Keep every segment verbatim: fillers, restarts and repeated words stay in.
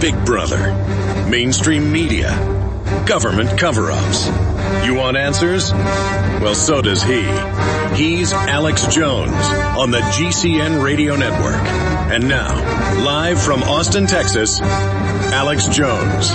Big Brother, mainstream media, government cover-ups. You want answers? Well, so does he. He's Alex Jones on the G C N Radio Network. And now, live from Austin, Texas, Alex Jones.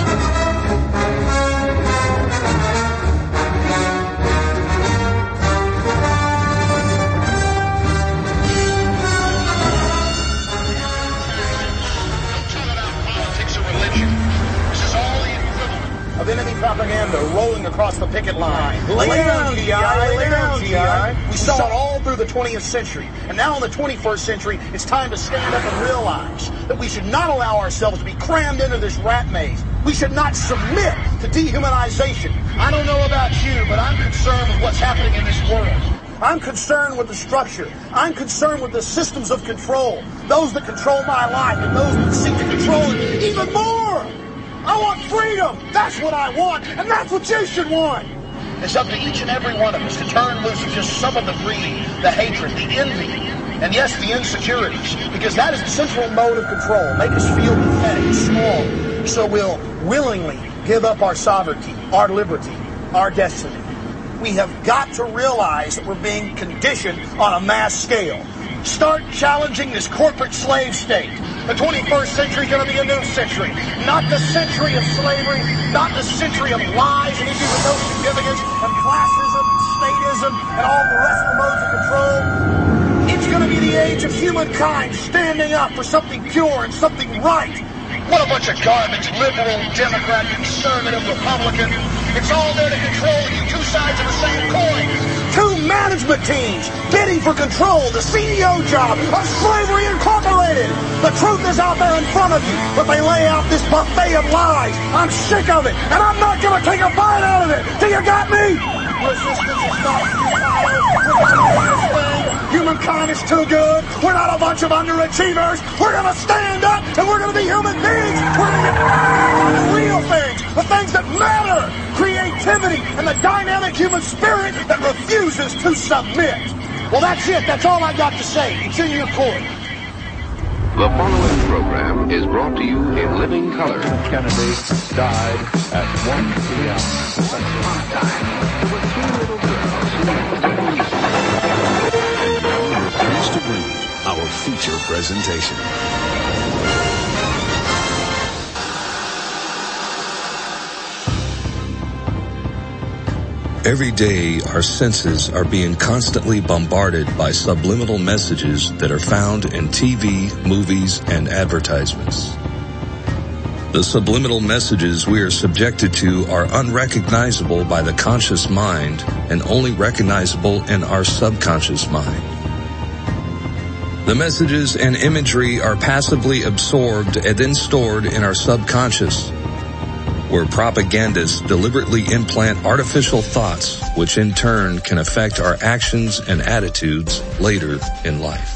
Of enemy propaganda rolling across the picket line. Lay down, G I, lay down, G I. We saw it all through the twentieth century. And now in the twenty-first century, it's time to stand up and realize that we should not allow ourselves to be crammed into this rat maze. We should not submit to dehumanization. I don't know about you, but I'm concerned with what's happening in this world. I'm concerned with the structure. I'm concerned with the systems of control. Those that control my life and those that seek to control it even more. I want freedom. That's what I want, and that's what you should want. It's up to each and every one of us to turn loose of just some of the greed, the hatred, the envy, and yes, the insecurities, because that is the central mode of control. Make us feel pathetic, small, so we'll willingly give up our sovereignty, our liberty, our destiny. We have got to realize that we're being conditioned on a mass scale. Start challenging this corporate slave state. The twenty-first century is going to be a new century. Not the century of slavery, not the century of lies and issues of no significance and classism and statism and all the rest of the modes of control. It's going to be the age of humankind standing up for something pure and something right. What a bunch of garbage, liberal, Democrat, conservative, Republican. It's all there to control you, two sides of the same coin. Two management teams bidding for control, the C E O job of Slavery Incorporated. The truth is out there in front of you, but they lay out this buffet of lies. I'm sick of it, and I'm not going to take a bite out of it. Do you got me? Resistance is not futile. Humankind is too good. We're not a bunch of underachievers. We're going to stand up, and we're going to be human beings. We're going to get the real things, the things that matter. Creativity and the dynamic human spirit that refuses to submit. Well, that's it. That's all I got to say. It's in your court. The following program is brought to you in living color. Kennedy died at one p.m. One time, there were two little girls. And now we're pleased to bring you our feature presentation. Every day, our senses are being constantly bombarded by subliminal messages that are found in T V, movies, and advertisements. The subliminal messages we are subjected to are unrecognizable by the conscious mind and only recognizable in our subconscious mind. The messages and imagery are passively absorbed and then stored in our subconscious, where propagandists deliberately implant artificial thoughts, which in turn can affect our actions and attitudes later in life.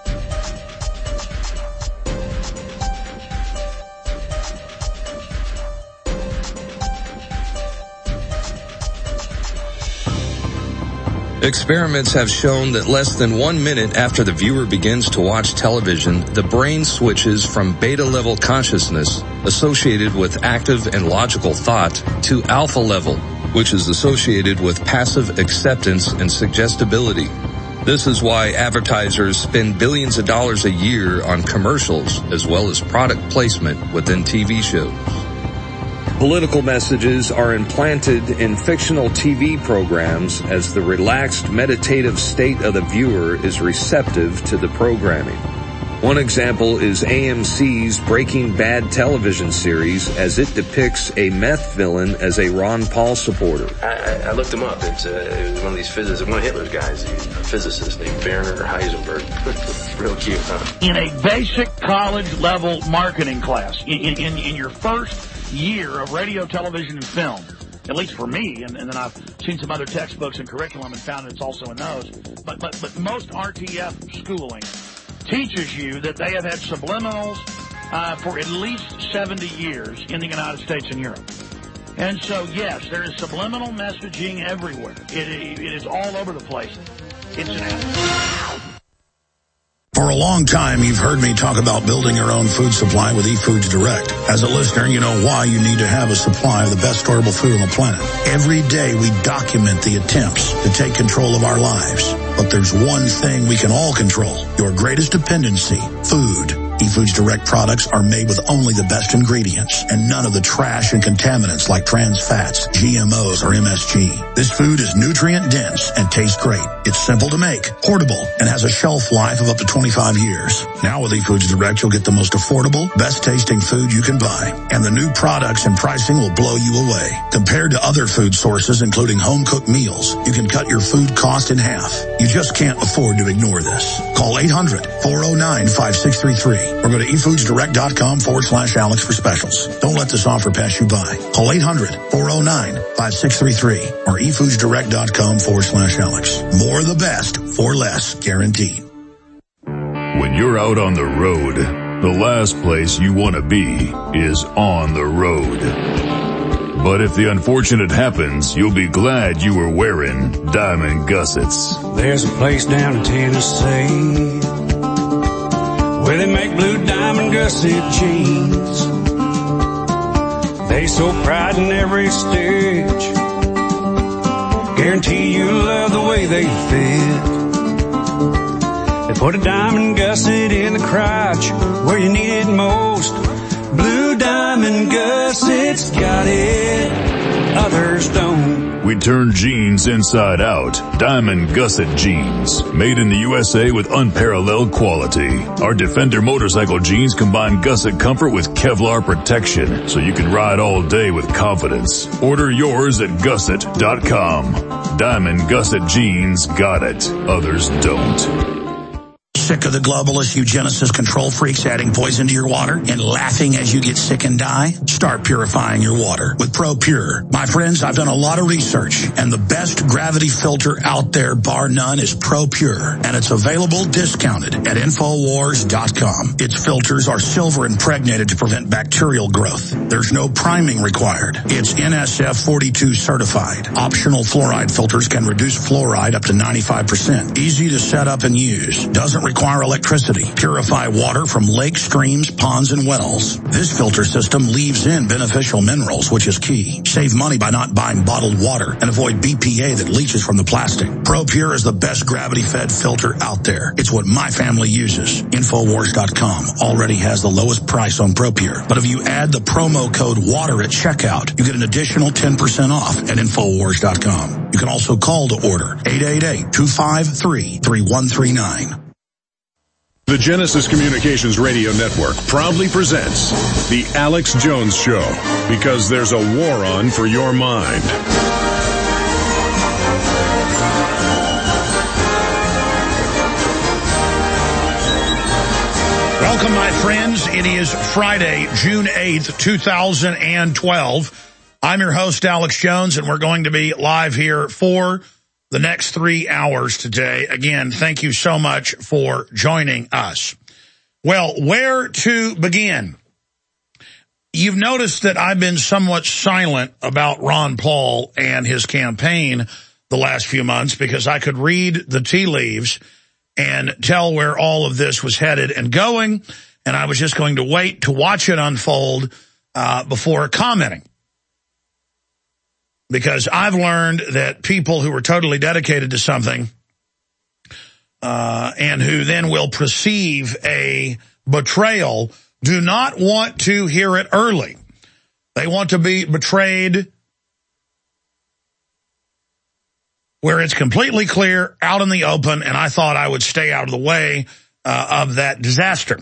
Experiments have shown that less than one minute after the viewer begins to watch television, the brain switches from beta-level consciousness, associated with active and logical thought, to alpha level, which is associated with passive acceptance and suggestibility. This is why advertisers spend billions of dollars a year on commercials as well as product placement within T V shows. Political messages are implanted in fictional T V programs as the relaxed, meditative state of the viewer is receptive to the programming. One example is A M C's Breaking Bad television series, as it depicts a meth villain as a Ron Paul supporter. I, I looked him up. It's uh, it was one of these physicists, one of Hitler's guys, a physicist named Werner Heisenberg. Real cute, huh? In a basic college-level marketing class, in, in, in your first year of radio, television, and film, at least for me, and, and then I've seen some other textbooks and curriculum and found it's also in those, but, but, but most R T F schooling teaches you that they have had subliminals uh, for at least seventy years in the United States and Europe. And so, yes, there is subliminal messaging everywhere. It, it, it is all over the place. It's an For a long time, you've heard me talk about building your own food supply with eFoods Direct. As a listener, you know why you need to have a supply of the best storable food on the planet. Every day, we document the attempts to take control of our lives. But there's one thing we can all control, your greatest dependency, food. eFoods Direct products are made with only the best ingredients and none of the trash and contaminants like trans fats, G M Os, or M S G. This food is nutrient dense and tastes great. It's simple to make, portable, and has a shelf life of up to twenty-five years. Now with eFoods Direct, you'll get the most affordable, best tasting food you can buy. And the new products and pricing will blow you away. Compared to other food sources, including home cooked meals, you can cut your food cost in half. You just can't afford to ignore this. Call eight hundred, four oh nine, five six three three. Or go to efoodsdirect.com forward slash Alex for specials. Don't let this offer pass you by. Call eight hundred, four oh nine, five six three three or efoodsdirect.com forward slash Alex. More of the best for less, guaranteed. When you're out on the road, the last place you want to be is on the road. But if the unfortunate happens, you'll be glad you were wearing diamond gussets. There's a place down in Tennessee where they make blue diamond gusset jeans. They so pride in every stitch, guarantee you love the way they fit. They put a diamond gusset in the crotch where you need it most. Blue diamond gussets got it, others don't. We turn jeans inside out. Diamond gusset jeans. Made in the U S A with unparalleled quality. Our Defender motorcycle jeans combine gusset comfort with Kevlar protection, so you can ride all day with confidence. Order yours at gusset dot com. Diamond gusset jeans got it. Others don't. Sick of the globalist eugenicist control freaks adding poison to your water and laughing as you get sick and die? Start purifying your water with ProPure. My friends, I've done a lot of research, and the best gravity filter out there, bar none, is ProPure, and it's available discounted at Infowars dot com. Its filters are silver impregnated to prevent bacterial growth. There's no priming required. It's N S F forty-two certified. Optional fluoride filters can reduce fluoride up to ninety-five percent. Easy to set up and use. Doesn't require Require electricity. Purify water from lakes, streams, ponds, and wells. This filter system leaves in beneficial minerals, which is key. Save money by not buying bottled water and avoid B P A that leaches from the plastic. ProPure is the best gravity-fed filter out there. It's what my family uses. Infowars dot com already has the lowest price on ProPure. But if you add the promo code WATER at checkout, you get an additional ten percent off at Infowars dot com. You can also call to order eight eight eight, two five three, three one three nine. The Genesis Communications Radio Network proudly presents The Alex Jones Show, because there's a war on for your mind. Welcome, my friends. It is Friday, June eighth, two thousand twelve. I'm your host, Alex Jones, and we're going to be live here for the next three hours today. Again, thank you so much for joining us. Well, where to begin? You've noticed that I've been somewhat silent about Ron Paul and his campaign the last few months because I could read the tea leaves and tell where all of this was headed and going, and I was just going to wait to watch it unfold uh, before commenting. Because I've learned that people who are totally dedicated to something uh, and who then will perceive a betrayal do not want to hear it early. They want to be betrayed where it's completely clear, out in the open, and I thought I would stay out of the way uh, of that disaster.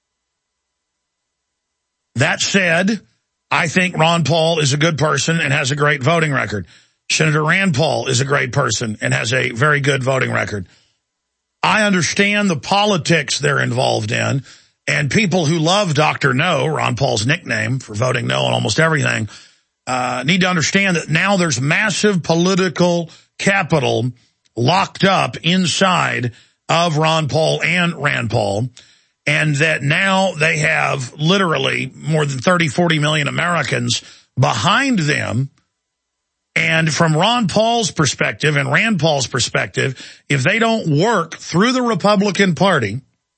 That said, I think Ron Paul is a good person and has a great voting record. Senator Rand Paul is a great person and has a very good voting record. I understand the politics they're involved in, and people who love Doctor No, Ron Paul's nickname for voting no on almost everything, uh, need to understand that now there's massive political capital locked up inside of Ron Paul and Rand Paul, and that now they have literally more than thirty, forty million Americans behind them. And from Ron Paul's perspective and Rand Paul's perspective, if they don't work through the Republican Party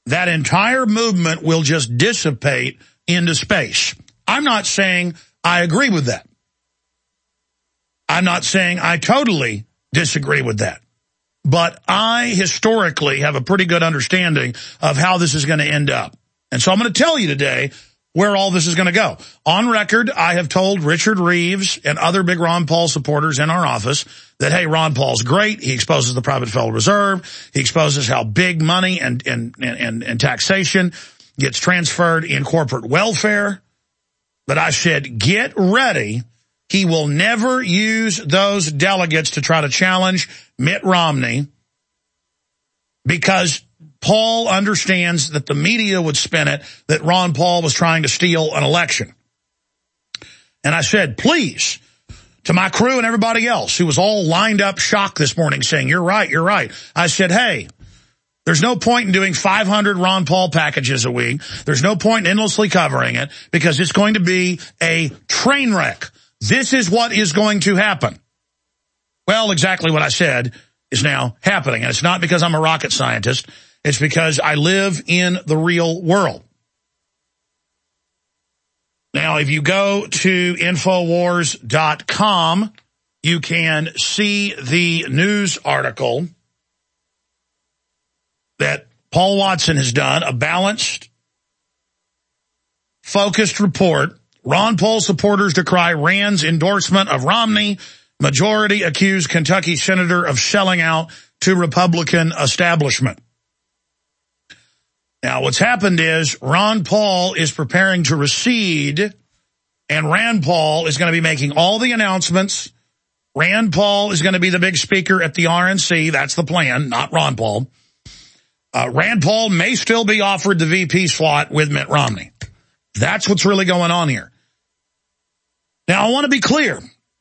that entire movement will just dissipate into space. I'm not saying I agree with that. I'm not saying I totally disagree with that. But I historically have a pretty good understanding of how this is going to end up. And so I'm going to tell you today where all this is going to go. On record, I have told Richard Reeves and other big Ron Paul supporters in our office that, hey, Ron Paul's great. He exposes the private Federal Reserve. He exposes how big money and, and, and, and taxation gets transferred in corporate welfare. But I said, get ready. He will never use those delegates to try to challenge Mitt Romney because Paul understands that the media would spin it that Ron Paul was trying to steal an election. And I said, please, to my crew and everybody else who was all lined up shocked this morning saying, you're right, you're right. I said, hey, there's no point in doing five hundred Ron Paul packages a week. There's no point in endlessly covering it because it's going to be a train wreck. This is what is going to happen. Well, exactly what I said is now happening. And it's not because I'm a rocket scientist. It's because I live in the real world. Now, if you go to Infowars dot com, you can see the news article that Paul Watson has done, a balanced, focused report. Ron Paul supporters decry Rand's endorsement of Romney. Majority accuse Kentucky senator of selling out to Republican establishment. Now, what's happened is Ron Paul is preparing to recede, and Rand Paul is going to be making all the announcements. Rand Paul is going to be the big speaker at the R N C. That's the plan, not Ron Paul. Uh, Rand Paul may still be offered the V P slot with Mitt Romney. That's what's really going on here. Now, I want to be clear.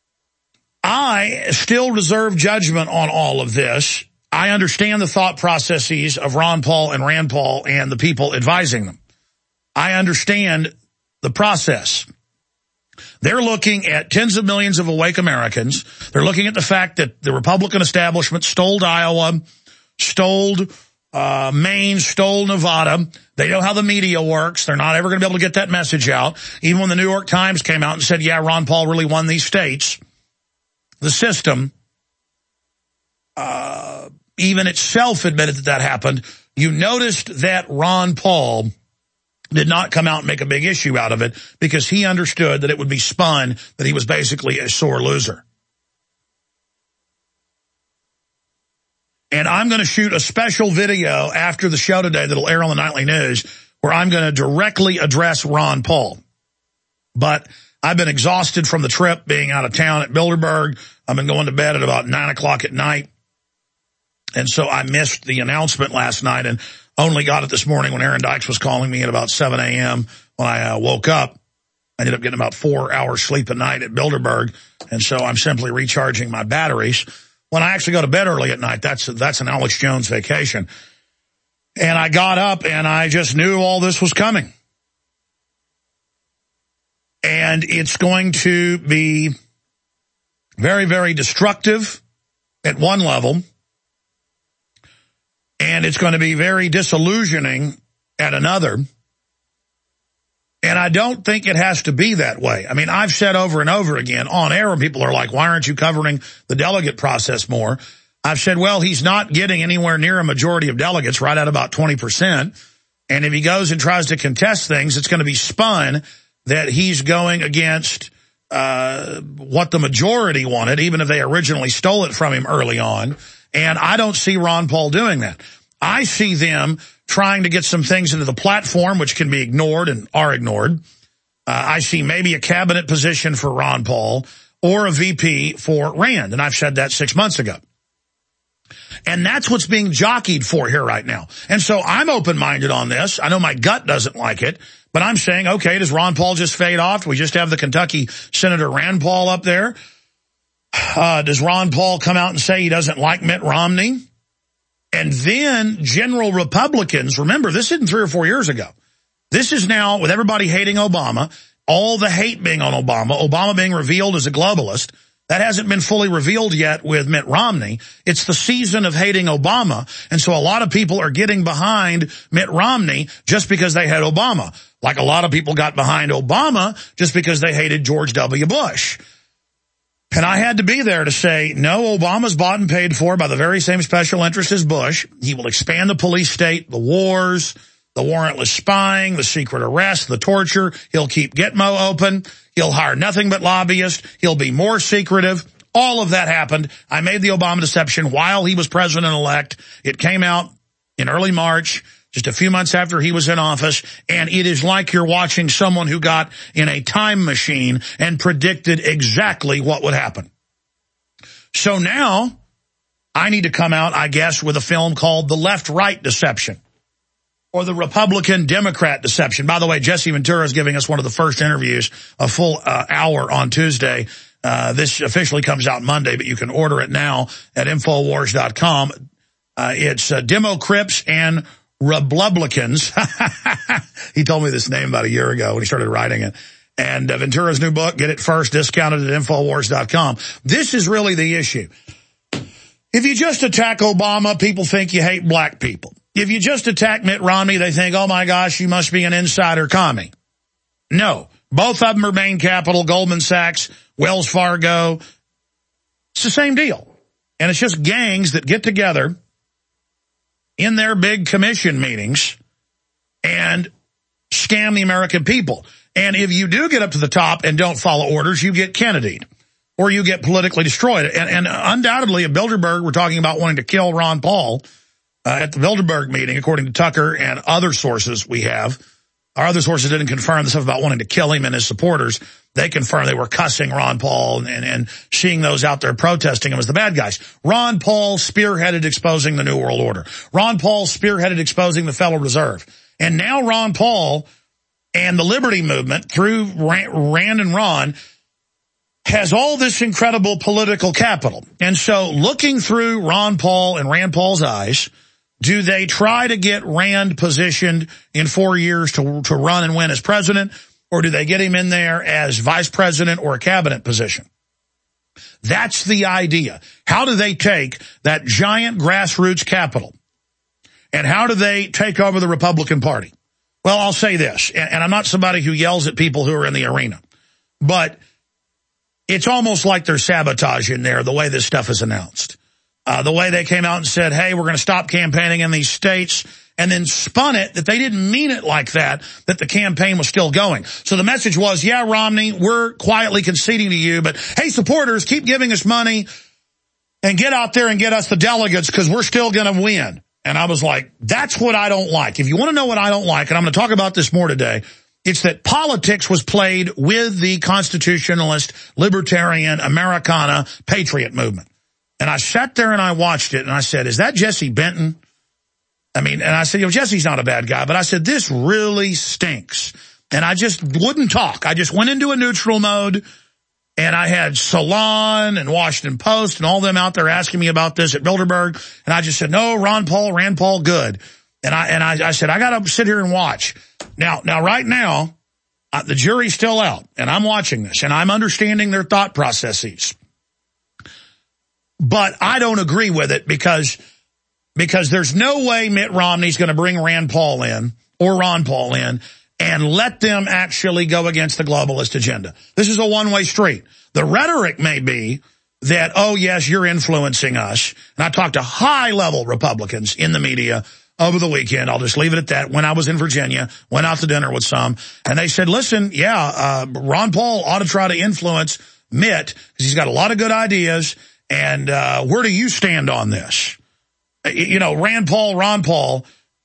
I still reserve judgment on all of this. I understand the thought processes of Ron Paul and Rand Paul and the people advising them. I understand the process. They're looking at tens of millions of awake Americans. They're looking at the fact that the Republican establishment stole Iowa, stole uh, Maine, stole Nevada. They know how the media works. They're not ever going to be able to get that message out. Even when the New York Times came out and said, yeah, Ron Paul really won these states, the system uh, even itself admitted that that happened. You noticed that Ron Paul did not come out and make a big issue out of it because he understood that it would be spun that he was basically a sore loser. And I'm going to shoot a special video after the show today that'll air on the Nightly News where I'm going to directly address Ron Paul. But I've been exhausted from the trip, being out of town at Bilderberg. I've been going to bed at about nine o'clock at night. And so I missed the announcement last night and only got it this morning when Aaron Dykes was calling me at about seven a.m. when I uh, woke up. I ended up getting about four hours sleep a night at Bilderberg. And so I'm simply recharging my batteries. When I actually go to bed early at night, that's, that's an Alex Jones vacation. And I got up and I just knew all this was coming. And it's going to be very, very destructive at one level. And it's going to be very disillusioning at another. And I don't think it has to be that way. I mean, I've said over and over again on air when people are like, why aren't you covering the delegate process more? I've said, well, he's not getting anywhere near a majority of delegates, right at about twenty percent. And if he goes and tries to contest things, it's going to be spun that he's going against uh what the majority wanted, even if they originally stole it from him early on. And I don't see Ron Paul doing that. I see them trying to get some things into the platform, which can be ignored and are ignored. Uh, I see maybe a cabinet position for Ron Paul or a V P for Rand. And I've said that six months ago. And that's what's being jockeyed for here right now. And so I'm open-minded on this. I know my gut doesn't like it, but I'm saying, okay, does Ron Paul just fade off? We just have the Kentucky Senator Rand Paul up there. Uh, does Ron Paul come out and say he doesn't like Mitt Romney? And then general Republicans, remember, this isn't three or four years ago. This is now, with everybody hating Obama, all the hate being on Obama, Obama being revealed as a globalist, That hasn't been fully revealed yet with Mitt Romney. It's the season of hating Obama, and so a lot of people are getting behind Mitt Romney just because they hate Obama, like a lot of people got behind Obama just because they hated George W. Bush. And I had to be there to say, no, Obama's bought and paid for by the very same special interests as Bush. He will expand the police state, the wars, the warrantless spying, the secret arrest, the torture. He'll keep Gitmo open. He'll hire nothing but lobbyists. He'll be more secretive. All of that happened. I made the Obama deception while he was president-elect. It came out in early March, just a few months after he was in office, and it is like you're watching someone who got in a time machine and predicted exactly what would happen. So now I need to come out, I guess, with a film called The Left-Right Deception, or The Republican-Democrat Deception. By the way, Jesse Ventura is giving us one of the first interviews, a full uh, hour on Tuesday. Uh, this officially comes out Monday, but you can order it now at Infowars dot com. Uh, it's uh, Demo Crips and Republicans. He told me this name about a year ago when he started writing it. And uh, Ventura's new book, get it first, discounted at Infowars dot com. This is really the issue. If you just attack Obama, people think you hate black people. If you just attack Mitt Romney, they think, oh, my gosh, you must be an insider commie. No. Both of them are Bain Capital, Goldman Sachs, Wells Fargo. It's the same deal. And it's just gangs that get together in their big commission meetings and scam the American people. And if you do get up to the top and don't follow orders, you get Kennedy'd or you get politically destroyed. And, and undoubtedly at Bilderberg, we're talking about wanting to kill Ron Paul. Uh, at the Bilderberg meeting, according to Tucker and other sources we have, our other sources didn't confirm the stuff about wanting to kill him and his supporters. They confirmed they were cussing Ron Paul and, and, and seeing those out there protesting him as the bad guys. Ron Paul spearheaded exposing the New World Order. Ron Paul spearheaded exposing the Federal Reserve. And now Ron Paul and the Liberty Movement, through Rand and Ron, has all this incredible political capital. And so looking through Ron Paul and Rand Paul's eyes, do they try to get Rand positioned in four years to, to run and win as president, or do they get him in there as vice president or a cabinet position? That's the idea. How do they take that giant grassroots capital, and how do they take over the Republican Party? Well, I'll say this, and, and I'm not somebody who yells at people who are in the arena, but it's almost like there's sabotage in there, the way this stuff is announced. Uh, the way they came out and said, hey, we're going to stop campaigning in these states, and then spun it that they didn't mean it like that, that the campaign was still going. So the message was, yeah, Romney, we're quietly conceding to you, but hey, supporters, keep giving us money and get out there and get us the delegates because we're still going to win. And I was like, that's what I don't like. If you want to know what I don't like, and I'm going to talk about this more today, it's that politics was played with the constitutionalist, libertarian, Americana, patriot movement. And I sat there and I watched it and I said, is that Jesse Benton? I mean, and I said, you know, Jesse's not a bad guy, but I said, this really stinks. And I just wouldn't talk. I just went into a neutral mode, and I had Salon and Washington Post and all them out there asking me about this at Bilderberg. And I just said, no, Ron Paul, Rand Paul, good. And I, and I, I said, I got to sit here and watch. Now, now, right now, uh, the jury's still out, and I'm watching this, and I'm understanding their thought processes. But I don't agree with it because, because there's no way Mitt Romney's going to bring Rand Paul in or Ron Paul in and let them actually go against the globalist agenda. This is a one-way street. The rhetoric may be that, oh, yes, you're influencing us. And I talked to high-level Republicans in the media over the weekend. I'll just leave it at that. When I was in Virginia, went out to dinner with some, and they said, listen, yeah, uh, Ron Paul ought to try to influence Mitt because he's got a lot of good ideas. And uh, where do you stand on this? You know, Rand Paul, Ron Paul,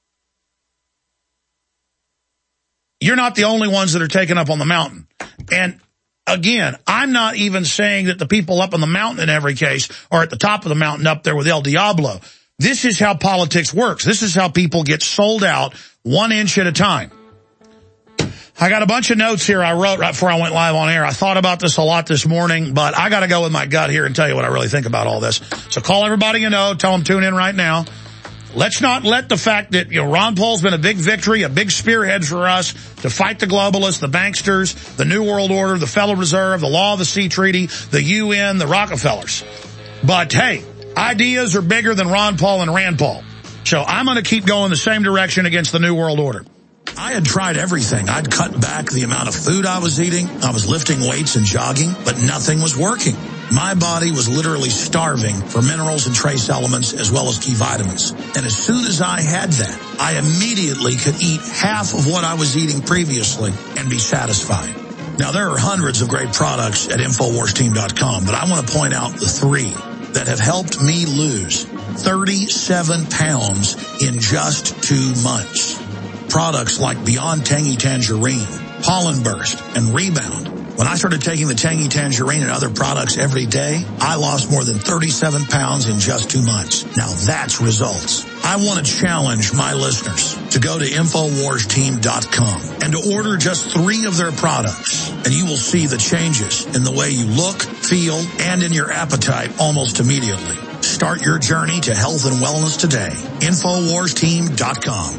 you're not the only ones that are taken up on the mountain. And again, I'm not even saying that the people up on the mountain in every case are at the top of the mountain up there with El Diablo. This is how politics works. This is how people get sold out one inch at a time. I got a bunch of notes here I wrote right before I went live on air. I thought about this a lot this morning, but I got to go with my gut here and tell you what I really think about all this. So call everybody you know. Tell them tune in right now. Let's not let the fact that, you know, Ron Paul's been a big victory, a big spearhead for us to fight the globalists, the banksters, the New World Order, the Federal Reserve, the Law of the Sea Treaty, the U N, the Rockefellers. But hey, ideas are bigger than Ron Paul and Rand Paul. So I'm going to keep going the same direction against the New World Order. I had tried everything. I'd cut back the amount of food I was eating. I was lifting weights and jogging, but nothing was working. My body was literally starving for minerals and trace elements as well as key vitamins. And as soon as I had that, I immediately could eat half of what I was eating previously and be satisfied. Now, there are hundreds of great products at Infowars Team dot com, but I want to point out the three that have helped me lose thirty-seven pounds in just two months. Products like Beyond Tangy Tangerine, Pollen Burst, and Rebound. When I started taking the Tangy Tangerine and other products every day, I lost more than thirty-seven pounds in just two months. Now that's results. I want to challenge my listeners to go to Infowars Team dot com and to order just three of their products, and you will see the changes in the way you look, feel, and in your appetite almost immediately. Start your journey to health and wellness today. Infowars Team dot com.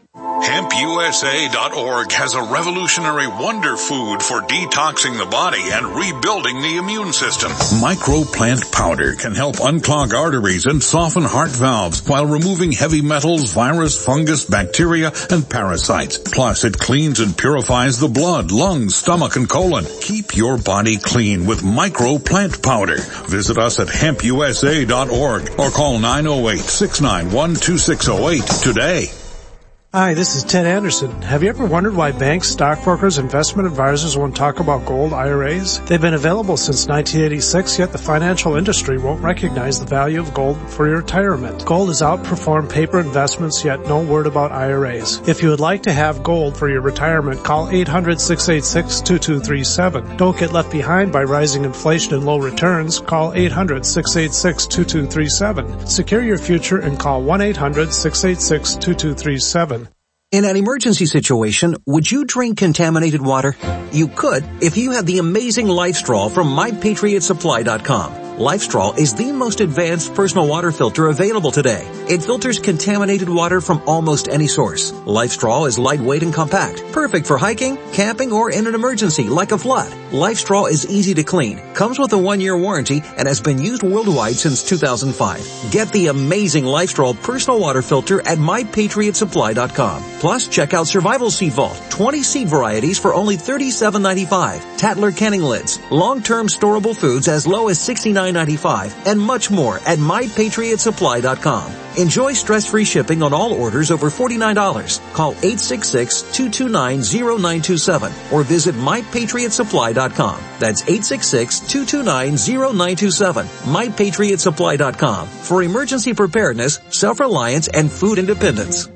Hemp U S A dot org has a revolutionary wonder food for detoxing the body and rebuilding the immune system. Microplant powder can help unclog arteries and soften heart valves while removing heavy metals, virus, fungus, bacteria, and parasites. Plus, it cleans and purifies the blood, lungs, stomach, and colon. Keep your body clean with Microplant powder. Visit us at Hemp U S A dot org or call nine oh eight, six nine one, two six oh eight today. Hi, this is Ted Anderson. Have you ever wondered why banks, stockbrokers, investment advisors won't talk about gold I R As? They've been available since nineteen eighty-six, yet the financial industry won't recognize the value of gold for your retirement. Gold has outperformed paper investments, yet no word about I R As. If you would like to have gold for your retirement, call eight hundred, six eight six, two two three seven. Don't get left behind by rising inflation and low returns. Call eight hundred, six eight six, two two three seven. Secure your future and call one eight hundred, six eight six, two two three seven. In an emergency situation, would you drink contaminated water? You could if you had the amazing LifeStraw from My Patriot Supply dot com. LifeStraw is the most advanced personal water filter available today. It filters contaminated water from almost any source. LifeStraw is lightweight and compact, perfect for hiking, camping, or in an emergency like a flood. LifeStraw is easy to clean, comes with a one-year warranty, and has been used worldwide since two thousand five. Get the amazing LifeStraw personal water filter at My Patriot Supply dot com. Plus, check out Survival Seed Vault, twenty seed varieties for only thirty-seven ninety-five, Tatler canning lids, long-term storable foods as low as sixty-nine ninety-five, and much more at My Patriot Supply dot com. Enjoy stress-free shipping on all orders over forty-nine dollars. Call eight six six, two two nine, zero nine two seven or visit My Patriot Supply dot com. That's eight six six, two two nine, zero nine two seven. My Patriot Supply dot com for emergency preparedness, self-reliance, and food independence.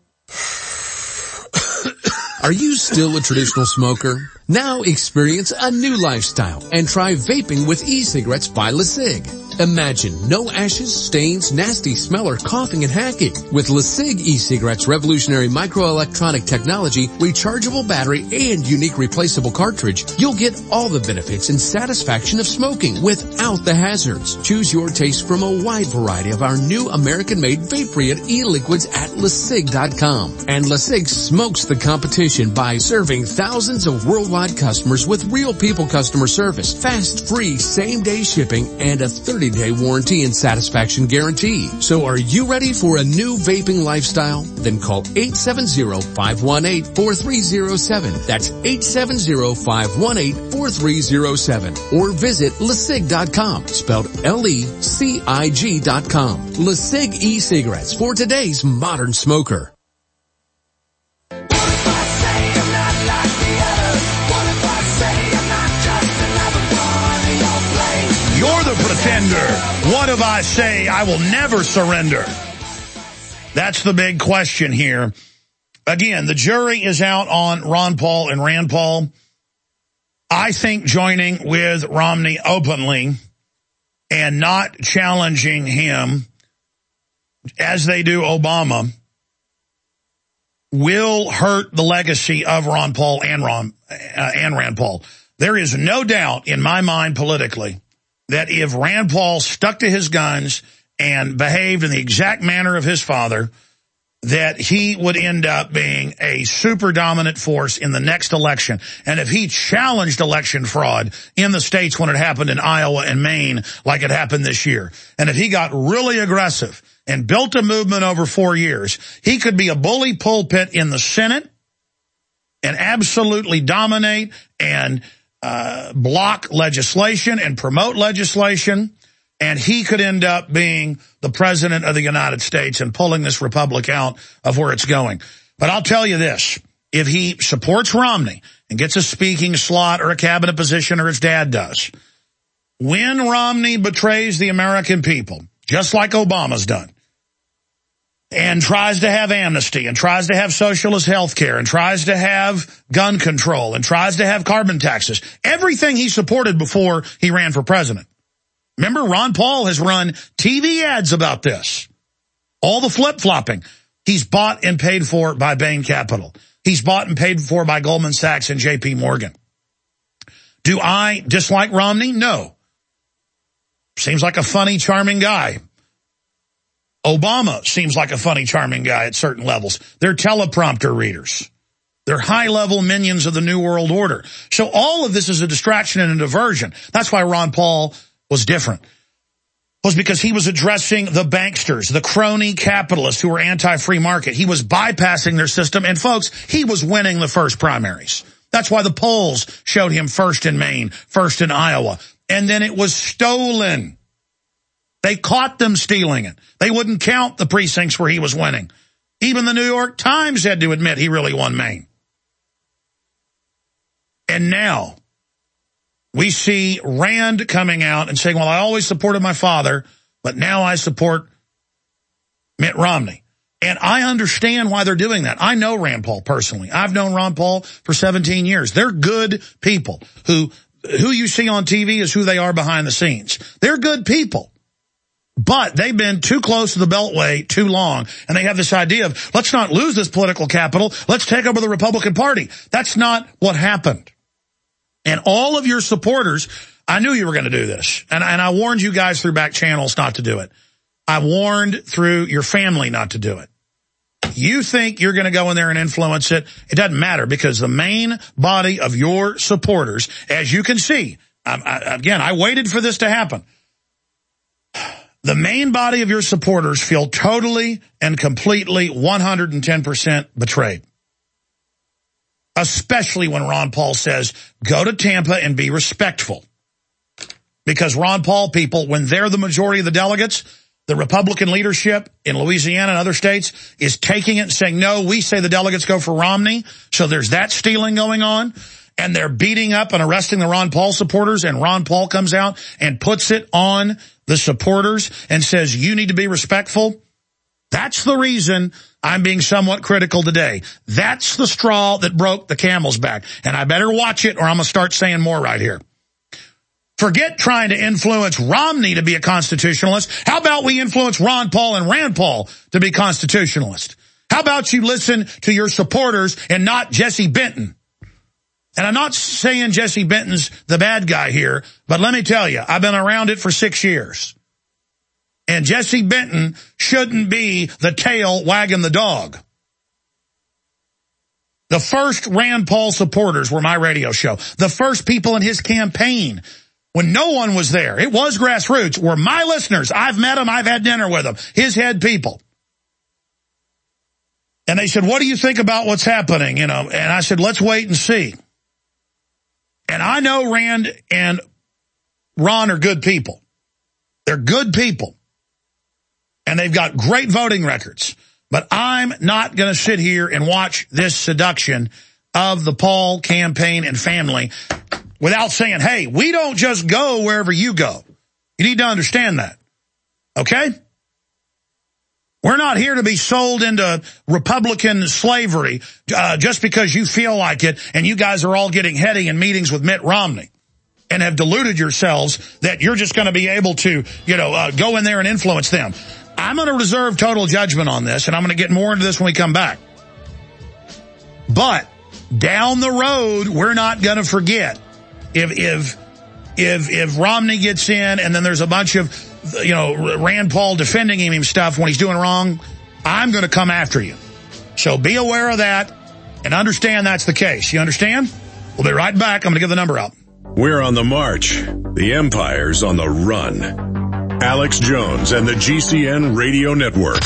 Are you still a traditional smoker? Now experience a new lifestyle and try vaping with e-cigarettes by LeSig. Imagine no ashes, stains, nasty smell, or coughing and hacking. With LeSig e-cigarettes' revolutionary microelectronic technology, rechargeable battery, and unique replaceable cartridge, you'll get all the benefits and satisfaction of smoking without the hazards. Choose your taste from a wide variety of our new American-made Vaporeon e-liquids at LeSig dot com. And LeSig smokes the competition by serving thousands of worldwide customers with real people customer service, fast, free, same-day shipping, and a thirty-day warranty and satisfaction guarantee. So are you ready for a new vaping lifestyle? Then call eight seven zero, five one eight, four three zero seven. That's eight seven zero, five one eight, four three zero seven. Or visit LeSig dot com, spelled L E C I G dot com. LeSig e-cigarettes for today's modern smoker. You're the pretender. What if I say I will never surrender? That's the big question here. Again, the jury is out on Ron Paul and Rand Paul. I think joining with Romney openly and not challenging him as they do Obama will hurt the legacy of Ron Paul and Ron uh, and Rand Paul. There is no doubt in my mind politically that if Rand Paul stuck to his guns and behaved in the exact manner of his father, that he would end up being a super dominant force in the next election. And if he challenged election fraud in the states when it happened in Iowa and Maine, like it happened this year, and if he got really aggressive and built a movement over four years, he could be a bully pulpit in the Senate and absolutely dominate and uh, block legislation and promote legislation. And he could end up being the president of the United States and pulling this republic out of where it's going. But I'll tell you this, if he supports Romney and gets a speaking slot or a cabinet position or his dad does, when Romney betrays the American people, just like Obama's done, and tries to have amnesty and tries to have socialist health care and tries to have gun control and tries to have carbon taxes, everything he supported before he ran for president. Remember, Ron Paul has run T V ads about this. All the flip-flopping. He's bought and paid for by Bain Capital. He's bought and paid for by Goldman Sachs and J P Morgan. Do I dislike Romney? No. Seems like a funny, charming guy. Obama seems like a funny, charming guy at certain levels. They're teleprompter readers. They're high-level minions of the New World Order. So all of this is a distraction and a diversion. That's why Ron Paul was different, was because he was addressing the banksters, the crony capitalists who were anti-free market. He was bypassing their system, and folks, he was winning the first primaries. That's why the polls showed him first in Maine, first in Iowa, and then it was stolen. They caught them stealing it. They wouldn't count the precincts where he was winning. Even the New York Times had to admit he really won Maine. And now we see Rand coming out and saying, well, I always supported my father, but now I support Mitt Romney. And I understand why they're doing that. I know Rand Paul personally. I've known Ron Paul for seventeen years. They're good people. Who, who you see on T V is who they are behind the scenes. They're good people. But they've been too close to the Beltway too long, and they have this idea of, let's not lose this political capital, let's take over the Republican Party. That's not what happened. And all of your supporters, I knew you were going to do this. And, and I warned you guys through back channels not to do it. I warned through your family not to do it. You think you're going to go in there and influence it. It doesn't matter, because the main body of your supporters, as you can see, I, I, again, I waited for this to happen. The main body of your supporters feel totally and completely one hundred ten percent betrayed. Especially when Ron Paul says, go to Tampa and be respectful. Because Ron Paul people, when they're the majority of the delegates, the Republican leadership in Louisiana and other states is taking it and saying, no, we say the delegates go for Romney. So there's that stealing going on. And they're beating up and arresting the Ron Paul supporters. And Ron Paul comes out and puts it on the supporters and says, you need to be respectful. That's the reason I'm being somewhat critical today. That's the straw that broke the camel's back. And I better watch it, or I'm going to start saying more right here. Forget trying to influence Romney to be a constitutionalist. How about we influence Ron Paul and Rand Paul to be constitutionalists? How about you listen to your supporters and not Jesse Benton? And I'm not saying Jesse Benton's the bad guy here, but let me tell you, I've been around it for six years. And Jesse Benton shouldn't be the tail wagging the dog. The first Rand Paul supporters were my radio show. The first people in his campaign, when no one was there, it was grassroots, were my listeners. I've met them. I've had dinner with them. His head people. And they said, what do you think about what's happening? You know, and I said, let's wait and see. And I know Rand and Ron are good people. They're good people. And they've got great voting records. But I'm not going to sit here and watch this seduction of the Paul campaign and family without saying, hey, we don't just go wherever you go. You need to understand that. Okay? We're not here to be sold into Republican slavery uh, just because you feel like it and you guys are all getting heady in meetings with Mitt Romney and have deluded yourselves that you're just going to be able to, you know, uh, go in there and influence them. I'm going to reserve total judgment on this, and I'm going to get more into this when we come back. But down the road, we're not going to forget if if if if Romney gets in and then there's a bunch of you know, Rand Paul defending him and stuff when he's doing wrong, I'm going to come after you. So be aware of that and understand that's the case. You understand? We'll be right back. I'm going to give the number out. We're on the march. The empire's on the run. Alex Jones and the G C N Radio Network.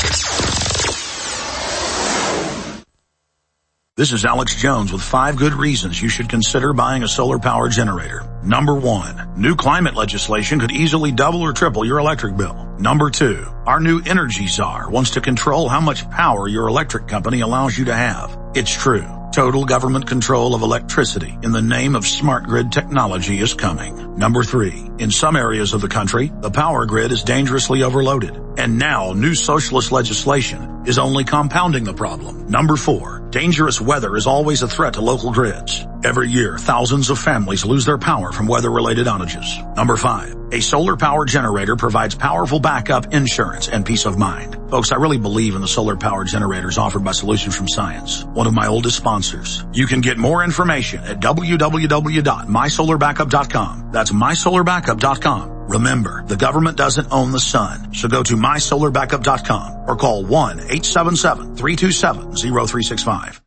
This is Alex Jones with five good reasons you should consider buying a solar power generator. Number one, new climate legislation could easily double or triple your electric bill. Number two, our new energy czar wants to control how much power your electric company allows you to have. It's true. Total government control of electricity in the name of smart grid technology is coming. Number three, in some areas of the country, the power grid is dangerously overloaded. And now new socialist legislation is only compounding the problem. Number four, dangerous weather is always a threat to local grids. Every year, thousands of families lose their power from weather-related outages. Number five, a solar power generator provides powerful backup insurance and peace of mind. Folks, I really believe in the solar power generators offered by Solutions from Science, one of my oldest sponsors. You can get more information at w w w dot my solar backup dot com. That's my solar backup dot com. Remember, the government doesn't own the sun, so go to my solar backup dot com or call one eight seven seven, three two seven, zero three six five.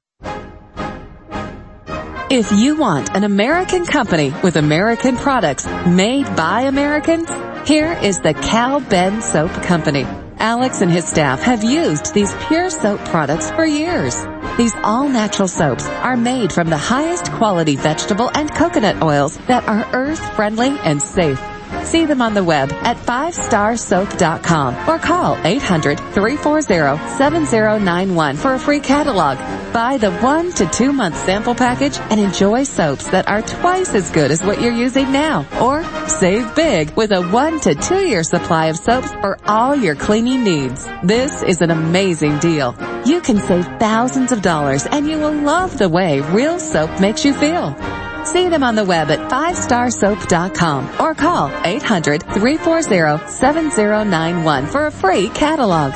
If you want an American company with American products made by Americans, here is the Cal Ben Soap Company. Alex and his staff have used these pure soap products for years. These all-natural soaps are made from the highest quality vegetable and coconut oils that are earth-friendly and safe. See them on the web at five star soap dot com or call eight hundred, three four zero, seven zero nine one for a free catalog. Buy the one to two month sample package and enjoy soaps that are twice as good as what you're using now. Or save big with a one to two year supply of soaps for all your cleaning needs. This is an amazing deal. You can save thousands of dollars and you will love the way real soap makes you feel. See them on the web at five star soap dot com or call eight hundred, three four zero, seven zero nine one for a free catalog.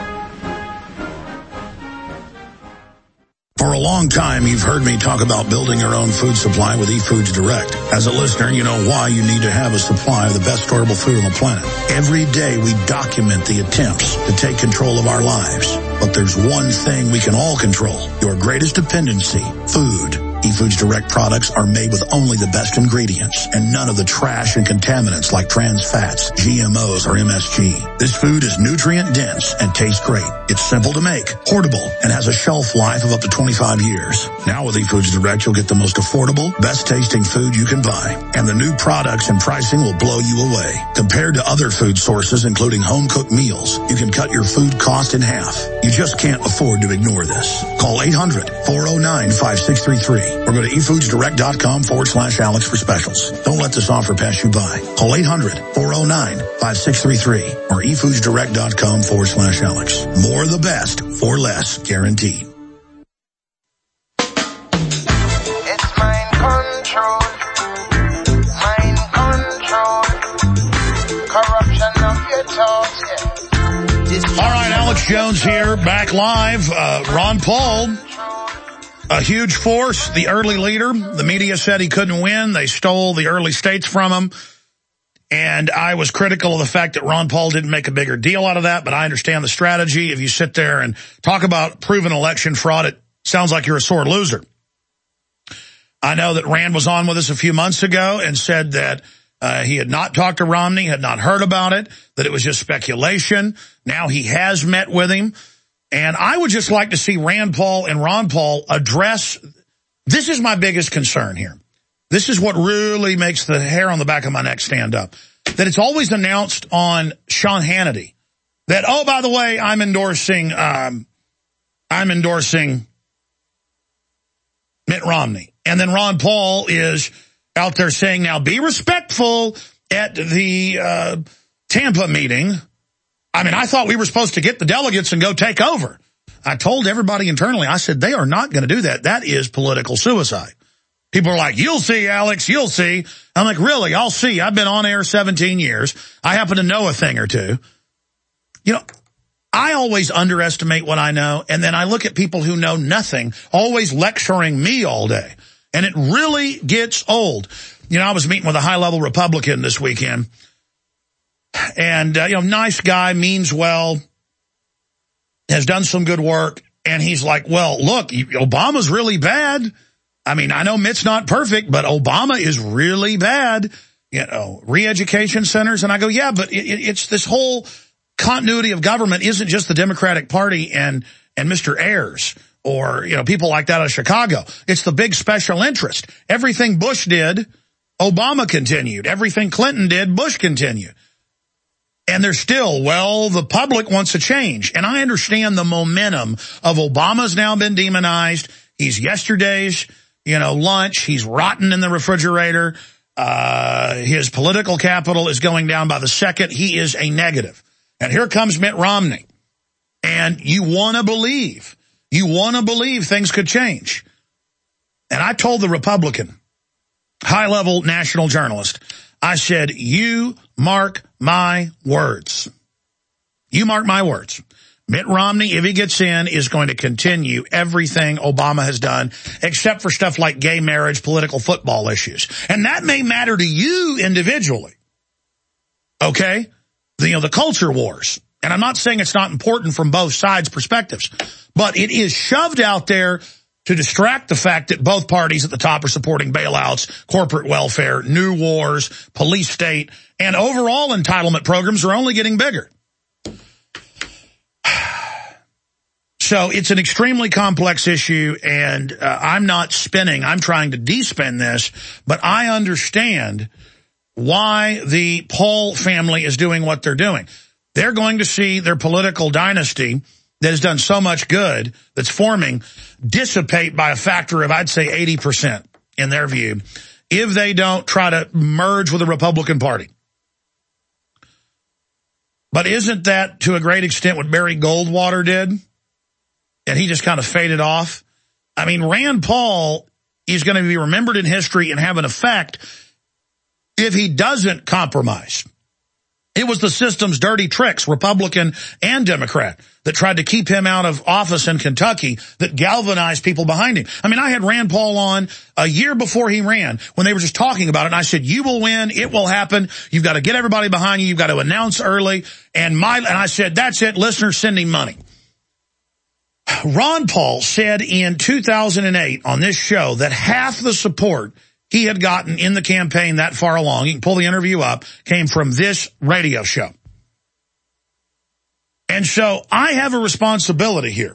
For a long time, you've heard me talk about building your own food supply with eFoods Direct. As a listener, you know why you need to have a supply of the best storable food on the planet. Every day, we document the attempts to take control of our lives. But there's one thing we can all control, your greatest dependency, food. eFoods Direct products are made with only the best ingredients and none of the trash and contaminants like trans fats, G M Os, or M S G. This food is nutrient dense and tastes great. It's simple to make, portable, and has a shelf life of up to twenty-five years. Now with eFoods Direct, you'll get the most affordable, best tasting food you can buy. And the new products and pricing will blow you away. Compared to other food sources, including home cooked meals, you can cut your food cost in half. You just can't afford to ignore this. Call eight hundred, four oh nine, five six three three. Or go to efoodsdirect.com forward slash Alex for specials. Don't let this offer pass you by. Call eight hundred, four oh nine, five six three three or efoodsdirect.com forward slash Alex. More of the best for less, guaranteed. It's mind control. Mind control. Corruption of your thoughts. Yeah. All right, Alex Jones here, back live. Uh, Ron Paul. A huge force, the early leader. The media said he couldn't win. They stole the early states from him. And I was critical of the fact that Ron Paul didn't make a bigger deal out of that, but I understand the strategy. If you sit there and talk about proven election fraud, it sounds like you're a sore loser. I know that Rand was on with us a few months ago and said that uh, he had not talked to Romney, had not heard about it, that it was just speculation. Now he has met with him. And I would just like to see Rand Paul and Ron Paul address, this is my biggest concern here. This is what really makes the hair on the back of my neck stand up. That it's always announced on Sean Hannity that, oh, by the way, I'm endorsing, um, I'm endorsing Mitt Romney. And then Ron Paul is out there saying, now be respectful at the uh, Tampa meeting. I mean, I thought we were supposed to get the delegates and go take over. I told everybody internally, I said, they are not going to do that. That is political suicide. People are like, you'll see, Alex, you'll see. I'm like, really? I'll see. I've been on air seventeen years. I happen to know a thing or two. You know, I always underestimate what I know, and then I look at people who know nothing, always lecturing me all day. And it really gets old. You know, I was meeting with a high-level Republican this weekend, And, uh, you know, nice guy, means well, has done some good work. And he's like, well, look, Obama's really bad. I mean, I know Mitt's not perfect, but Obama is really bad. You know, re-education centers. And I go, yeah, but it, it's this whole continuity of government isn't just the Democratic Party and, and Mister Ayers or, you know, people like that out of Chicago. It's the big special interest. Everything Bush did, Obama continued. Everything Clinton did, Bush continued. And they're still, well, the public wants a change. And I understand the momentum of Obama's now been demonized. He's yesterday's, you know, lunch. He's rotten in the refrigerator. Uh, his political capital is going down by the second. He is a negative. And here comes Mitt Romney. And you want to believe, you want to believe things could change. And I told the Republican, high-level national journalist, I said, you mark my words. You mark my words. Mitt Romney, if he gets in, is going to continue everything Obama has done, except for stuff like gay marriage, political football issues. And that may matter to you individually. Okay? The, you know, the culture wars. And I'm not saying it's not important from both sides' perspectives, but it is shoved out there to distract the fact that both parties at the top are supporting bailouts, corporate welfare, new wars, police state, and overall entitlement programs are only getting bigger. So it's an extremely complex issue, and uh, I'm not spinning. I'm trying to de-spin this, but I understand why the Paul family is doing what they're doing. They're going to see their political dynasty that has done so much good, that's forming, dissipate by a factor of, I'd say, eighty percent in their view, if they don't try to merge with the Republican Party. But isn't that, to a great extent, what Barry Goldwater did? And he just kind of faded off? I mean, Rand Paul is going to be remembered in history and have an effect if he doesn't compromise. It was the system's dirty tricks, Republican and Democrat, that tried to keep him out of office in Kentucky that galvanized people behind him. I mean, I had Rand Paul on a year before he ran when they were just talking about it. And I said, you will win. It will happen. You've got to get everybody behind you. You've got to announce early. And my, and I said, that's it. Listeners, send him money. Ron Paul said in two thousand eight on this show that half the support he had gotten in the campaign that far along, you can pull the interview up, came from this radio show. And so I have a responsibility here.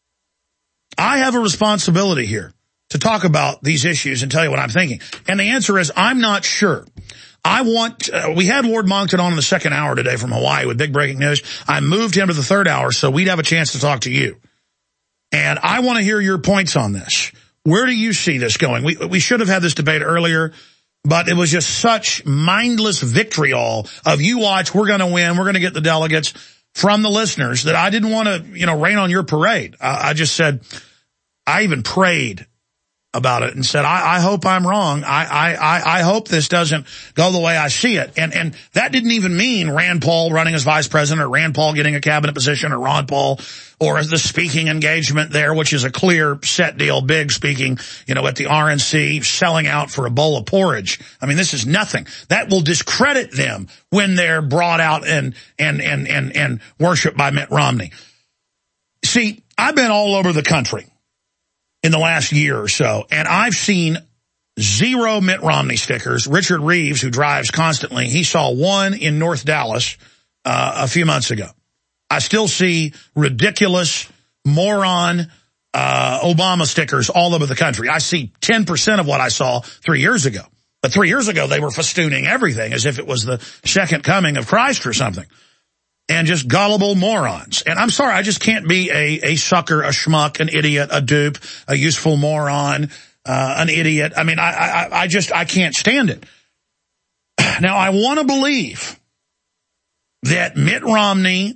I have a responsibility here to talk about these issues and tell you what I'm thinking. And the answer is I'm not sure. I want, uh, we had Lord Monkton on in the second hour today from Hawaii with big breaking news. I moved him to the third hour so we'd have a chance to talk to you. And I want to hear your points on this. Where do you see this going? We we should have had this debate earlier, but it was just such mindless vitriol of you watch, we're going to win, we're going to get the delegates from the listeners that I didn't want to, you know, rain on your parade. I, I just said, I even prayed about it and said, I, I hope I'm wrong. I, I, I hope this doesn't go the way I see it. And, and that didn't even mean Rand Paul running as vice president or Rand Paul getting a cabinet position or Ron Paul or the speaking engagement there, which is a clear set deal, big speaking, you know, at the R N C, selling out for a bowl of porridge. I mean, this is nothing. That will discredit them when they're brought out and, and, and, and, and worshiped by Mitt Romney. See, I've been all over the country in the last year or so, and I've seen zero Mitt Romney stickers. Richard Reeves, who drives constantly, he saw one in North Dallas uh, a few months ago. I still see ridiculous, moron uh, Obama stickers all over the country. I see ten percent of what I saw three years ago. But three years ago, they were festooning everything as if it was the second coming of Christ or something. And just gullible morons. And I'm sorry, I just can't be a, a sucker, a schmuck, an idiot, a dupe, a useful moron, uh, an idiot. I mean, I, I, I just, I can't stand it. Now, I want to believe that Mitt Romney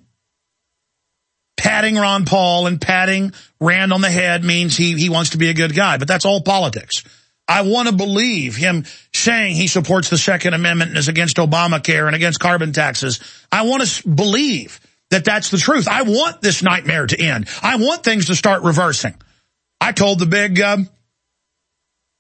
patting Ron Paul and patting Rand on the head means he, he wants to be a good guy, but that's all politics. I want to believe him saying he supports the Second Amendment and is against Obamacare and against carbon taxes. I want to believe that that's the truth. I want this nightmare to end. I want things to start reversing. I told the big uh,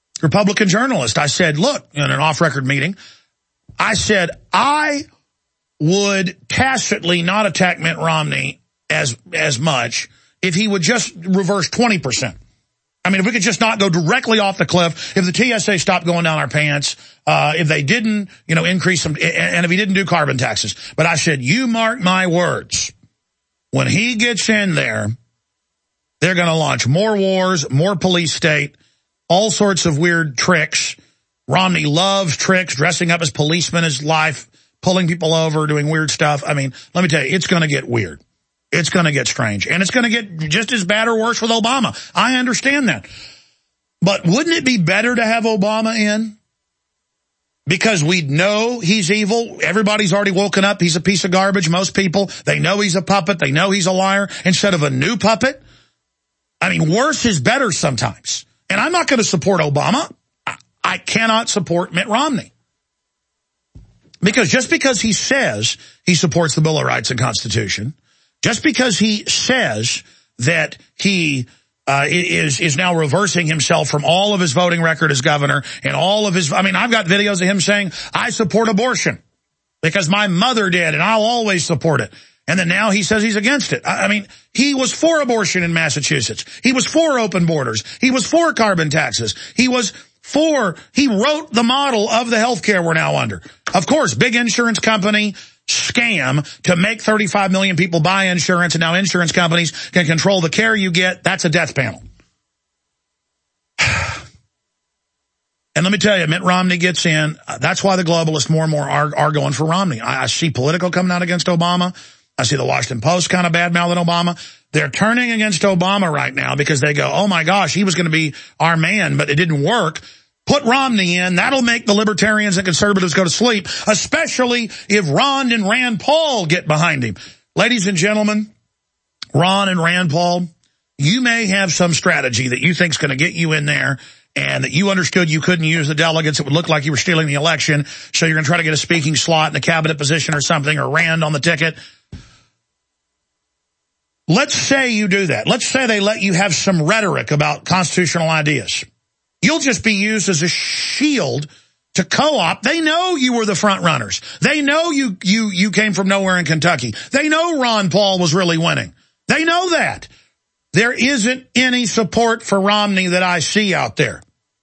Republican journalist, I said, look, in an off-record meeting, I said, I would tacitly not attack Mitt Romney as as much if he would just reverse twenty percent. I mean, if we could just not go directly off the cliff, if the T S A stopped going down our pants, uh, if they didn't, you know, increase some, and if he didn't do carbon taxes. But I said, you mark my words, when he gets in there, they're going to launch more wars, more police state, all sorts of weird tricks. Romney loves tricks, dressing up as policemen his life, pulling people over, doing weird stuff. I mean, let me tell you, it's going to get weird. It's going to get strange. And it's going to get just as bad or worse with Obama. I understand that. But wouldn't it be better to have Obama in? Because we know he's evil. Everybody's already woken up. He's a piece of garbage. Most people, they know he's a puppet. They know he's a liar. Instead of a new puppet. I mean, worse is better sometimes. And I'm not going to support Obama. I cannot support Mitt Romney. Because just because he says he supports the Bill of Rights and Constitution, just because he says that he uh, is is now reversing himself from all of his voting record as governor and all of his, I mean, I've got videos of him saying, I support abortion because my mother did and I'll always support it. And then now he says he's against it. I mean, he was for abortion in Massachusetts. He was for open borders. He was for carbon taxes. He was for, he wrote the model of the health care we're now under. Of course, big insurance company scam to make thirty-five million people buy insurance, and now insurance companies can control the care you get. That's a death panel. And let me tell you, Mitt Romney gets in. That's why the globalists more and more are, are going for Romney. I, I see Politico coming out against Obama. I see the Washington Post kind of bad-mouthing Obama. They're turning against Obama right now because they go, oh, my gosh, he was going to be our man, but it didn't work. Put Romney in. That'll make the libertarians and conservatives go to sleep, especially if Ron and Rand Paul get behind him. Ladies and gentlemen, Ron and Rand Paul, you may have some strategy that you think is going to get you in there and that you understood you couldn't use the delegates. It would look like you were stealing the election, so you're going to try to get a speaking slot in a cabinet position or something, or Rand on the ticket. Let's say you do that. Let's say they let you have some rhetoric about constitutional ideas. You'll just be used as a shield to co-op. They know you were the front runners. They know you, you, you came from nowhere in Kentucky. They know Ron Paul was really winning. They know that. There isn't any support for Romney that I see out there.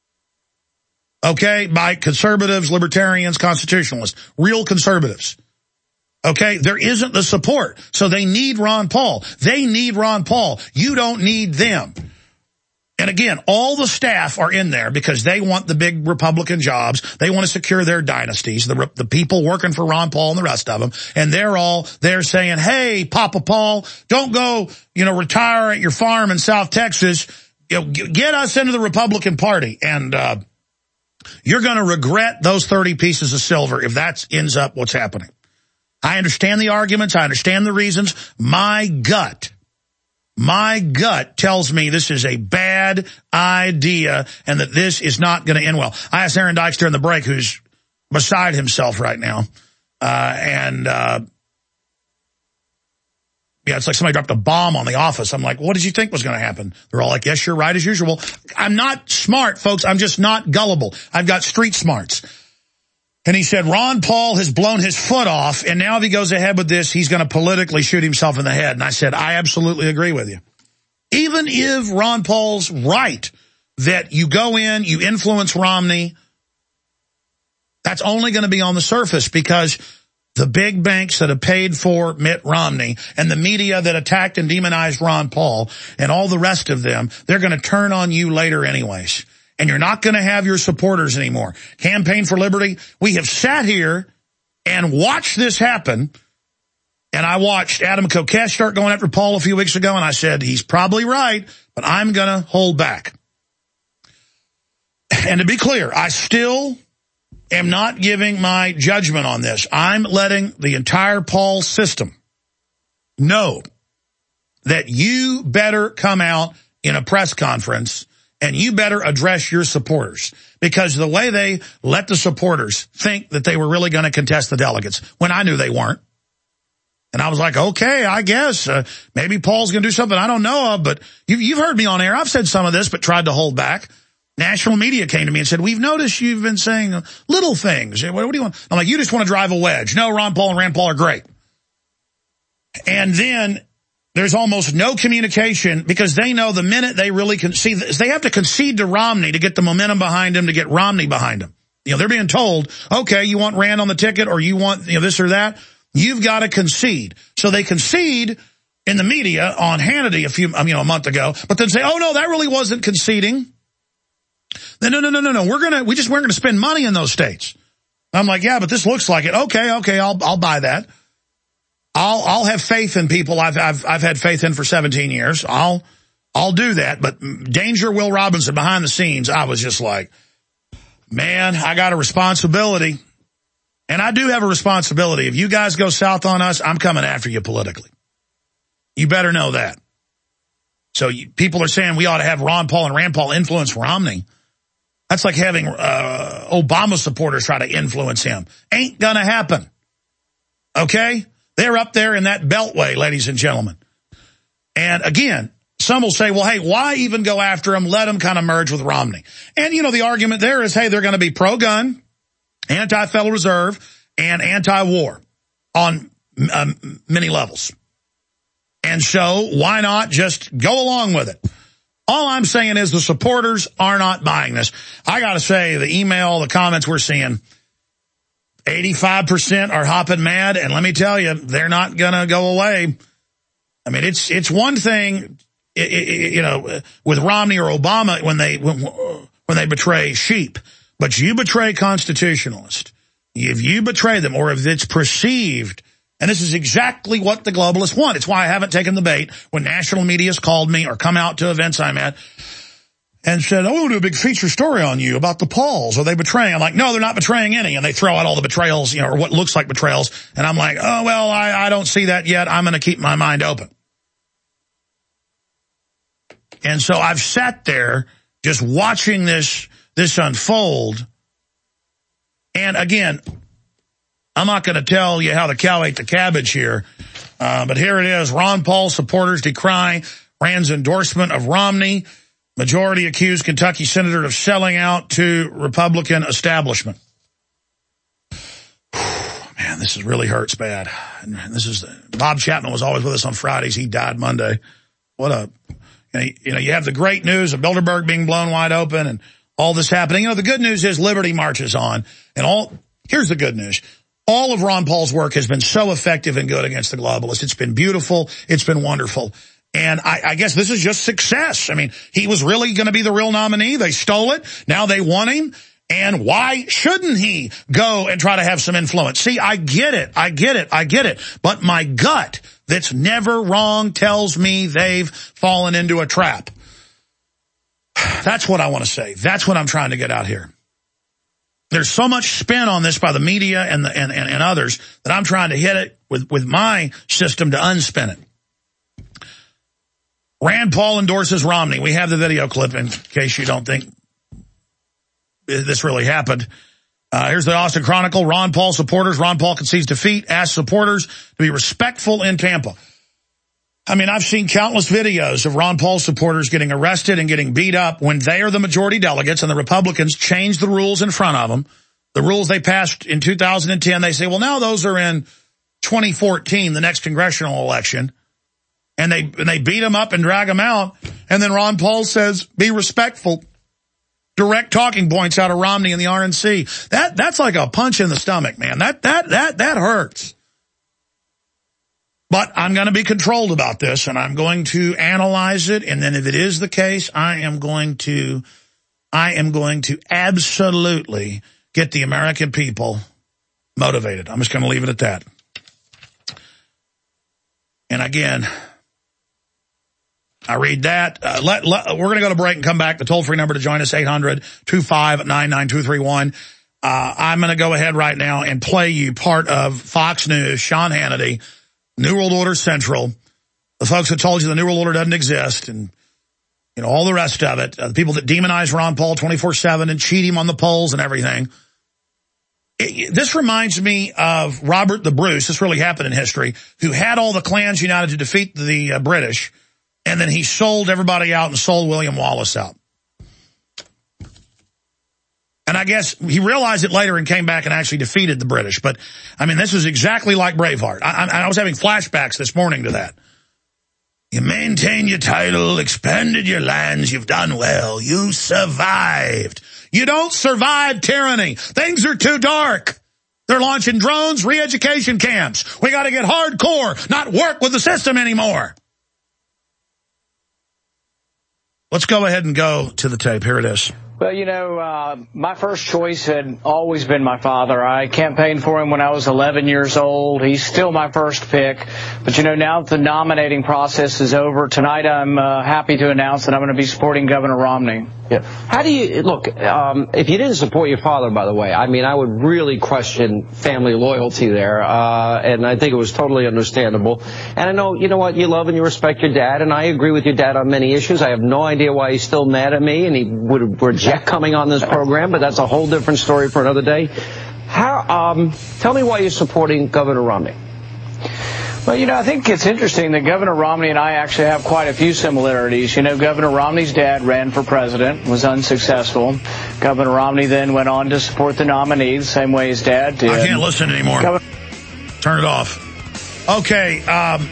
Okay? By conservatives, libertarians, constitutionalists, real conservatives. Okay? There isn't the support. So they need Ron Paul. They need Ron Paul. You don't need them. And again, all the staff are in there because they want the big Republican jobs. They want to secure their dynasties, the the people working for Ron Paul and the rest of them. And they're all there saying, hey, Papa Paul, don't go, you know, retire at your farm in South Texas. You know, get us into the Republican Party. And uh you're going to regret those thirty pieces of silver if that ends up what's happening. I understand the arguments. I understand the reasons. My gut My gut tells me this is a bad idea and that this is not going to end well. I asked Aaron Dykes during the break, who's beside himself right now, uh, and uh, yeah, it's like somebody dropped a bomb on the office. I'm like, what did you think was going to happen? They're all like, yes, you're right as usual. I'm not smart, folks. I'm just not gullible. I've got street smarts. And he said, Ron Paul has blown his foot off, and now if he goes ahead with this, he's going to politically shoot himself in the head. And I said, I absolutely agree with you. Even if Ron Paul's right that you go in, you influence Romney, that's only going to be on the surface because the big banks that have paid for Mitt Romney and the media that attacked and demonized Ron Paul and all the rest of them, they're going to turn on you later anyways. And you're not going to have your supporters anymore. Campaign for Liberty, we have sat here and watched this happen. And I watched Adam Kokesh start going after Paul a few weeks ago, and I said, he's probably right, but I'm going to hold back. And to be clear, I still am not giving my judgment on this. I'm letting the entire Paul system know that you better come out in a press conference and you better address your supporters, because the way they let the supporters think that they were really going to contest the delegates when I knew they weren't. And I was like, okay, I guess uh, maybe Paul's going to do something I don't know of, but you, you've heard me on air. I've said some of this, but tried to hold back. national media came to me and said, we've noticed you've been saying little things. What, what do you want? I'm like, you just want to drive a wedge. No, Ron Paul and Rand Paul are great. And then there's almost no communication because they know the minute they really concede, they have to concede to Romney to get the momentum behind him, to get Romney behind him. You know, they're being told, okay, you want Rand on the ticket or you want, you know, this or that. You've got to concede. So they concede in the media on Hannity a few, you know, a month ago, but then say, oh no, that really wasn't conceding. Then no, no, no, no, no. We're going to, we just weren't going to spend money in those states. I'm like, yeah, but this looks like it. Okay, okay, I'll, I'll buy that. I'll, I'll have faith in people I've, I've, I've had faith in for seventeen years. I'll, I'll do that. But Danger Will Robinson behind the scenes, I was just like, man, I got a responsibility. And I do have a responsibility. If you guys go south on us, I'm coming after you politically. You better know that. So you, people are saying we ought to have Ron Paul and Rand Paul influence Romney. That's like having uh, Obama supporters try to influence him. Ain't gonna happen. Okay? They're up there in that beltway, ladies and gentlemen. And again, some will say, well, hey, why even go after him? Let him kind of merge with Romney. And, you know, the argument there is, hey, they're going to be pro-gun, anti-Federal Reserve, and anti-war on um, many levels. And so why not just go along with it? All I'm saying is the supporters are not buying this. I got to say, the email, the comments we're seeing, eighty-five percent are hopping mad. And let me tell you, they're not going to go away. I mean, it's it's one thing, you know, with Romney or Obama when they when, when they betray sheep. But you betray constitutionalists. If you betray them, or if it's perceived, and this is exactly what the globalists want. It's why I haven't taken the bait when national media's called me or come out to events I'm at and said, oh, we'll do a big feature story on you about the Pauls. Are they betraying? I'm like, no, they're not betraying any. And they throw out all the betrayals, you know, or what looks like betrayals. And I'm like, oh, well, I, I don't see that yet. I'm going to keep my mind open. And so I've sat there just watching this, this unfold. And again, I'm not going to tell you how the cow ate the cabbage here, uh, but here it is. Ron Paul supporters decry Rand's endorsement of Romney. Majority accused Kentucky senator of selling out to Republican establishment. Man, this is really hurts bad. And this is Bob Chapman was always with us on Fridays. He died Monday. What a, you know, you have the great news of Bilderberg being blown wide open and all this happening. You know, the good news is Liberty marches on. And all, here's the good news. All of Ron Paul's work has been so effective and good against the globalists. It's been beautiful. It's been wonderful. And I, I guess this is just success. I mean, he was really going to be the real nominee. They stole it. Now they want him. And why shouldn't he go and try to have some influence? See, I get it. I get it. I get it. But my gut that's never wrong tells me they've fallen into a trap. That's what I want to say. That's what I'm trying to get out here. There's so much spin on this by the media and, the, and, and, and others that I'm trying to hit it with, with my system to unspin it. Rand Paul endorses Romney. We have the video clip in case you don't think this really happened. Uh, here's the Austin Chronicle. Ron Paul supporters. Ron Paul concedes defeat. Asks supporters to be respectful in Tampa. I mean, I've seen countless videos of Ron Paul supporters getting arrested and getting beat up when they are the majority delegates and the Republicans change the rules in front of them. The rules they passed in two thousand ten, they say, well, now those are in twenty fourteen, the next congressional election. And they, and they beat them up and drag them out. And then Ron Paul says, be respectful. Direct talking points out of Romney and the R N C. That, that's like a punch in the stomach, man. That, that, that, that hurts. But I'm going to be controlled about this, and I'm going to analyze it. And then if it is the case, I am going to, I am going to absolutely get the American people motivated. I'm just going to leave it at that. And again, I read that. Uh, let, let, we're going to go to break and come back. The toll-free number to join us, eight hundred, two five nine, nine two three one. Uh, I'm going to go ahead right now and play you part of Fox News, Sean Hannity, New World Order Central, the folks that told you the New World Order doesn't exist, and you know all the rest of it, uh, the people that demonize Ron Paul twenty-four seven and cheat him on the polls and everything. It, this reminds me of Robert the Bruce, this really happened in history, who had all the clans united to defeat the uh, British, and then he sold everybody out and sold William Wallace out. And I guess he realized it later and came back and actually defeated the British. But, I mean, this was exactly like Braveheart. I, I, I was having flashbacks this morning to that. You maintain your title, expanded your lands, you've done well, you survived. You don't survive tyranny. Things are too dark. They're launching drones, re-education camps. We got to get hardcore, not work with the system anymore. Let's go ahead and go to the tape. Here it is. Well, you know, uh, my first choice had always been my father. I campaigned for him when I was eleven years old. He's still my first pick. But, you know, now that the nominating process is over, tonight I'm uh, happy to announce that I'm going to be supporting Governor Romney. Yeah. How do you, look, um, if you didn't support your father, by the way, I mean, I would really question family loyalty there. Uh, and I think it was totally understandable. And I know, you know what, you love and you respect your dad, and I agree with your dad on many issues. I have no idea why he's still mad at me, and he would reject coming on this program, but that's a whole different story for another day. How, um, tell me why you're supporting Governor Romney. Well, you know, I think it's interesting that Governor Romney and I actually have quite a few similarities. You know, Governor Romney's dad ran for president, was unsuccessful. Governor Romney then went on to support the nominee the same way his dad did. I can't listen anymore. Governor- Turn it off. Okay, um...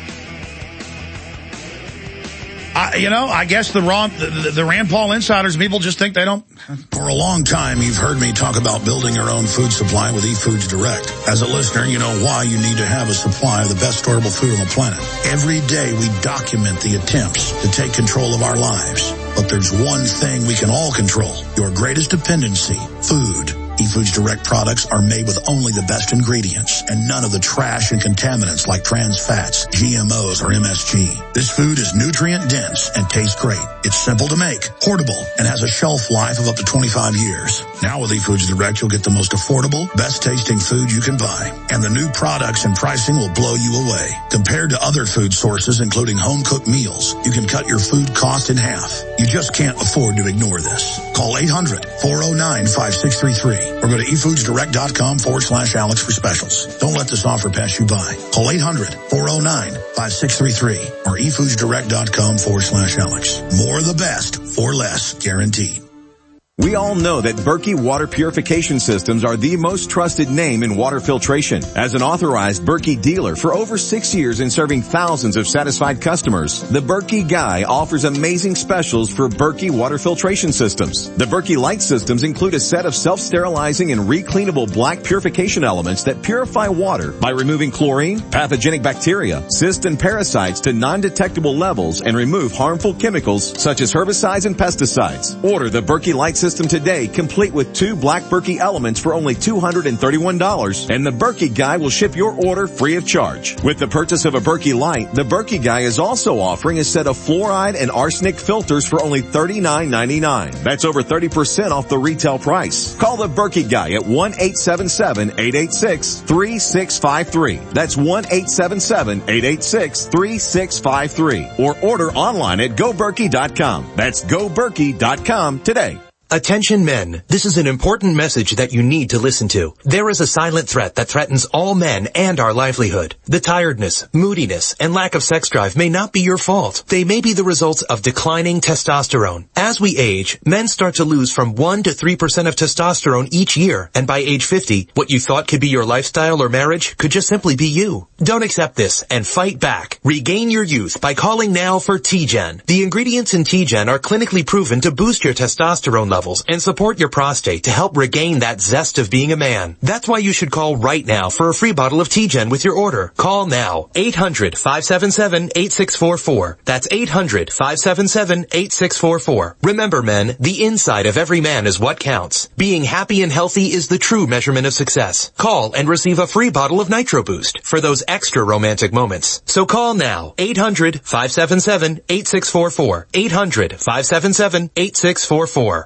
I, you know, I guess the, Ron, the, the Rand Paul insiders, people just think they don't. For a long time, you've heard me talk about building your own food supply with eFoods Direct. As a listener, you know why you need to have a supply of the best storable food on the planet. Every day, we document the attempts to take control of our lives. But there's one thing we can all control, your greatest dependency, food. eFoods Direct products are made with only the best ingredients and none of the trash and contaminants like trans fats, G M Os, or M S G. This food is nutrient dense and tastes great. It's simple to make, portable, and has a shelf life of up to twenty-five years. Now with eFoods Direct, you'll get the most affordable, best tasting food you can buy. And the new products and pricing will blow you away. Compared to other food sources, including home cooked meals, you can cut your food cost in half. You just can't afford to ignore this. Call eight hundred, four oh nine, five six three three. Or go to efoodsdirect.com forward slash Alex for specials. Don't let this offer pass you by. Call eight hundred, four oh nine, five six three three or efoodsdirect.com forward slash Alex. More of the best for less, guaranteed. We all know that Berkey Water Purification Systems are the most trusted name in water filtration. As an authorized Berkey dealer for over six years and serving thousands of satisfied customers, the Berkey Guy offers amazing specials for Berkey Water Filtration Systems. The Berkey Light Systems include a set of self-sterilizing and recleanable black purification elements that purify water by removing chlorine, pathogenic bacteria, cysts, and parasites to non-detectable levels and remove harmful chemicals such as herbicides and pesticides. Order the Berkey Light System today, complete with two black Berkey elements for only two hundred thirty-one dollars, and the Berkey Guy will ship your order free of charge. With the purchase of a Berkey Light, the Berkey Guy is also offering a set of fluoride and arsenic filters for only thirty-nine ninety-nine. That's over thirty percent off the retail price. Call the Berkey Guy at one eight seven seven, eight eight six, three six five three. That's one eight seven seven, eight eight six, three six five three. Or order online at go berkey dot com. That's go berkey dot com today. Attention men, this is an important message that you need to listen to. There is a silent threat that threatens all men and our livelihood. The tiredness, moodiness, and lack of sex drive may not be your fault. They may be the results of declining testosterone. As we age, men start to lose from one to three percent of testosterone each year, and by age fifty, what you thought could be your lifestyle or marriage could just simply be you. Don't accept this and fight back. Regain your youth by calling now for T-Gen. The ingredients in T-Gen are clinically proven to boost your testosterone levels and support your prostate to help regain that zest of being a man. That's why you should call right now for a free bottle of T-Gen with your order. Call now. eight hundred, five seven seven, eight six four four. That's eight hundred, five seven seven, eight six four four. Remember, men, the inside of every man is what counts. Being happy and healthy is the true measurement of success. Call and receive a free bottle of Nitro Boost for those extra romantic moments. So call now. eight hundred, five seven seven, eight six four four. eight hundred, five seven seven, eight six four four.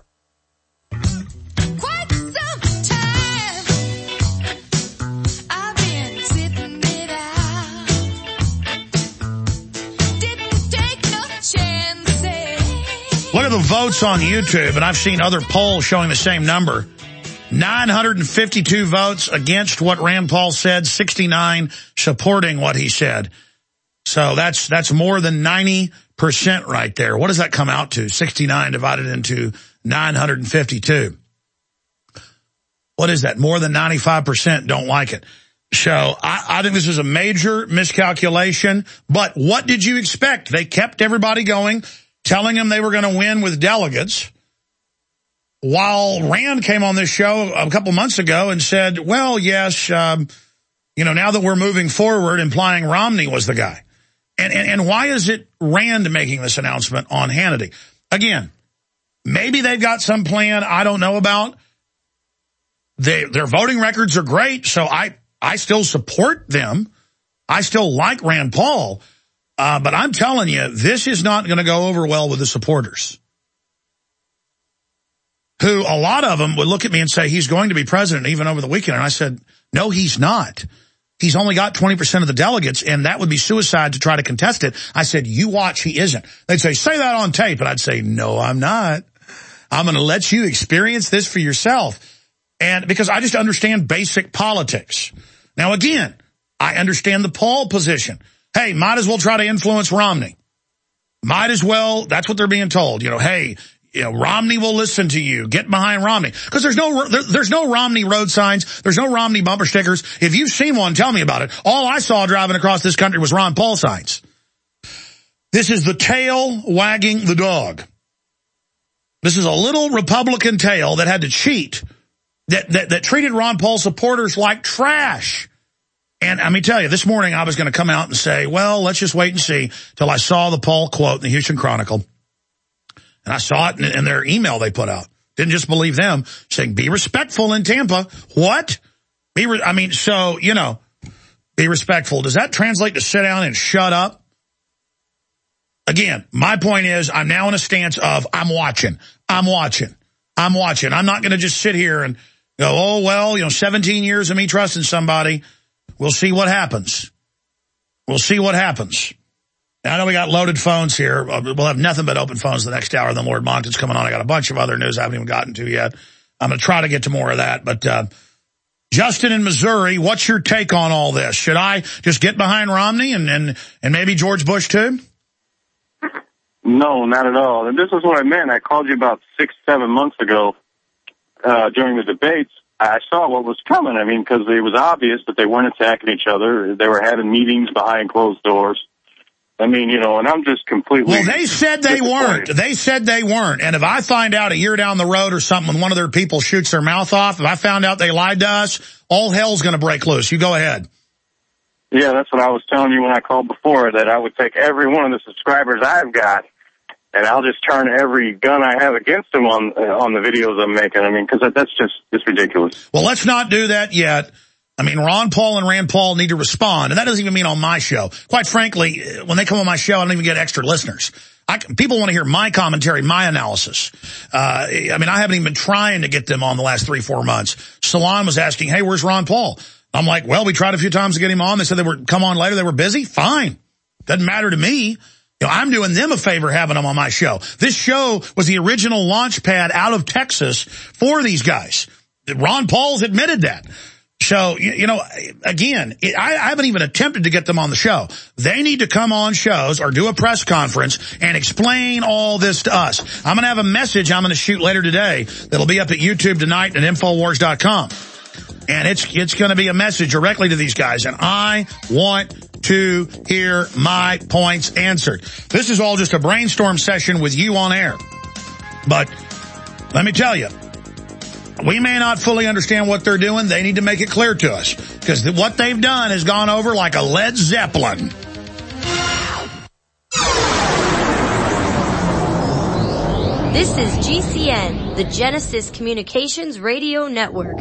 Look at the votes on YouTube, and I've seen other polls showing the same number. nine hundred fifty-two votes against what Rand Paul said, sixty-nine supporting what he said. So that's that's more than ninety percent right there. What does that come out to? sixty-nine divided into nine hundred fifty-two. what is that? More than ninety-five percent don't like it. So I, I think this is a major miscalculation. But what did you expect? They kept everybody going, telling them they were going to win with delegates, while Rand came on this show a couple months ago and said, well, yes, um, you know, now that we're moving forward, implying Romney was the guy. And, and, and why is it Rand making this announcement on Hannity? Again, maybe they've got some plan I don't know about. They, their voting records are great, so I, I still support them. I still like Rand Paul. Uh, but I'm telling you, this is not going to go over well with the supporters, who a lot of them would look at me and say, he's going to be president even over the weekend. And I said, no, he's not. He's only got twenty percent of the delegates, and that would be suicide to try to contest it. I said, you watch, he isn't. They'd say, say that on tape. And I'd say, no, I'm not. I'm going to let you experience this for yourself. And because I just understand basic politics. Now, again, I understand the Paul position. Hey, might as well try to influence Romney. Might as well. That's what they're being told. You know, hey, you know, Romney will listen to you. Get behind Romney. Because there's no, there, there's no Romney road signs. There's no Romney bumper stickers. If you've seen one, tell me about it. All I saw driving across this country was Ron Paul signs. This is the tail wagging the dog. This is a little Republican tail that had to cheat, that, that, that treated Ron Paul supporters like trash. And let me tell you, this morning I was going to come out and say, well, let's just wait and see till I saw the Paul quote in the Houston Chronicle. And I saw it in, in their email they put out. Didn't just believe them, saying, be respectful in Tampa. What? Be re- I mean, so, you know, be respectful. Does that translate to sit down and shut up? Again, my point is I'm now in a stance of I'm watching. I'm watching. I'm watching. I'm not going to just sit here and go, oh, well, you know, seventeen years of me trusting somebody. We'll see what happens. We'll see what happens. Now, I know we got loaded phones here. We'll have nothing but open phones the next hour. Then Lord Monckton's coming on. I got a bunch of other news I haven't even gotten to yet. I'm going to try to get to more of that. But uh, Justin in Missouri, what's your take on all this? Should I just get behind Romney and, and, and maybe George Bush too? No, not at all. And this is what I meant. I called you about six, seven months ago uh, during the debates. I saw what was coming. I mean, because it was obvious that they weren't attacking each other. They were having meetings behind closed doors. I mean, you know, and I'm just completely... Well, they said they weren't. They said they weren't. And if I find out a year down the road or something when one of their people shoots their mouth off, if I found out they lied to us, all hell's going to break loose. You go ahead. Yeah, that's what I was telling you when I called before, that I would take every one of the subscribers I've got, and I'll just turn every gun I have against them on uh, on the videos I'm making. I mean, because that, that's just it's ridiculous. Well, let's not do that yet. I mean, Ron Paul and Rand Paul need to respond, and that doesn't even mean on my show. Quite frankly, when they come on my show, I don't even get extra listeners. I, people want to hear my commentary, my analysis. Uh, I mean, I haven't even been trying to get them on the last three, four months. Salon was asking, hey, where's Ron Paul? I'm like, well, we tried a few times to get him on. They said they were come on later. They were busy. Fine. Doesn't matter to me. You know, I'm doing them a favor having them on my show. This show was the original launch pad out of Texas for these guys. Ron Paul's admitted that. So, you know, again, I haven't even attempted to get them on the show. They need to come on shows or do a press conference and explain all this to us. I'm going to have a message I'm going to shoot later today that'll be up at YouTube tonight and Infowars dot com. And it's it's going to be a message directly to these guys. And I want to hear my points answered. This is all just a brainstorm session with you on air. But let me tell you, we may not fully understand what they're doing. They need to make it clear to us. Because what they've done has gone over like a Led Zeppelin. This is G C N, the Genesis Communications Radio Network.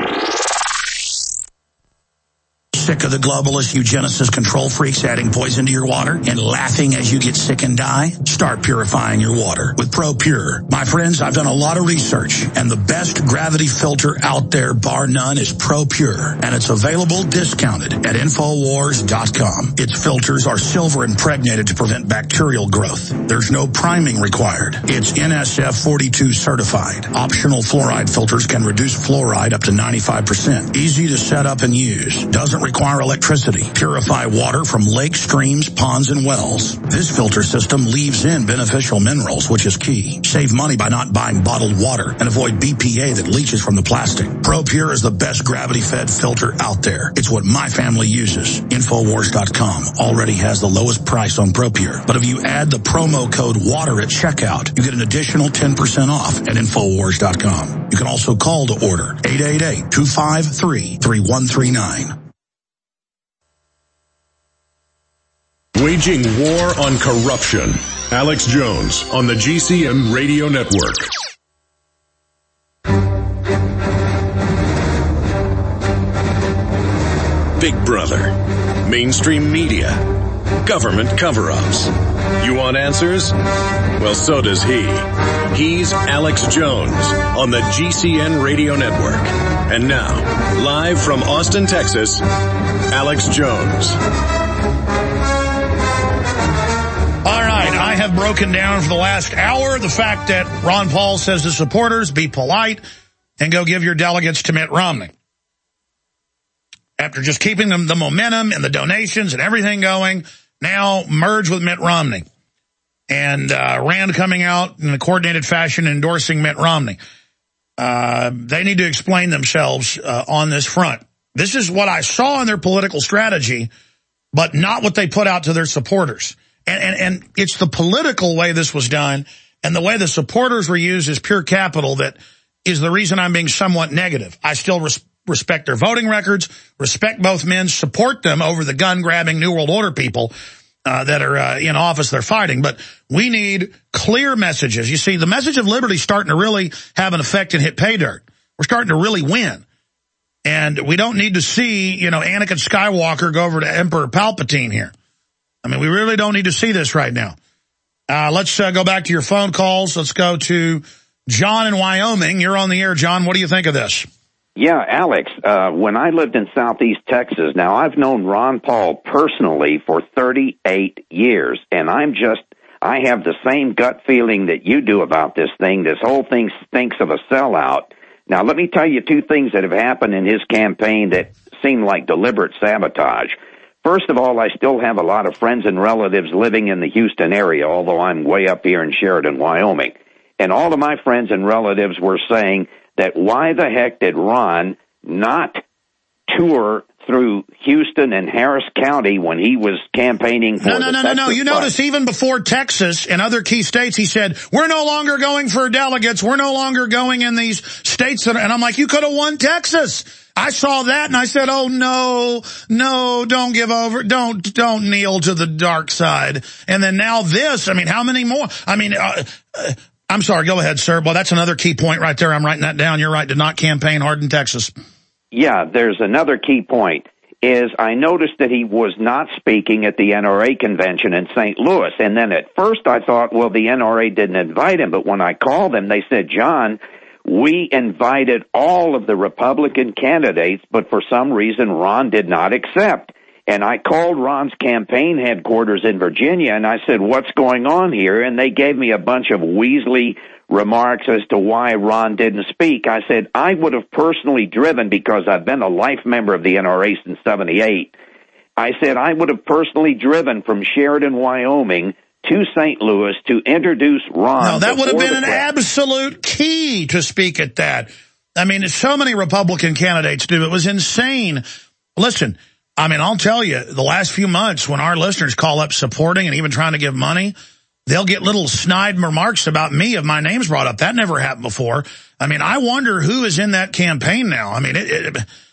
Sick of the globalist eugenicist control freaks adding poison to your water and laughing as you get sick and die? Start purifying your water with ProPure. My friends, I've done a lot of research, and the best gravity filter out there, bar none, is ProPure, and it's available discounted at Infowars dot com. Its filters are silver impregnated to prevent bacterial growth. There's no priming required. It's N S F forty-two certified. Optional fluoride filters can reduce fluoride up to ninety-five percent. Easy to set up and use. Doesn't require require electricity. Purify water from lakes, streams, ponds, and wells. This filter system leaves in beneficial minerals, which is key. Save money by not buying bottled water and avoid B P A that leaches from the plastic. ProPure is the best gravity-fed filter out there. It's what my family uses. Infowars dot com already has the lowest price on ProPure. But if you add the promo code WATER at checkout, you get an additional ten percent off at Infowars dot com. You can also call to order eight eight eight, two five three, three one three nine. Waging war on corruption. Alex Jones on the G C N Radio Network. Big Brother, mainstream media, government cover-ups. You want answers? Well, so does he. He's Alex Jones on the G C N Radio Network. And now, live from Austin, Texas, Alex Jones. All right, I have broken down for the last hour the fact that Ron Paul says to supporters, be polite and go give your delegates to Mitt Romney. After just keeping them the momentum and the donations and everything going, now merge with Mitt Romney. And uh, Rand coming out in a coordinated fashion endorsing Mitt Romney. Uh, they need to explain themselves uh, on this front. This is what I saw in their political strategy, but not what they put out to their supporters. And, and, and it's the political way this was done and the way the supporters were used as pure capital that is the reason I'm being somewhat negative. I still res respect their voting records, respect both men, support them over the gun-grabbing New World Order people uh, that are uh, in office they're fighting. But we need clear messages. You see, the message of liberty is starting to really have an effect and hit pay dirt. We're starting to really win. And we don't need to see, you know, Anakin Skywalker go over to Emperor Palpatine here. I mean, we really don't need to see this right now. Uh, let's uh, go back to your phone calls. Let's go to John in Wyoming. You're on the air, John. What do you think of this? Yeah, Alex, uh, when I lived in Southeast Texas, now I've known Ron Paul personally for thirty-eight years, and I'm just, I have the same gut feeling that you do about this thing. This whole thing stinks of a sellout. Now, let me tell you two things that have happened in his campaign that seem like deliberate sabotage. First of all, I still have a lot of friends and relatives living in the Houston area, although I'm way up here in Sheridan, Wyoming. And all of my friends and relatives were saying that why the heck did Ron not tour through Houston and Harris County when he was campaigning for no, no, the no, Texas no, no. You fight? notice even before Texas and other key states, he said, we're no longer going for delegates. We're no longer going in these states. That, and I'm like, you could have won Texas. I saw that and I said, oh, no, no, don't give over. Don't, don't kneel to the dark side. And then now this, I mean, how many more? I mean, uh, uh, I'm sorry, go ahead, sir. Well, that's another key point right there. I'm writing that down. You're right, did not campaign hard in Texas. Yeah, there's another key point, is I noticed that he was not speaking at the N R A convention in Saint Louis. And then at first I thought, well, the N R A didn't invite him. But when I called them, they said, John, we invited all of the Republican candidates, but for some reason Ron did not accept. And I called Ron's campaign headquarters in Virginia, and I said, what's going on here? And they gave me a bunch of Weasley remarks as to why Ron didn't speak. I said, I would have personally driven, because I've been a life member of the N R A since seventy-eight. I said, I would have personally driven from Sheridan, Wyoming to Saint Louis to introduce Ron. No, that would have been an press. absolute key to speak at that. I mean, so many Republican candidates do. It was insane. Listen, I mean, I'll tell you, the last few months when our listeners call up supporting and even trying to give money, they'll get little snide remarks about me if my name's brought up. That never happened before. I mean, I wonder who is in that campaign now. I mean, it, it,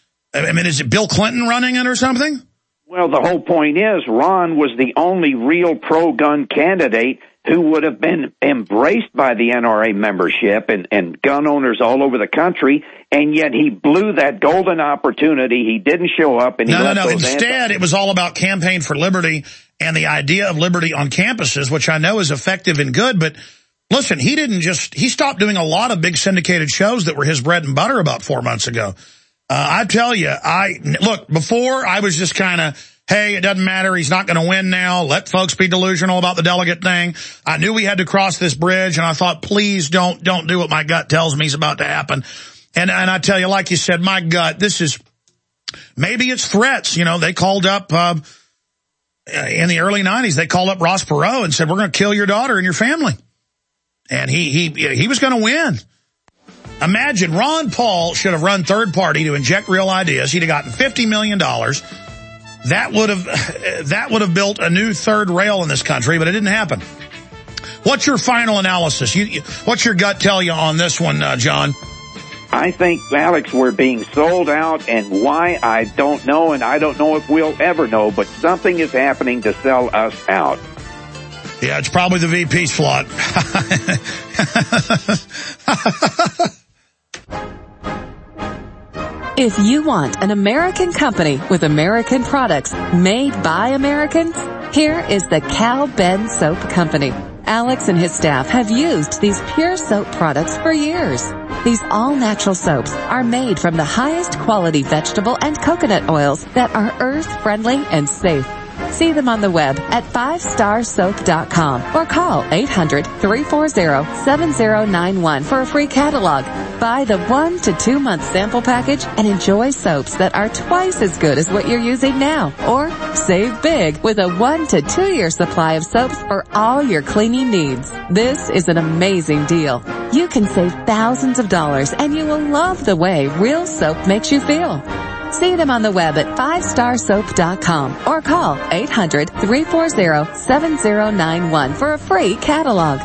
I mean, is it Bill Clinton running it or something? Well, the whole point is Ron was the only real pro-gun candidate who would have been embraced by the N R A membership and, and gun owners all over the country, and yet he blew that golden opportunity. He didn't show up. And he No, no, let no. those Instead, it was all about Campaign for Liberty and the idea of liberty on campuses, which I know is effective and good. But listen, he didn't just, he stopped doing a lot of big syndicated shows that were his bread and butter about four months ago. Uh, I tell you, I, look, before I was just kind of, hey, it doesn't matter. He's not going to win now. Let folks be delusional about the delegate thing. I knew we had to cross this bridge, and I thought, please don't, don't do what my gut tells me is about to happen. And, and I tell you, like you said, my gut, this is, Maybe it's threats. You know, they called up, uh, in the early nineties, they called up Ross Perot and said, we're going to kill your daughter and your family. And he, he, he was going to win. Imagine Ron Paul should have run third party to inject Real Ideas. He'd have gotten fifty million dollars. That would have, that would have built a new third rail in this country, but it didn't happen. What's your final analysis? You, you, what's your gut tell you on this one, uh, John? I think, Alex, we're being sold out, and why, I don't know, and I don't know if we'll ever know, but something is happening to sell us out. Yeah, it's probably the V P's fault. If you want an American company with American products made by Americans, here is the Cal Ben Soap Company. Alex and his staff have used these pure soap products for years. These all-natural soaps are made from the highest quality vegetable and coconut oils that are earth-friendly and safe. See them on the web at five star soap dot com or call eight hundred, three four zero, seven zero nine one for a free catalog. Buy the one to two month sample package and enjoy soaps that are twice as good as what you're using now. Or save big with a one to two year supply of soaps for all your cleaning needs. This is an amazing deal. You can save thousands of dollars and you will love the way real soap makes you feel. See them on the web at five star soap dot com or call eight hundred, three four zero, seven zero nine one for a free catalog.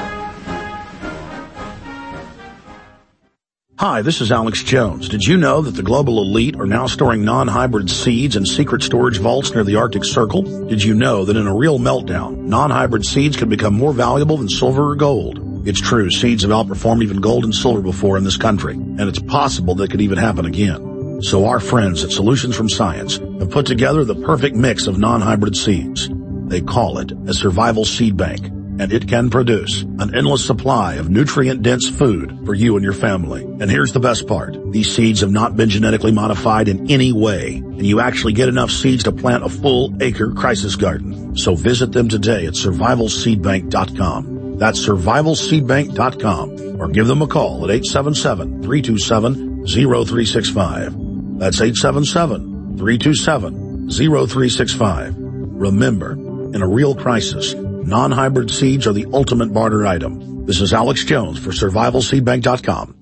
Hi, this is Alex Jones. Did you know that the global elite are now storing non-hybrid seeds in secret storage vaults near the Arctic Circle? Did you know that in a real meltdown, non-hybrid seeds can become more valuable than silver or gold? It's true, seeds have outperformed even gold and silver before in this country, and it's possible that could even happen again. So our friends at Solutions from Science have put together the perfect mix of non-hybrid seeds. They call it a survival seed bank, and it can produce an endless supply of nutrient-dense food for you and your family. And here's the best part. These seeds have not been genetically modified in any way, and you actually get enough seeds to plant a full acre crisis garden. So visit them today at survival seed bank dot com. That's survival seed bank dot com, or give them a call at eight seven seven, three two seven, zero three six five. That's eight seven seven, three two seven, zero three six five. Remember, in a real crisis, non-hybrid seeds are the ultimate barter item. This is Alex Jones for survival seed bank dot com.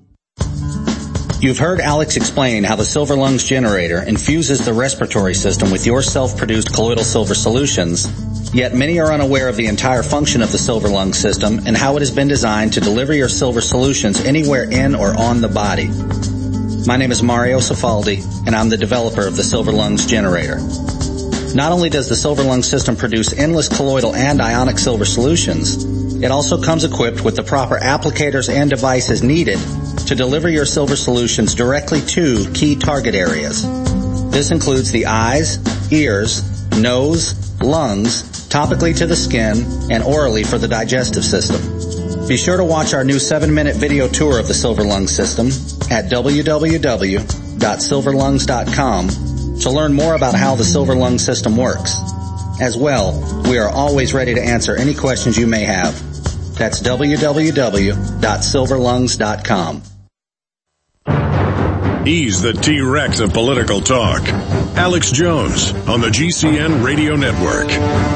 You've heard Alex explain how the Silver Lungs generator infuses the respiratory system with your self-produced colloidal silver solutions, yet many are unaware of the entire function of the Silver Lung system and how it has been designed to deliver your silver solutions anywhere in or on the body. My name is Mario Cifaldi, and I'm the developer of the Silver Lungs generator. Not only does the Silver Lung system produce endless colloidal and ionic silver solutions, it also comes equipped with the proper applicators and devices needed to deliver your silver solutions directly to key target areas. This includes the eyes, ears, nose, lungs, topically to the skin, and orally for the digestive system. Be sure to watch our new seven minute video tour of the Silver Lung system at w w w dot silver lungs dot com to learn more about how the Silver Lung system works. As well, we are always ready to answer any questions you may have. That's w w w dot silver lungs dot com. He's the T-Rex of political talk. Alex Jones on the G C N Radio Network.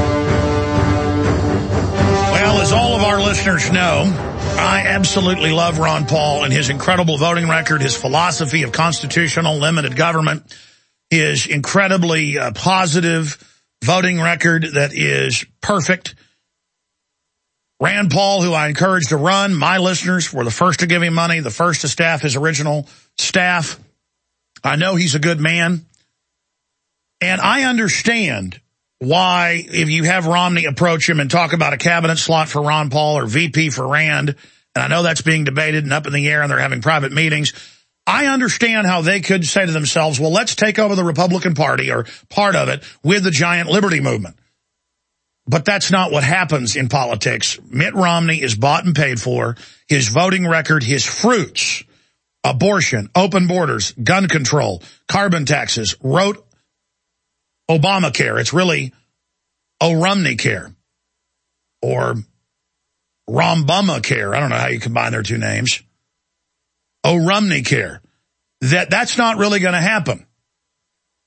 Well, as all of our listeners know, I absolutely love Ron Paul and his incredible voting record, his philosophy of constitutional limited government, his incredibly uh, positive voting record that is perfect. Rand Paul, who I encourage to run, my listeners were the first to give him money, the first to staff his original staff. I know he's a good man. And I understand why, if you have Romney approach him and talk about a cabinet slot for Ron Paul or V P for Rand, and I know that's being debated and up in the air and they're having private meetings, I understand how they could say to themselves, well, let's take over the Republican Party or part of it with the giant liberty movement. But that's not what happens in politics. Mitt Romney is bought and paid for. His voting record, his fruits, abortion, open borders, gun control, carbon taxes, wrote Obamacare. It's really O'Romneycare or Rombumacare. I don't know how you combine their two names. O'Romneycare. That, that's not really going to happen.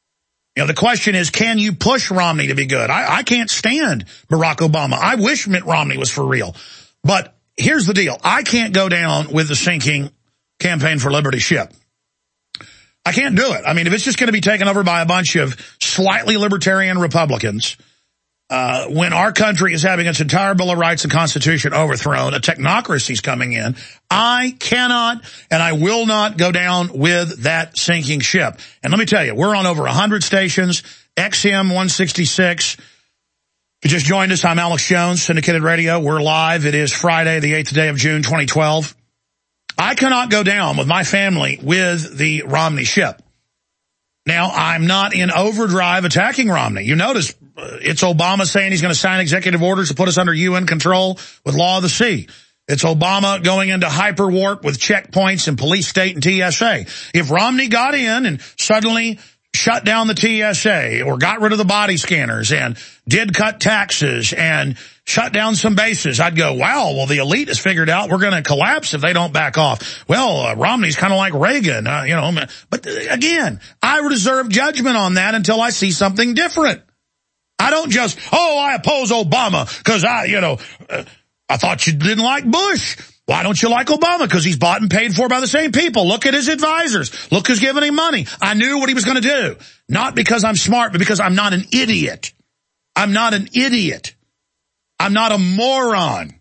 You know, the question is, can you push Romney to be good? I, I can't stand Barack Obama. I wish Mitt Romney was for real. But here's the deal. I can't go down with the sinking Campaign for Liberty ship. I can't do it. I mean, if it's just going to be taken over by a bunch of slightly libertarian Republicans, uh, when our country is having its entire Bill of Rights and Constitution overthrown, a technocracy's coming in, I cannot and I will not go down with that sinking ship. And let me tell you, we're on over one hundred stations, X M one sixty-six. If you just joined us, I'm Alex Jones, Syndicated Radio. We're live. It is Friday, the eighth day of June, twenty twelve. I cannot go down with my family with the Romney ship. Now, I'm not in overdrive attacking Romney. You notice uh, it's Obama saying he's going to sign executive orders to put us under U N control with law of the sea. It's Obama going into hyperwarp with checkpoints and police state and T S A. If Romney got in and suddenly shut down the T S A or got rid of the body scanners and did cut taxes and shut down some bases, I'd go, wow, well, the elite has figured out we're going to collapse if they don't back off. Well, uh, Romney's kind of like Reagan, uh, you know. But again, I reserve judgment on that until I see something different. I don't just, oh, I oppose Obama because I, you know, uh, I thought you didn't like Bush. Why don't you like Obama? Because he's bought and paid for by the same people. Look at his advisors. Look who's giving him money. I knew what he was going to do. Not because I'm smart, but because I'm not an idiot. I'm not an idiot. I'm not a moron.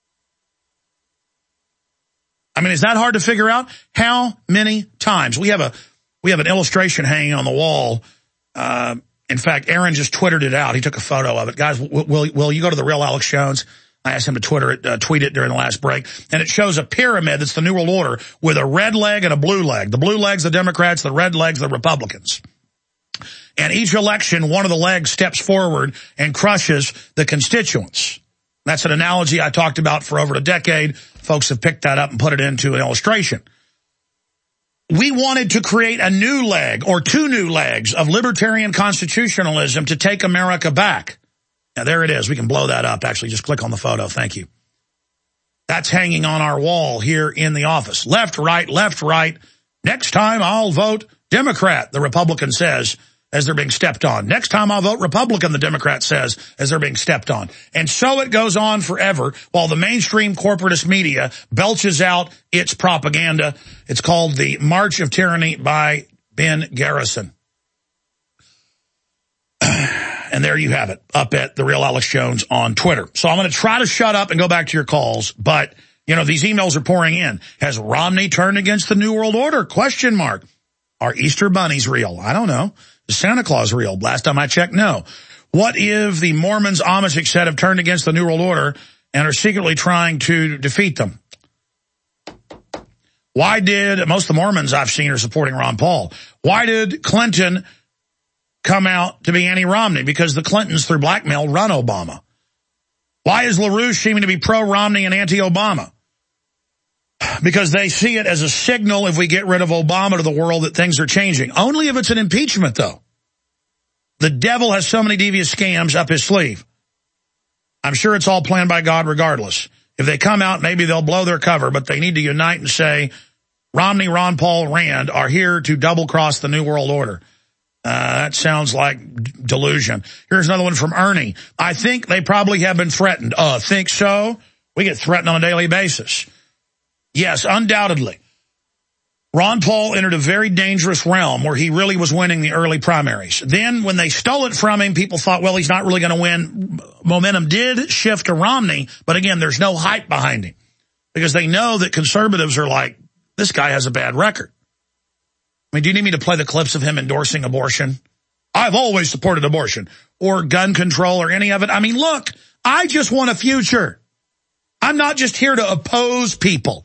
I mean, is that hard to figure out? How many times? We have a we have an illustration hanging on the wall. Uh, in fact, Aaron just Twittered it out. He took a photo of it. Guys, will, will, will you go to the Real Alex Jones? I asked him to Twitter it, uh, tweet it during the last break. And it shows a pyramid that's the New World Order with a red leg and a blue leg. The blue leg's the Democrats, the red leg's the Republicans. And each election, one of the legs steps forward and crushes the constituents. That's an analogy I talked about for over a decade. Folks have picked that up and put it into an illustration. We wanted to create a new leg or two new legs of libertarian constitutionalism to take America back. Now, there it is. We can blow that up. Actually, just click on the photo. Thank you. That's hanging on our wall here in the office. Left, right, left, right. Next time I'll vote Democrat, the Republican says, as they're being stepped on. Next time I'll vote Republican, the Democrat says, as they're being stepped on. And so it goes on forever while the mainstream corporatist media belches out its propaganda. It's called the March of Tyranny by Ben Garrison. And there you have it, up at The Real Alex Jones on Twitter. So I'm going to try to shut up and go back to your calls, but, you know, these emails are pouring in. Has Romney turned against the New World Order? Question mark. Are Easter bunnies real? I don't know. Is Santa Claus real? Last time I checked, no. What if the Mormons, Amish, et cetera have turned against the New World Order and are secretly trying to defeat them? Why did, most of the Mormons I've seen are supporting Ron Paul. Why did Clinton come out to be anti-Romney? Because the Clintons, through blackmail, run Obama. Why is LaRouche seeming to be pro-Romney and anti-Obama? Because they see it as a signal, if we get rid of Obama, to the world that things are changing. Only if it's an impeachment, though. The devil has so many devious scams up his sleeve. I'm sure it's all planned by God regardless. If they come out, maybe they'll blow their cover, but they need to unite and say, Romney, Ron Paul, Rand are here to double-cross the New World Order. Uh, that sounds like delusion. Here's another one from Ernie. I think they probably have been threatened. Uh, think so? We get threatened on a daily basis. Yes, undoubtedly. Ron Paul entered a very dangerous realm where he really was winning the early primaries. Then when they stole it from him, people thought, well, he's not really going to win. Momentum did shift to Romney, but again, there's no hype behind him because they know that conservatives are like, this guy has a bad record. I mean, do you need me to play the clips of him endorsing abortion? I've always supported abortion or gun control or any of it. I mean, look, I just want a future. I'm not just here to oppose people.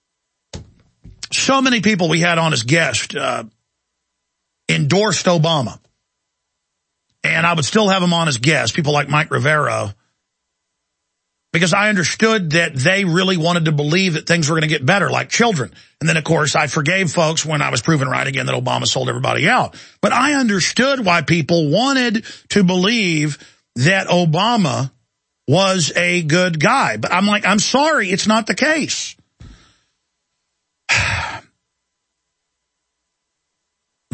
So many people we had on as guests uh, endorsed Obama. And I would still have them on as guests, people like Mike Rivero, because I understood that they really wanted to believe that things were going to get better, like children. And then, of course, I forgave folks when I was proven right again that Obama sold everybody out. But I understood why people wanted to believe that Obama was a good guy. But I'm like, I'm sorry, it's not the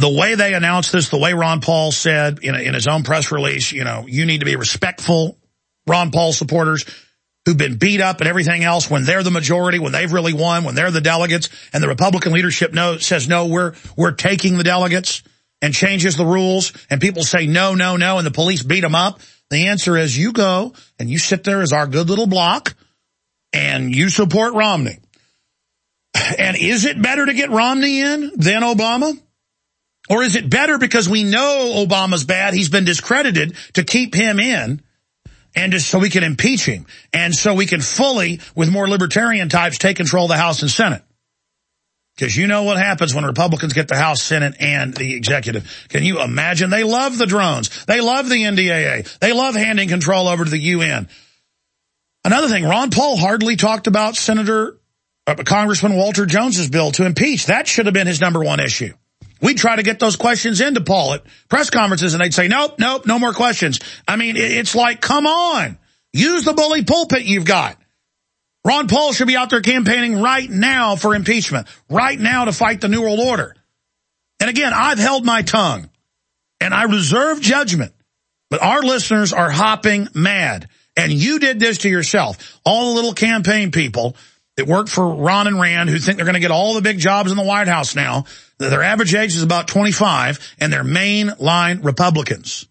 the way they announced this, the way Ron Paul said in, a, in his own press release, you know, you need to be respectful, Ron Paul supporters who've been beat up and everything else when they're the majority, when they've really won, when they're the delegates, and the Republican leadership no, says, no, we're we're taking the delegates, and changes the rules, and people say no, no, no, and the police beat them up. The answer is you go and you sit there as our good little block, and you support Romney. And is it better to get Romney in than Obama? Or is it better because we know Obama's bad, he's been discredited, to keep him in, and just so we can impeach him, and so we can fully, with more libertarian types, take control of the House and Senate? Because you know what happens when Republicans get the House, Senate, and the executive. Can you imagine? They love the drones. They love the N D A A. They love handing control over to the U N. Another thing, Ron Paul hardly talked about Senator, uh, Congressman Walter Jones's bill to impeach. That should have been his number one issue. We'd try to get those questions into Paul at press conferences, and they'd say, nope, nope, no more questions. I mean, it's like, come on. Use the bully pulpit you've got. Ron Paul should be out there campaigning right now for impeachment, right now to fight the New World Order. And again, I've held my tongue, and I reserve judgment, but our listeners are hopping mad. And you did this to yourself. All the little campaign people that work for Ron and Rand who think they're going to get all the big jobs in the White House now, their average age is about twenty-five, and they're mainline Republicans.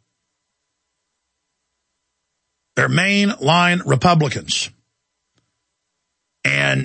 They're mainline Republicans. And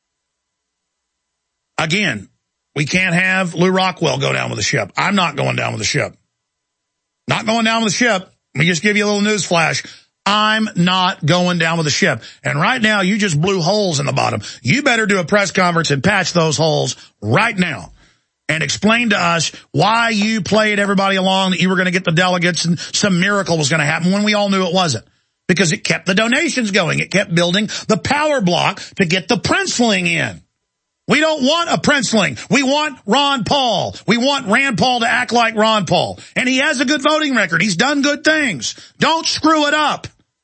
again, we can't have Lew Rockwell go down with the ship. I'm not going down with the ship. Not going down with the ship. Let me just give you a little news flash. I'm not going down with the ship. And right now, you just blew holes in the bottom. You better do a press conference and patch those holes right now. And explain to us why you played everybody along that you were going to get the delegates and some miracle was going to happen when we all knew it wasn't. Because it kept the donations going. It kept building the power block to get the princeling in. We don't want a princeling. We want Ron Paul. We want Rand Paul to act like Ron Paul. And he has a good voting record. He's done good things. Don't screw it up.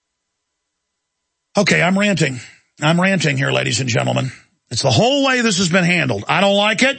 Okay, I'm ranting. I'm ranting here, ladies and gentlemen. It's the whole way this has been handled. I don't like it.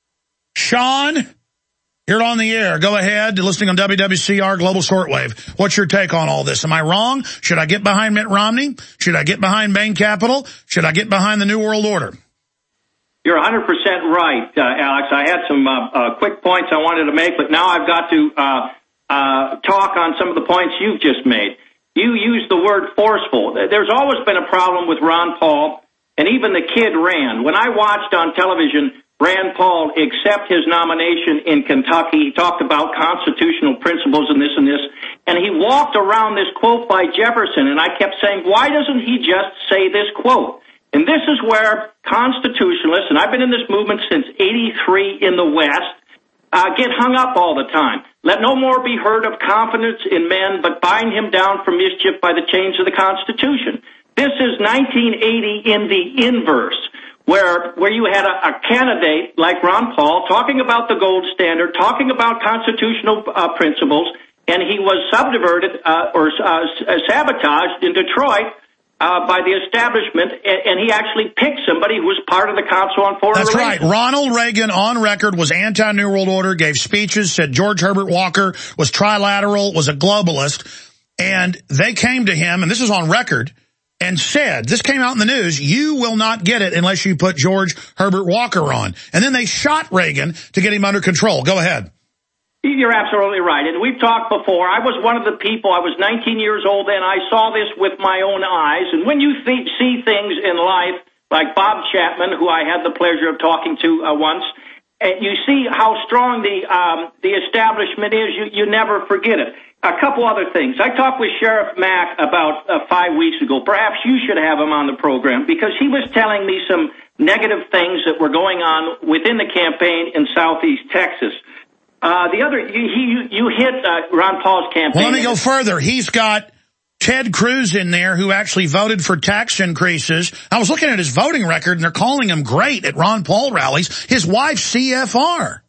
Sean, you're on the air. Go ahead. You're listening on W W C R Global Shortwave. What's your take on all this? Am I wrong? Should I get behind Mitt Romney? Should I get behind Bain Capital? Should I get behind the New World Order? You're one hundred percent right, uh, Alex. I had some uh, uh, quick points I wanted to make, but now I've got to uh, uh, talk on some of the points you've just made. You used the word forceful. There's always been a problem with Ron Paul, and even the kid Rand. When I watched on television Rand Paul accept his nomination in Kentucky, he talked about constitutional principles and this and this, and he walked around this quote by Jefferson, and I kept saying, why doesn't he just say this quote? And this is where constitutionalists, and I've been in this movement since eighty-three in the West, uh, get hung up all the time. Let no more be heard of confidence in men, but bind him down for mischief by the chains of the Constitution. This is nineteen eighty in the inverse, where where you had a, a candidate like Ron Paul talking about the gold standard, talking about constitutional uh, principles, and he was subverted uh, or uh, sabotaged in Detroit Uh, by the establishment, and, and he actually picked somebody who was part of the Council on Foreign That's Relations. Right. Ronald Reagan, on record, was anti-New World Order, gave speeches, said George Herbert Walker was trilateral, was a globalist, and they came to him, and this is on record, and said, this came out in the news, you will not get it unless you put George Herbert Walker on. And then they shot Reagan to get him under control. Go ahead. You're absolutely right. And we've talked before. I was one of the people, I was nineteen years old then. I saw this with my own eyes. And when you th- see things in life, like Bob Chapman, who I had the pleasure of talking to uh, once, and you see how strong the um, the establishment is, you, you never forget it. A couple other things. I talked with Sheriff Mack about uh, five weeks ago. Perhaps you should have him on the program, because he was telling me some negative things that were going on within the campaign in Southeast Texas. Uh, the other, you, you, you hit uh, Ron Paul's campaign. Well, let me go further. He's got Ted Cruz in there, who actually voted for tax increases. I was looking at his voting record, and they're calling him great at Ron Paul rallies. His wife's C F R.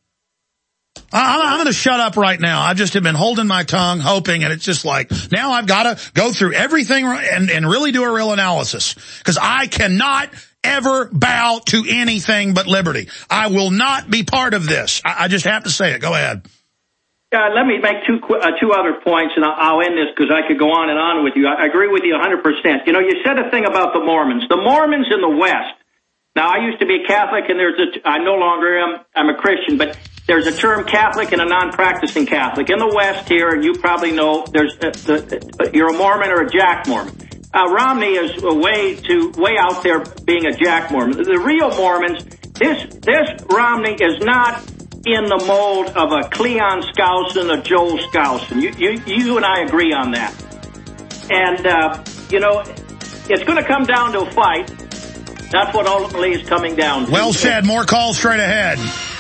I, I'm going to shut up right now. I've just been holding my tongue, hoping, and it's just like, now I've got to go through everything and, and really do a real analysis, because I cannot ever bow to anything but liberty. I will not be part of this. I, I just have to say it. Go ahead. Uh, let me make two uh, two other points, and I'll, I'll end this because I could go on and on with you. I, I agree with you one hundred percent. You know, you said a thing about the Mormons. The Mormons in the West. Now, I used to be a Catholic, and there's a, I no longer am, I'm a Christian, but there's a term Catholic and a non-practicing Catholic. In the West here, and you probably know, there's a, the, you're a Mormon or a Jack Mormon. Uh, Romney is a way to way out there being a Jack Mormon. The real Mormons, this this Romney is not in the mold of a Cleon Skousen, a Joel Skousen. You, you, you and I agree on that. And, uh, you know, it's going to come down to a fight. That's what ultimately is coming down to. Well said. More calls straight ahead.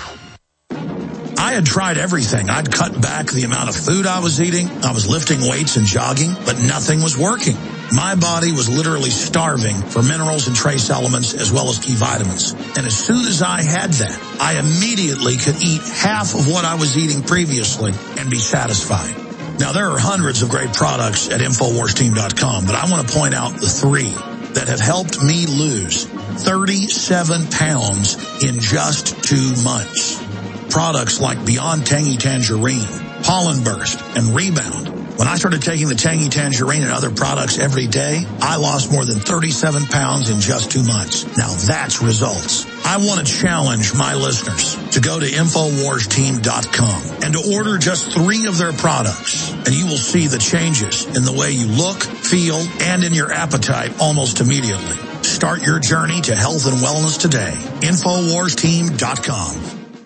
I had tried everything. I'd cut back the amount of food I was eating. I was lifting weights and jogging, but nothing was working. My body was literally starving for minerals and trace elements as well as key vitamins. And as soon as I had that, I immediately could eat half of what I was eating previously and be satisfied. Now, there are hundreds of great products at Infowars Team dot com, but I want to point out the three that have helped me lose thirty-seven pounds in just two months. Products like Beyond Tangy Tangerine, Pollen Burst, and Rebound. When I started taking the Tangy Tangerine and other products every day, I lost more than thirty-seven pounds in just two months. Now that's results. I want to challenge my listeners to go to Infowars Team dot com and to order just three of their products, and you will see the changes in the way you look, feel, and in your appetite almost immediately. Start your journey to health and wellness today. Infowars Team dot com.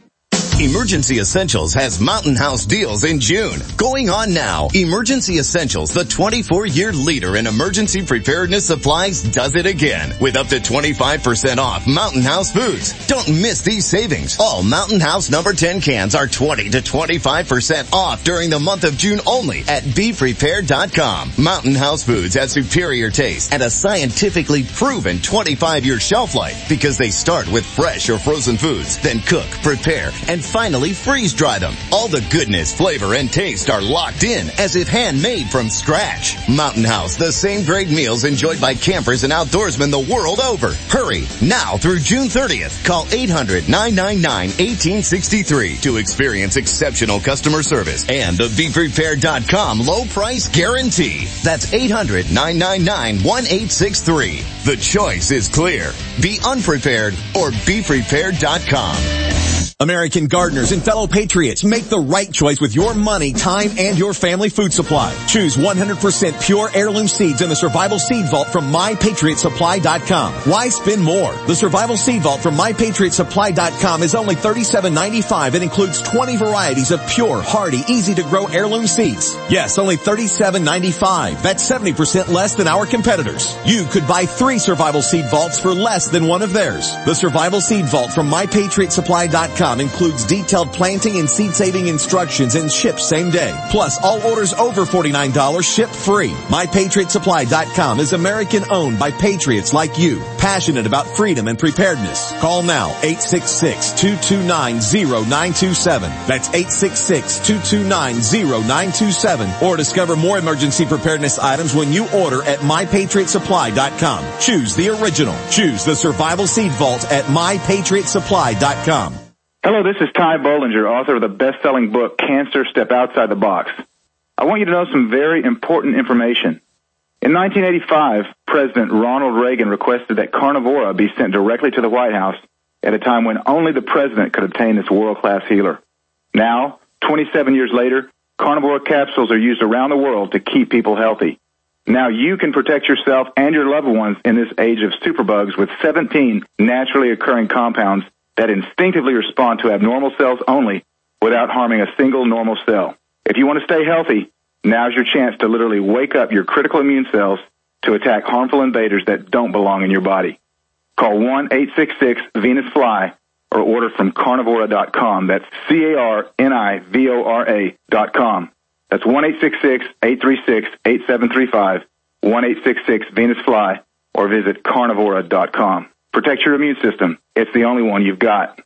Emergency Essentials has Mountain House deals in June. Going on now. Emergency Essentials, the twenty-four year leader in emergency preparedness supplies, does it again with up to twenty-five percent off Mountain House foods. Don't miss these savings. All Mountain House number ten cans are twenty to twenty-five percent off during the month of June only at be prepared dot com. Mountain House foods have superior taste and a scientifically proven twenty-five year shelf life because they start with fresh or frozen foods, then cook, prepare, and finally freeze dry them. All the goodness, flavor, and taste are locked in as if handmade from scratch. Mountain House, the same great meals enjoyed by campers and outdoorsmen the world over. Hurry, now through June thirtieth. Call eight hundred, nine nine nine, one eight six three to experience exceptional customer service and the be prepared dot com low price guarantee. That's eight hundred, nine nine nine, one eight six three. The choice is clear. Be unprepared or be prepared dot com. American gardeners and fellow patriots, make the right choice with your money, time, and your family food supply. Choose one hundred percent pure heirloom seeds in the Survival Seed Vault from my patriot supply dot com. Why spend more? The Survival Seed Vault from my patriot supply dot com is only thirty-seven ninety-five and includes twenty varieties of pure, hardy, easy-to-grow heirloom seeds. Yes, only thirty-seven ninety-five. That's seventy percent less than our competitors. You could buy three Survival Seed Vaults for less than one of theirs. The Survival Seed Vault from my patriot supply dot com includes detailed planting and seed saving instructions and ships same day. Plus, all orders over forty-nine dollars ship free. my patriot supply dot com is American owned by patriots like you, passionate about freedom and preparedness. Call now, eight six six, two two nine, zero nine two seven. That's eight six six, two two nine, zero nine two seven. Or discover more emergency preparedness items when you order at my patriot supply dot com. Choose the original. Choose the Survival Seed Vault at my patriot supply dot com. Hello, this is Ty Bollinger, author of the best-selling book, Cancer, Step Outside the Box. I want you to know some very important information. In nineteen eighty-five, President Ronald Reagan requested that Carnivora be sent directly to the White House at a time when only the president could obtain this world-class healer. Now, twenty-seven years later, Carnivora capsules are used around the world to keep people healthy. Now you can protect yourself and your loved ones in this age of superbugs with seventeen naturally occurring compounds that instinctively respond to abnormal cells only without harming a single normal cell. If you want to stay healthy, now's your chance to literally wake up your critical immune cells to attack harmful invaders that don't belong in your body. Call one eight six six Venus Fly or order from carnivora dot com. That's C A R N I V O R A dot com. That's one eight six six, eight three six, eight seven three five, one eight six six Venus Fly, or visit carnivora dot com. Protect your immune system. It's the only one you've got.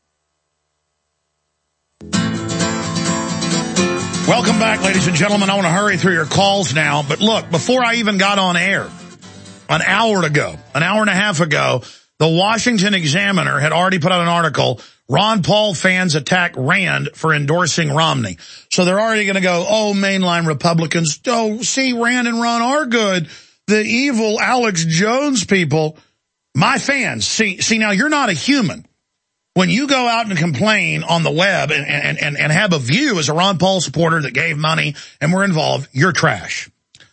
Welcome back, ladies and gentlemen. I want to hurry through your calls now. But look, before I even got on air, an hour ago, an hour and a half ago, The Washington Examiner had already put out an article, Ron Paul fans attack Rand for endorsing Romney. So they're already going to go, oh, mainline Republicans, oh, see, Rand and Ron are good. The evil Alex Jones people, my fans, see, see, now you're not a human. When you go out and complain on the web and, and, and, and have a view as a Ron Paul supporter that gave money and were involved, you're trash.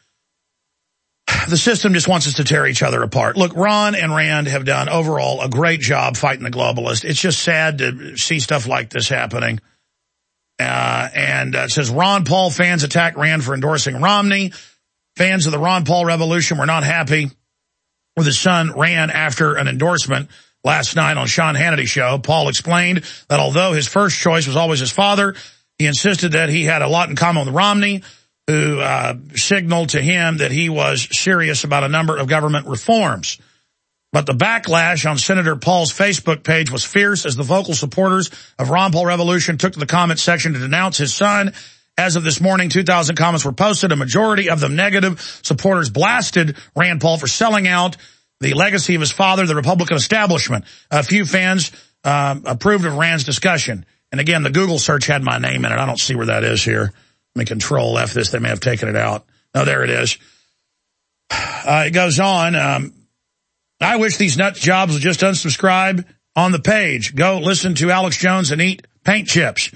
The system just wants us to tear each other apart. Look, Ron and Rand have done overall a great job fighting the globalists. It's just sad to see stuff like this happening. Uh, and uh, it says, Ron Paul fans attack Rand for endorsing Romney. Fans of the Ron Paul revolution were not happy with his son Rand after an endorsement last night on Sean Hannity's show. Paul explained that although his first choice was always his father, he insisted that he had a lot in common with Romney, who uh, signaled to him that he was serious about a number of government reforms. But the backlash on Senator Paul's Facebook page was fierce as the vocal supporters of Ron Paul Revolution took to the comment section to denounce his son. As of this morning, two thousand comments were posted, a majority of them negative. Supporters blasted Rand Paul for selling out the legacy of his father, the Republican establishment. A few fans uh, approved of Rand's discussion. And again, the Google search had my name in it. I don't see where that is here. Let me control F this. They may have taken it out. No, there it is. Uh, it goes on. Um, I wish these nut jobs would just unsubscribe on the page. Go listen to Alex Jones and eat paint chips.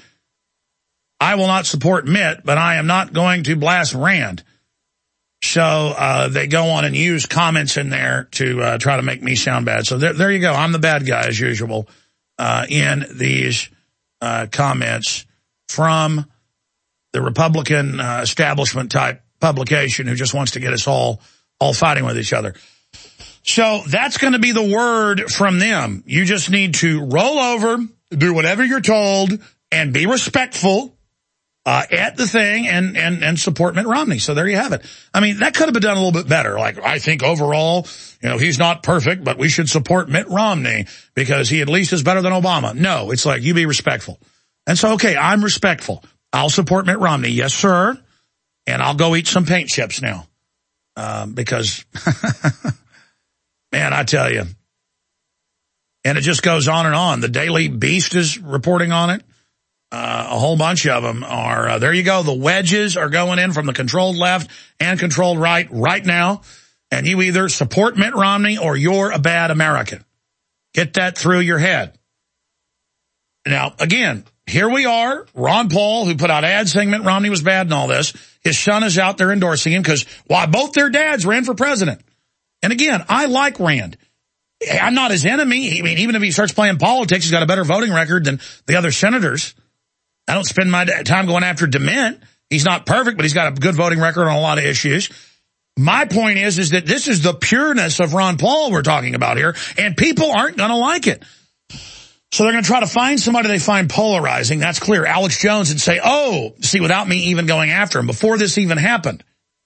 I will not support Mitt, but I am not going to blast Rand. So uh, they go on and use comments in there to uh, try to make me sound bad. So there, there you go. I'm the bad guy, as usual, uh, in these uh, comments from the Republican uh, establishment type publication who just wants to get us all all fighting with each other. So that's going to be the word from them. You just need to roll over, do whatever you're told, and be respectful uh, at the thing and, and, and support Mitt Romney. So there you have it. I mean, that could have been done a little bit better. Like, I think overall, you know, he's not perfect, but we should support Mitt Romney because he at least is better than Obama. No, it's like, you be respectful. And so, okay, I'm respectful. I'll support Mitt Romney. Yes, sir. And I'll go eat some paint chips now. Um, because, man, I tell you. And it just goes on and on. The Daily Beast is reporting on it. Uh, a whole bunch of them are, uh, there you go. The wedges are going in from the controlled left and controlled right right now. And you either support Mitt Romney or you're a bad American. Get that through your head. Now, again, here we are, Ron Paul, who put out ads saying Mitt Romney was bad and all this. His son is out there endorsing him because, why, both their dads ran for president. And again, I like Rand. I'm not his enemy. I mean, even if he starts playing politics, he's got a better voting record than the other senators. I don't spend my time going after DeMint. He's not perfect, but he's got a good voting record on a lot of issues. My point is, is that this is the pureness of Ron Paul we're talking about here, and people aren't going to like it. So they're going to try to find somebody they find polarizing. That's clear. Alex Jones and say, oh, see, without me even going after him, before this even happened.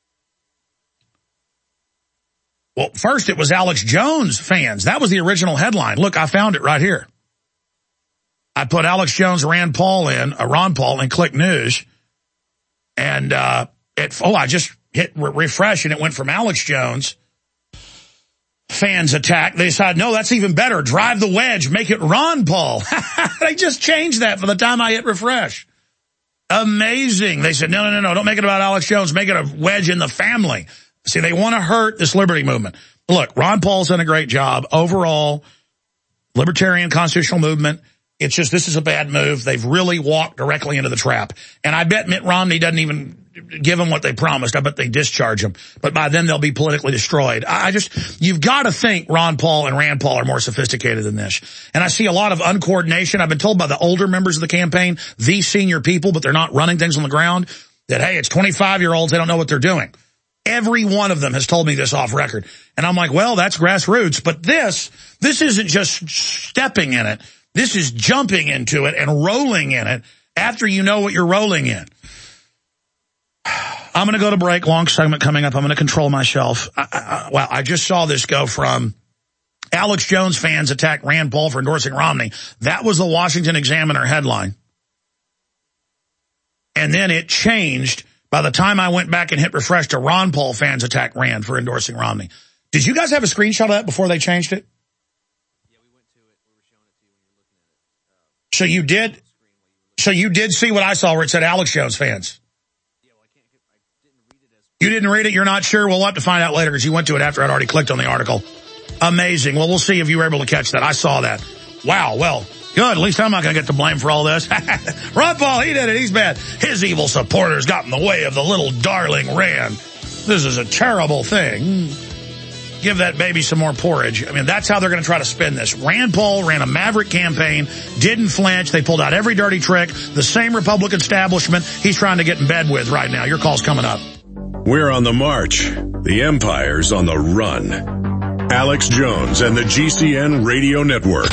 Well, first it was Alex Jones fans. That was the original headline. Look, I found it right here. I put Alex Jones, Rand Paul in, uh, Ron Paul, and click news. And, uh, it, oh, I just hit re refresh and it went from Alex Jones. Fans attack. They decided, no, that's even better. Drive the wedge. Make it Ron Paul. They just changed that for the time I hit refresh. Amazing. They said, no, no, no, no. Don't make it about Alex Jones. Make it a wedge in the family. See, they want to hurt this liberty movement. Look, Ron Paul's done a great job. Overall, libertarian constitutional movement. It's just, this is a bad move. They've really walked directly into the trap. And I bet Mitt Romney doesn't even give them what they promised. I bet they discharge them. But by then they'll be politically destroyed. I just, you've got to think Ron Paul and Rand Paul are more sophisticated than this. And I see a lot of uncoordination. I've been told by the older members of the campaign, these senior people, but they're not running things on the ground, that, hey, it's twenty-five-year-olds. They don't know what they're doing. Every one of them has told me this off record. And I'm like, well, that's grassroots. But this, this isn't just stepping in it. This is jumping into it and rolling in it after you know what you're rolling in. I'm going to go to break. Long segment coming up. I'm going to control myself. I, I, well, I just saw this go from Alex Jones fans attack Rand Paul for endorsing Romney. That was the Washington Examiner headline. And then it changed by the time I went back and hit refresh to Ron Paul fans attack Rand for endorsing Romney. Did you guys have a screenshot of that before they changed it? So you did, so you did see what I saw where it said Alex Jones fans. You didn't read it? You're not sure? We'll have to find out later because you went to it after I'd already clicked on the article. Amazing. Well, we'll see if you were able to catch that. I saw that. Wow. Well, good. At least I'm not going to get the blame for all this. Ron Paul, he did it. He's bad. His evil supporters got in the way of the little darling Rand. This is a terrible thing. Give that baby some more porridge. I mean, that's how they're going to try to spin this. Rand Paul ran a maverick campaign, didn't flinch. They pulled out every dirty trick. The same Republican establishment he's trying to get in bed with right now. Your call's coming up. We're on the march. The empire's on the run. Alex Jones and the G C N Radio Network.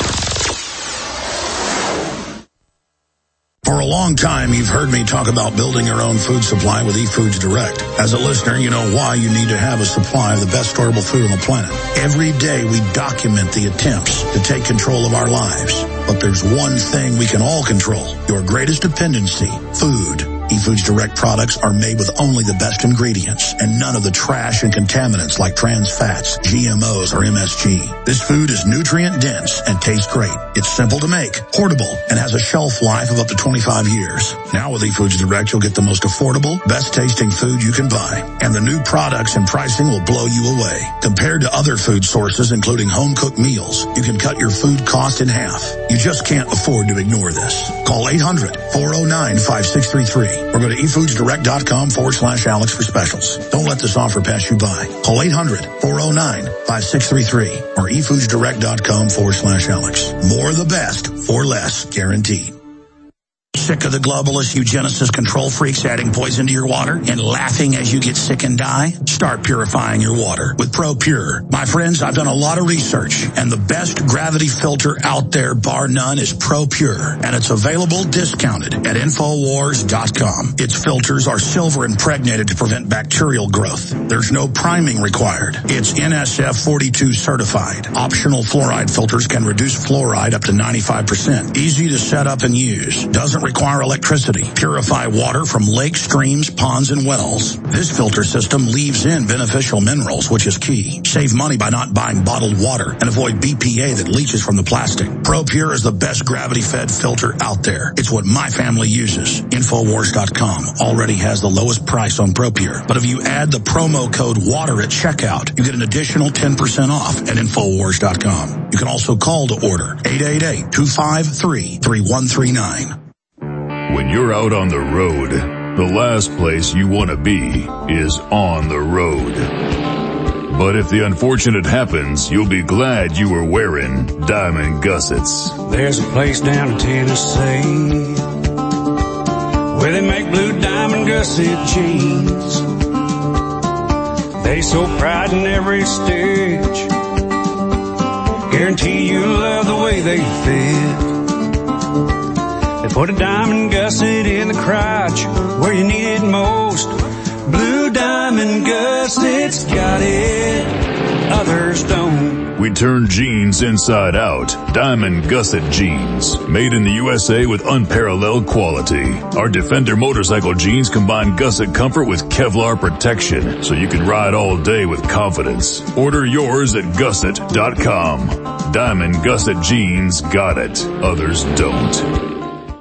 For a long time, you've heard me talk about building your own food supply with eFoods Direct. As a listener, you know why you need to have a supply of the best storable food on the planet. Every day, we document the attempts to take control of our lives. But there's one thing we can all control, your greatest dependency, food. eFoods Direct products are made with only the best ingredients and none of the trash and contaminants like trans fats, G M Os, or M S G. This food is nutrient dense and tastes great. It's simple to make, portable, and has a shelf life of up to twenty-five years. Now with eFoods Direct, you'll get the most affordable, best tasting food you can buy. And the new products and pricing will blow you away. Compared to other food sources, including home cooked meals, you can cut your food cost in half. You just can't afford to ignore this. Call eight hundred, four oh nine, five six three three. Or go to efoodsdirect.com forward slash Alex for specials. Don't let this offer pass you by. Call eight hundred, four oh nine, five six three three or efoodsdirect.com forward slash Alex. More of the best for less, guaranteed. Sick of the globalist eugenicist control freaks adding poison to your water and laughing as you get sick and die? Start purifying your water with ProPure. My friends, I've done a lot of research, and the best gravity filter out there, bar none, is ProPure, and it's available discounted at Infowars dot com. Its filters are silver impregnated to prevent bacterial growth. There's no priming required. It's N S F forty-two certified. Optional fluoride filters can reduce fluoride up to ninety-five percent. Easy to set up and use. Doesn't require electricity. Purify water from lakes, streams, ponds, and wells. This filter system leaves in beneficial minerals, which is key. Save money by not buying bottled water and avoid B P A that leaches from the plastic. ProPure is the best gravity-fed filter out there. It's what my family uses. Infowars dot com already has the lowest price on ProPure. But if you add the promo code WATER at checkout, you get an additional ten percent off at Infowars dot com. You can also call to order eight eight eight, two five three, three one three nine. When you're out on the road, the last place you want to be is on the road. But if the unfortunate happens, you'll be glad you were wearing diamond gussets. There's a place down in Tennessee where they make blue diamond gusset jeans. They so pride in every stitch, guarantee you'll love the way they fit. They put a diamond gusset in the crotch where you need it most. Blue diamond gussets got it, others don't. We turn jeans inside out. Diamond gusset jeans, made in the U S A with unparalleled quality. Our Defender motorcycle jeans combine gusset comfort with Kevlar protection, so you can ride all day with confidence. Order yours at gusset dot com. Diamond gusset jeans got it, others don't.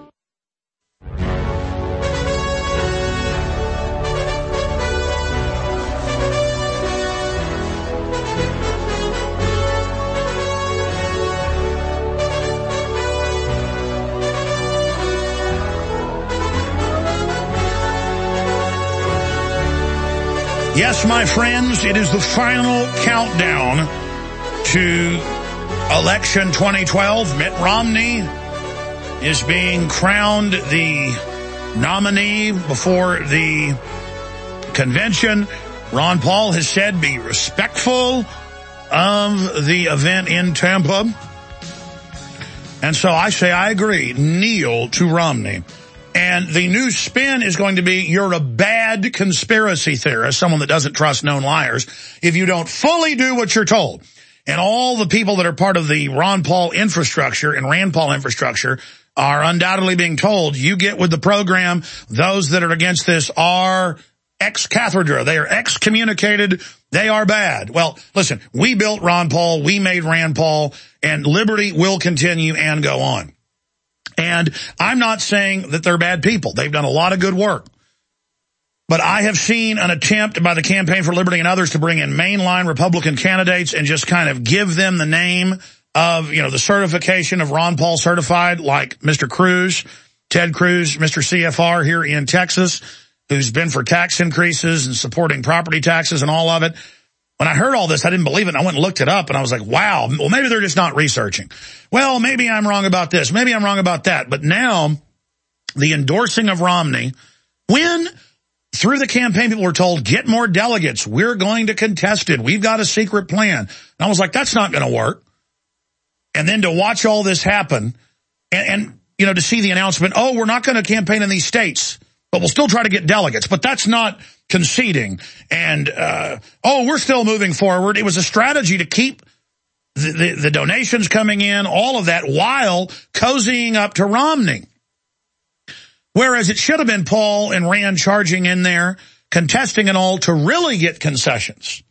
Yes, my friends, it is the final countdown to election twenty twelve. Mitt Romney is being crowned the nominee before the convention. Ron Paul has said be respectful of the event in Tampa. And so I say I agree. Kneel to Romney. And the new spin is going to be you're a bad conspiracy theorist, someone that doesn't trust known liars, if you don't fully do what you're told. And all the people that are part of the Ron Paul infrastructure and Rand Paul infrastructure are undoubtedly being told, you get with the program. Those that are against this are ex cathedra. They are excommunicated. They are bad. Well, listen, we built Ron Paul. We made Rand Paul, and liberty will continue and go on. And I'm not saying that they're bad people. They've done a lot of good work. But I have seen an attempt by the Campaign for Liberty and others to bring in mainline Republican candidates and just kind of give them the name of, you know, the certification of Ron Paul certified, like Mister Cruz, Ted Cruz, Mister C F R here in Texas, who's been for tax increases and supporting property taxes and all of it. When I heard all this, I didn't believe it, and I went and looked it up, and I was like, wow, well, maybe they're just not researching. Well, maybe I'm wrong about this. Maybe I'm wrong about that. But now, the endorsing of Romney, when through the campaign people were told, get more delegates, we're going to contest it, we've got a secret plan. And I was like, that's not going to work. And then to watch all this happen, and, and you know, to see the announcement, oh, we're not going to campaign in these states, but we'll still try to get delegates. But that's not conceding. And, uh, oh, we're still moving forward. It was a strategy to keep the, the, the donations coming in, all of that, while cozying up to Romney. Whereas it should have been Paul and Rand charging in there, contesting and all, to really get concessions.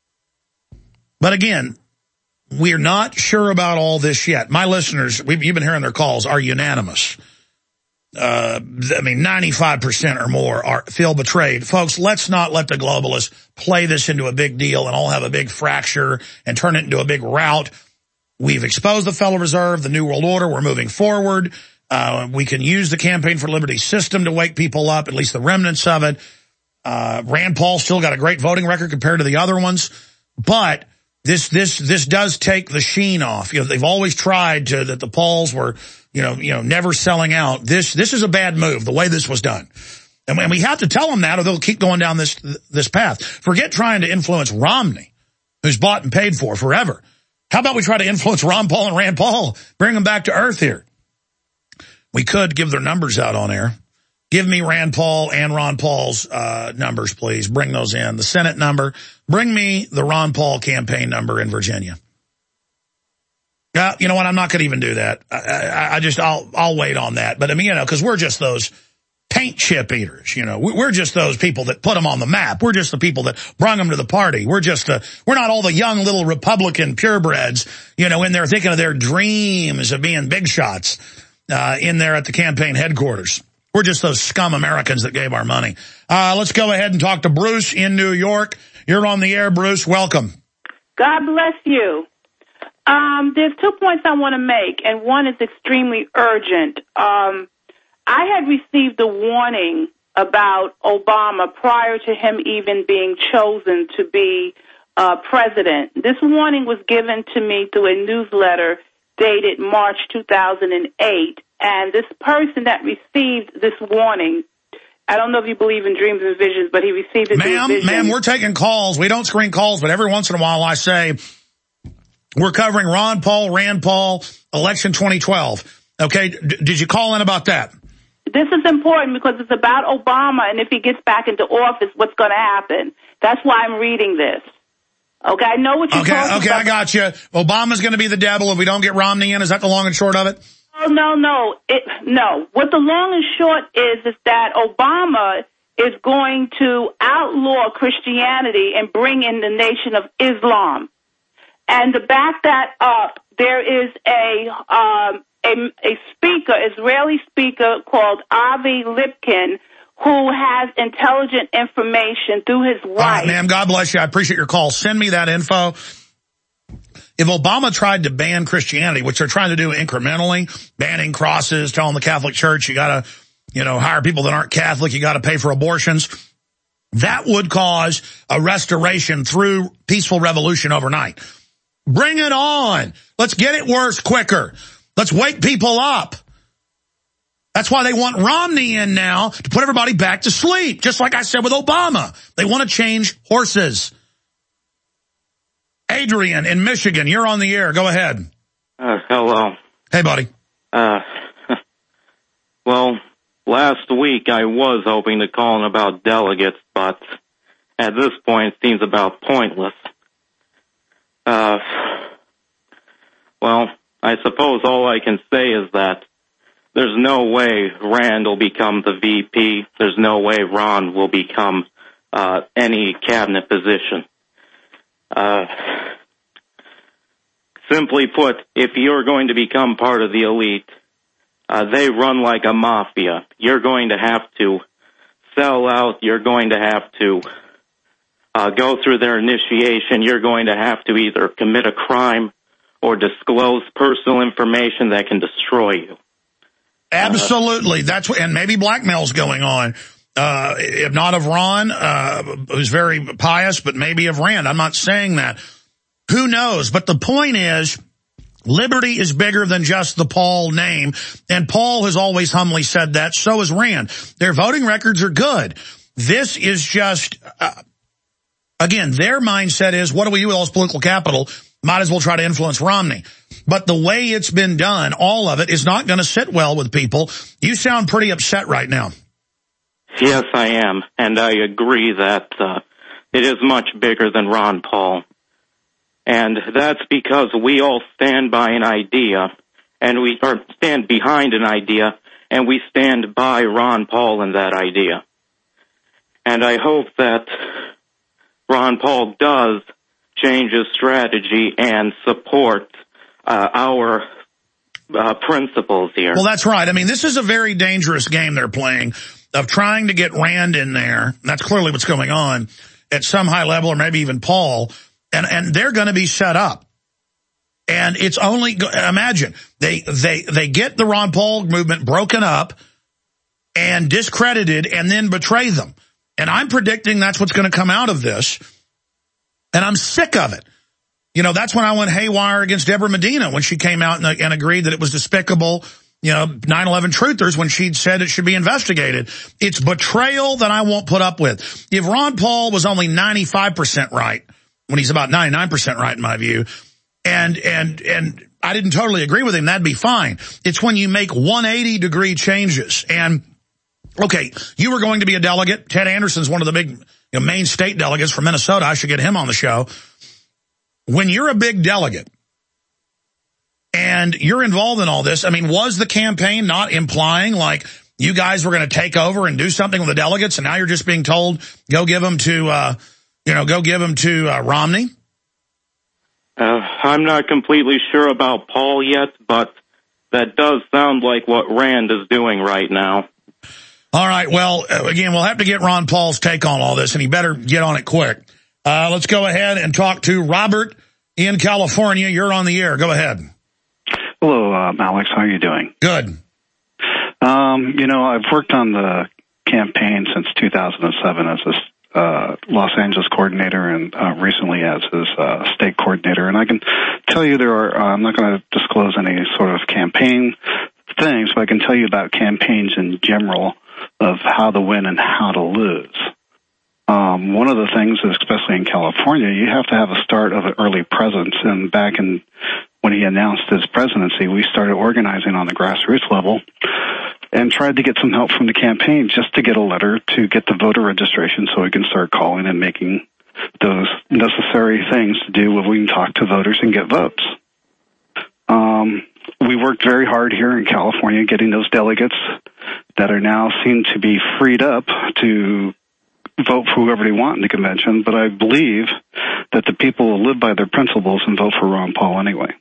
But again, we're not sure about all this yet. My listeners, we've, you've been hearing their calls, are unanimous. Uh, I mean, ninety-five percent or more are feel betrayed. Folks, let's not let the globalists play this into a big deal and all have a big fracture and turn it into a big rout. We've exposed the Federal Reserve, the New World Order. We're moving forward. Uh, we can use the Campaign for Liberty system to wake people up, at least the remnants of it. Uh, Rand Paul still got a great voting record compared to the other ones. But this, this, this does take the sheen off. You know, they've always tried to, that the Pauls were, you know, you know, never selling out. This, this is a bad move, the way this was done. And, and we have to tell them that, or they'll keep going down this, this path. Forget trying to influence Romney, who's bought and paid for forever. How about we try to influence Ron Paul and Rand Paul? Bring them back to earth here. We could give their numbers out on air. Give me Rand Paul and Ron Paul's uh numbers, please. Bring those in. The Senate number. Bring me the Ron Paul campaign number in Virginia. Uh, you know what? I'm not going to even do that. I, I, I just, I'll, I'll wait on that. But I mean, you know, because we're just those paint chip eaters. You know, we're just those people that put them on the map. We're just the people that brung them to the party. We're just the, we're not all the young little Republican purebreds, you know, in there thinking of their dreams of being big shots. Uh, in there at the campaign headquarters. We're just those scum Americans that gave our money. Uh, let's go ahead and talk to Bruce in New York. You're on the air, Bruce. Welcome. God bless you. Um, there's two points I want to make, and one is extremely urgent. Um, I had received a warning about Obama prior to him even being chosen to be uh, president. This warning was given to me through a newsletter dated March two thousand eight, and this person that received this warning, I don't know if you believe in dreams and visions, but he received it through visions. Ma'am, ma'am, we're taking calls. We don't screen calls, but every once in a while I say, we're covering Ron Paul, Rand Paul, election twenty twelve. Okay, D- did you call in about that? This is important because it's about Obama, and if he gets back into office, what's going to happen? That's why I'm reading this. Okay, I know what you're okay, talking okay, about. Okay, I got you. Obama's going to be the devil if we don't get Romney in. Is that the long and short of it? Oh, no, no. It, no. What the long and short is, is that Obama is going to outlaw Christianity and bring in the nation of Islam. And to back that up, there is a, um, a, a speaker, Israeli speaker called Avi Lipkin, who has intelligent information through his wife. All right, ma'am, God bless you. I appreciate your call. Send me that info. If Obama tried to ban Christianity, which they're trying to do incrementally, banning crosses, telling the Catholic Church you got to, you know, hire people that aren't Catholic, you got to pay for abortions, that would cause a restoration through peaceful revolution overnight. Bring it on. Let's get it worse quicker. Let's wake people up. That's why they want Romney in now, to put everybody back to sleep. Just like I said with Obama. They want to change horses. Adrian in Michigan, you're on the air. Go ahead. Uh, hello. Hey, buddy. Uh, well, last week I was hoping to call in about delegates, but at this point it seems about pointless. Uh, well, I suppose all I can say is that there's no way Rand will become the V P. There's no way Ron will become uh, any cabinet position. Uh, simply put, if you're going to become part of the elite, Uh, they run like a mafia. You're going to have to sell out. You're going to have to uh, go through their initiation. You're going to have to either commit a crime or disclose personal information that can destroy you. Absolutely. That's what, and maybe blackmail's going on. Uh, if not of Ron, uh, who's very pious, but maybe of Rand. I'm not saying that. Who knows? But the point is, liberty is bigger than just the Paul name, and Paul has always humbly said that. So has Rand. Their voting records are good. This is just, uh, again, their mindset is, what do we do with all this political capital? Might as well try to influence Romney. But the way it's been done, all of it, is not going to sit well with people. You sound pretty upset right now. Yes, I am, and I agree that uh, it is much bigger than Ron Paul. And that's because we all stand by an idea, and we or stand behind an idea, and we stand by Ron Paul in that idea. And I hope that Ron Paul does change his strategy and support uh, our uh, principles here. Well, that's right. I mean, this is a very dangerous game they're playing of trying to get Rand in there. That's clearly what's going on at some high level, or maybe even Paul. And, and they're going to be set up. And it's only, imagine, they, they, they get the Ron Paul movement broken up and discredited and then betray them. And I'm predicting that's what's going to come out of this. And I'm sick of it. You know, that's when I went haywire against Deborah Medina when she came out and, and agreed that it was despicable, you know, nine eleven truthers when she'd said it should be investigated. It's betrayal that I won't put up with. If Ron Paul was only ninety-five percent right, when he's about ninety-nine percent right in my view, and and and I didn't totally agree with him, that'd be fine. It's when you make one hundred eighty degree changes. And, okay, you were going to be a delegate. Ted Anderson's one of the big, you know, main state delegates from Minnesota. I should get him on the show. When you're a big delegate and you're involved in all this, I mean, was the campaign not implying like you guys were going to take over and do something with the delegates, and now you're just being told, go give them to, uh, you know, go give them to uh, Romney? Uh, I'm not completely sure about Paul yet, but that does sound like what Rand is doing right now. All right, well, again, we'll have to get Ron Paul's take on all this, and he better get on it quick. Uh, let's go ahead and talk to Robert in California. You're on the air. Go ahead. Hello, um, Alex. How are you doing? Good. Um, you know, I've worked on the campaign since two thousand seven as a uh, Los Angeles coordinator and uh, recently as his uh, state coordinator. And I can tell you there are, uh, I'm not going to disclose any sort of campaign things, but I can tell you about campaigns in general of how to win and how to lose. Um, one of the things, especially in California, you have to have a start of an early presence. And back in when he announced his presidency, we started organizing on the grassroots level and tried to get some help from the campaign just to get a letter to get the voter registration so we can start calling and making those necessary things to do when we can talk to voters and get votes. Um, we worked very hard here in California getting those delegates that are now seem to be freed up to vote for whoever they want in the convention, but I believe that the people will live by their principles and vote for Ron Paul anyway.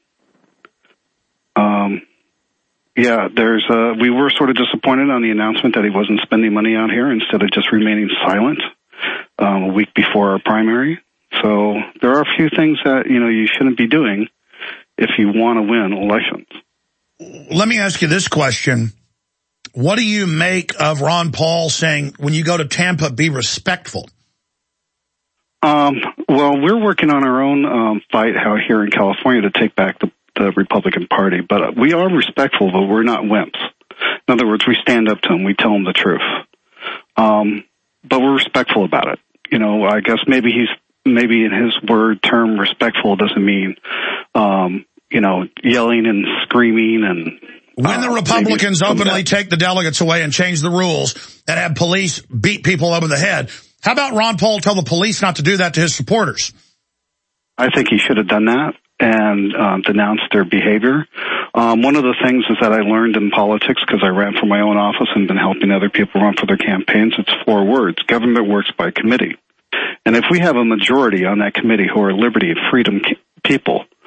Um, yeah, there's uh, we were sort of disappointed on the announcement that he wasn't spending money out here instead of just remaining silent um, a week before our primary. So there are a few things that, you know, you shouldn't be doing if you want to win elections. Let me ask you this question. What do you make of Ron Paul saying, when you go to Tampa, be respectful? Um, well, we're working on our own um, fight out here in California to take back the, the Republican Party. But we are respectful, but we're not wimps. In other words, we stand up to them. We tell them the truth. Um, but we're respectful about it. You know, I guess maybe he's, maybe in his word term, respectful doesn't mean, um, you know, yelling and screaming and... When the Republicans openly take the delegates away and change the rules and have police beat people over the head, how about Ron Paul tell the police not to do that to his supporters? I think he should have done that and um, denounced their behavior. Um, one of the things is that I learned in politics, because I ran for my own office and been helping other people run for their campaigns, it's four words. Government works by committee. And if we have a majority on that committee who are liberty and freedom people,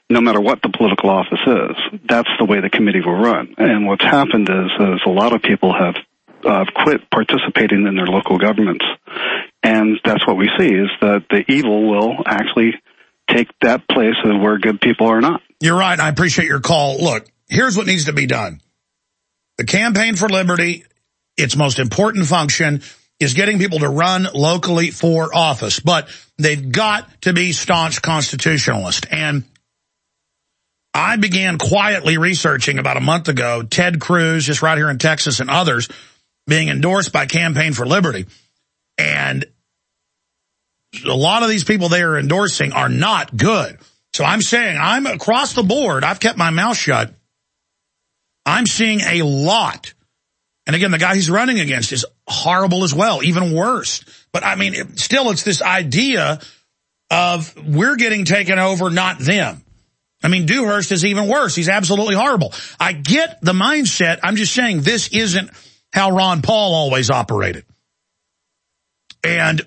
no matter what the political office is. That's the way the committee will run. And what's happened is, is a lot of people have uh, quit participating in their local governments. And that's what we see, is that the evil will actually take that place of where good people are not. You're right. I appreciate your call. Look, here's what needs to be done. The Campaign for Liberty, its most important function is getting people to run locally for office. But they've got to be staunch constitutionalists. And I began quietly researching about a month ago Ted Cruz, just right here in Texas, and others being endorsed by Campaign for Liberty. And a lot of these people they are endorsing are not good. So I'm saying I'm across the board. I've kept my mouth shut. I'm seeing a lot. And again, the guy he's running against is horrible as well, even worse. But I mean, it, still, it's this idea of we're getting taken over, not them. I mean, Dewhurst is even worse. He's absolutely horrible. I get the mindset. I'm just saying this isn't how Ron Paul always operated. And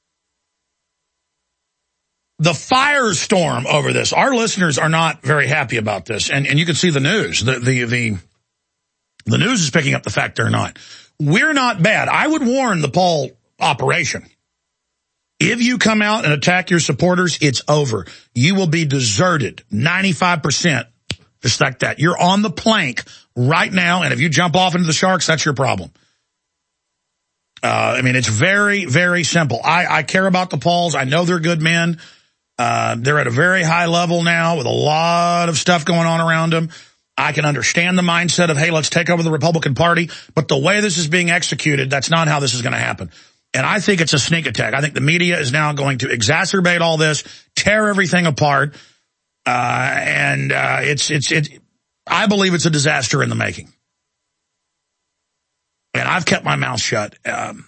the firestorm over this, our listeners are not very happy about this. And, and you can see the news. The, the, the, the news is picking up the fact they're not. We're not bad. I would warn the Paul operation. If you come out and attack your supporters, it's over. You will be deserted. ninety-five percent. Just like that. You're on the plank right now, and if you jump off into the sharks, that's your problem. Uh, I mean, it's very, very simple. I, I care about the Pauls. I know they're good men. Uh, they're at a very high level now with a lot of stuff going on around them. I can understand the mindset of, hey, let's take over the Republican Party. But the way this is being executed, that's not how this is going to happen. And I think it's a sneak attack. I think the media is now going to exacerbate all this, tear everything apart. Uh, and uh, it's, it's, it's, I believe it's a disaster in the making. And I've kept my mouth shut. Um,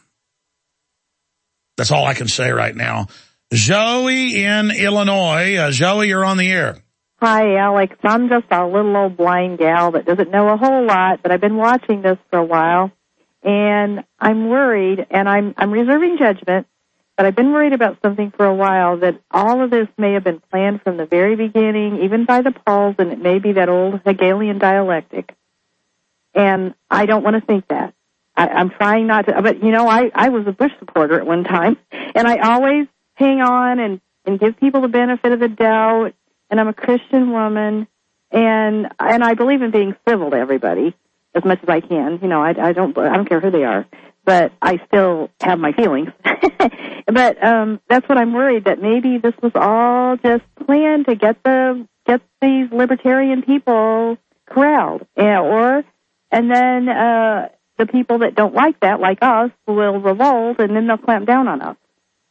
that's all I can say right now. Zoe in Illinois. Uh, Zoe, you're on the air. Hi, Alex. I'm just a little old blind gal that doesn't know a whole lot, but I've been watching this for a while, and I'm worried, and I'm I'm reserving judgment, but I've been worried about something for a while, that all of this may have been planned from the very beginning, even by the Pauls, and it may be that old Hegelian dialectic. And I don't want to think that. I, I'm trying not to, but, you know, I, I was a Bush supporter at one time, and I always hang on and, and give people the benefit of the doubt, and I'm a Christian woman, and and I believe in being civil to everybody as much as I can. You know, I, I don't I don't care who they are, but I still have my feelings. But um, that's what I'm worried, that maybe this was all just planned to get the get these libertarian people corralled, yeah, or and then uh, the people that don't like that, like us, will revolt, and then they'll clamp down on us.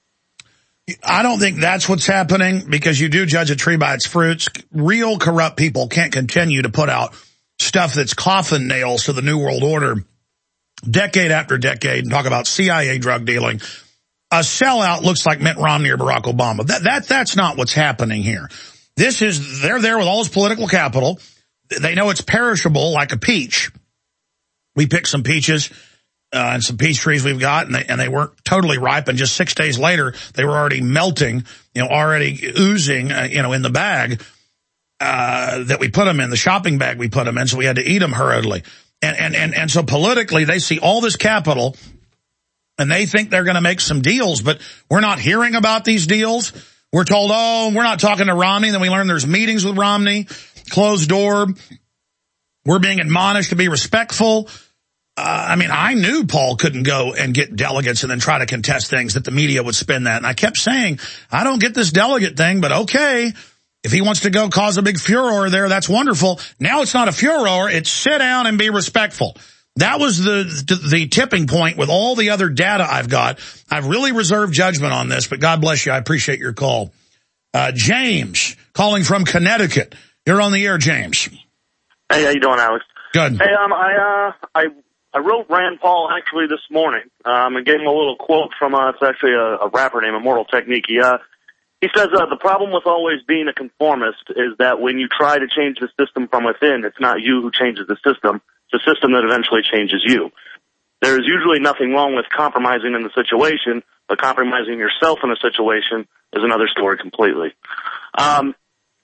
I don't think that's what's happening, because you do judge a tree by its fruits. Real corrupt people can't continue to put out stuff that's coffin nails to the New World Order decade after decade and talk about C I A drug dealing. A sellout looks like Mitt Romney or Barack Obama. That, that, that's not what's happening here. This is, they're there with all this political capital. They know it's perishable like a peach. We picked some peaches. Uh, and some peach trees we've got, and they, and they weren't totally ripe, and just six days later, they were already melting, you know, already oozing, uh, you know, in the bag uh, that we put them in, the shopping bag we put them in, so we had to eat them hurriedly. And, and, and, and so politically, they see all this capital, and they think they're going to make some deals, but we're not hearing about these deals. We're told, oh, we're not talking to Romney. Then we learn there's meetings with Romney, closed door. We're being admonished to be respectful. Uh, I mean, I knew Paul couldn't go and get delegates and then try to contest things, that the media would spin that. And I kept saying, I don't get this delegate thing, but okay, if he wants to go cause a big furor there, that's wonderful. Now it's not a furor, it's sit down and be respectful. That was the, the, the tipping point with all the other data I've got. I've really reserved judgment on this, but God bless you. I appreciate your call. Uh, James, calling from Connecticut. You're on the air, James. Hey, how you doing, Alex? Good. Hey, um, I, uh, I, I wrote Rand Paul actually this morning, um, and gave him a little quote from, uh, it's actually a, a rapper named Immortal Technique. He, uh, he says, uh, the problem with always being a conformist is that when you try to change the system from within, it's not you who changes the system, it's the system that eventually changes you. There is usually nothing wrong with compromising in the situation, but compromising yourself in a situation is another story completely. Um,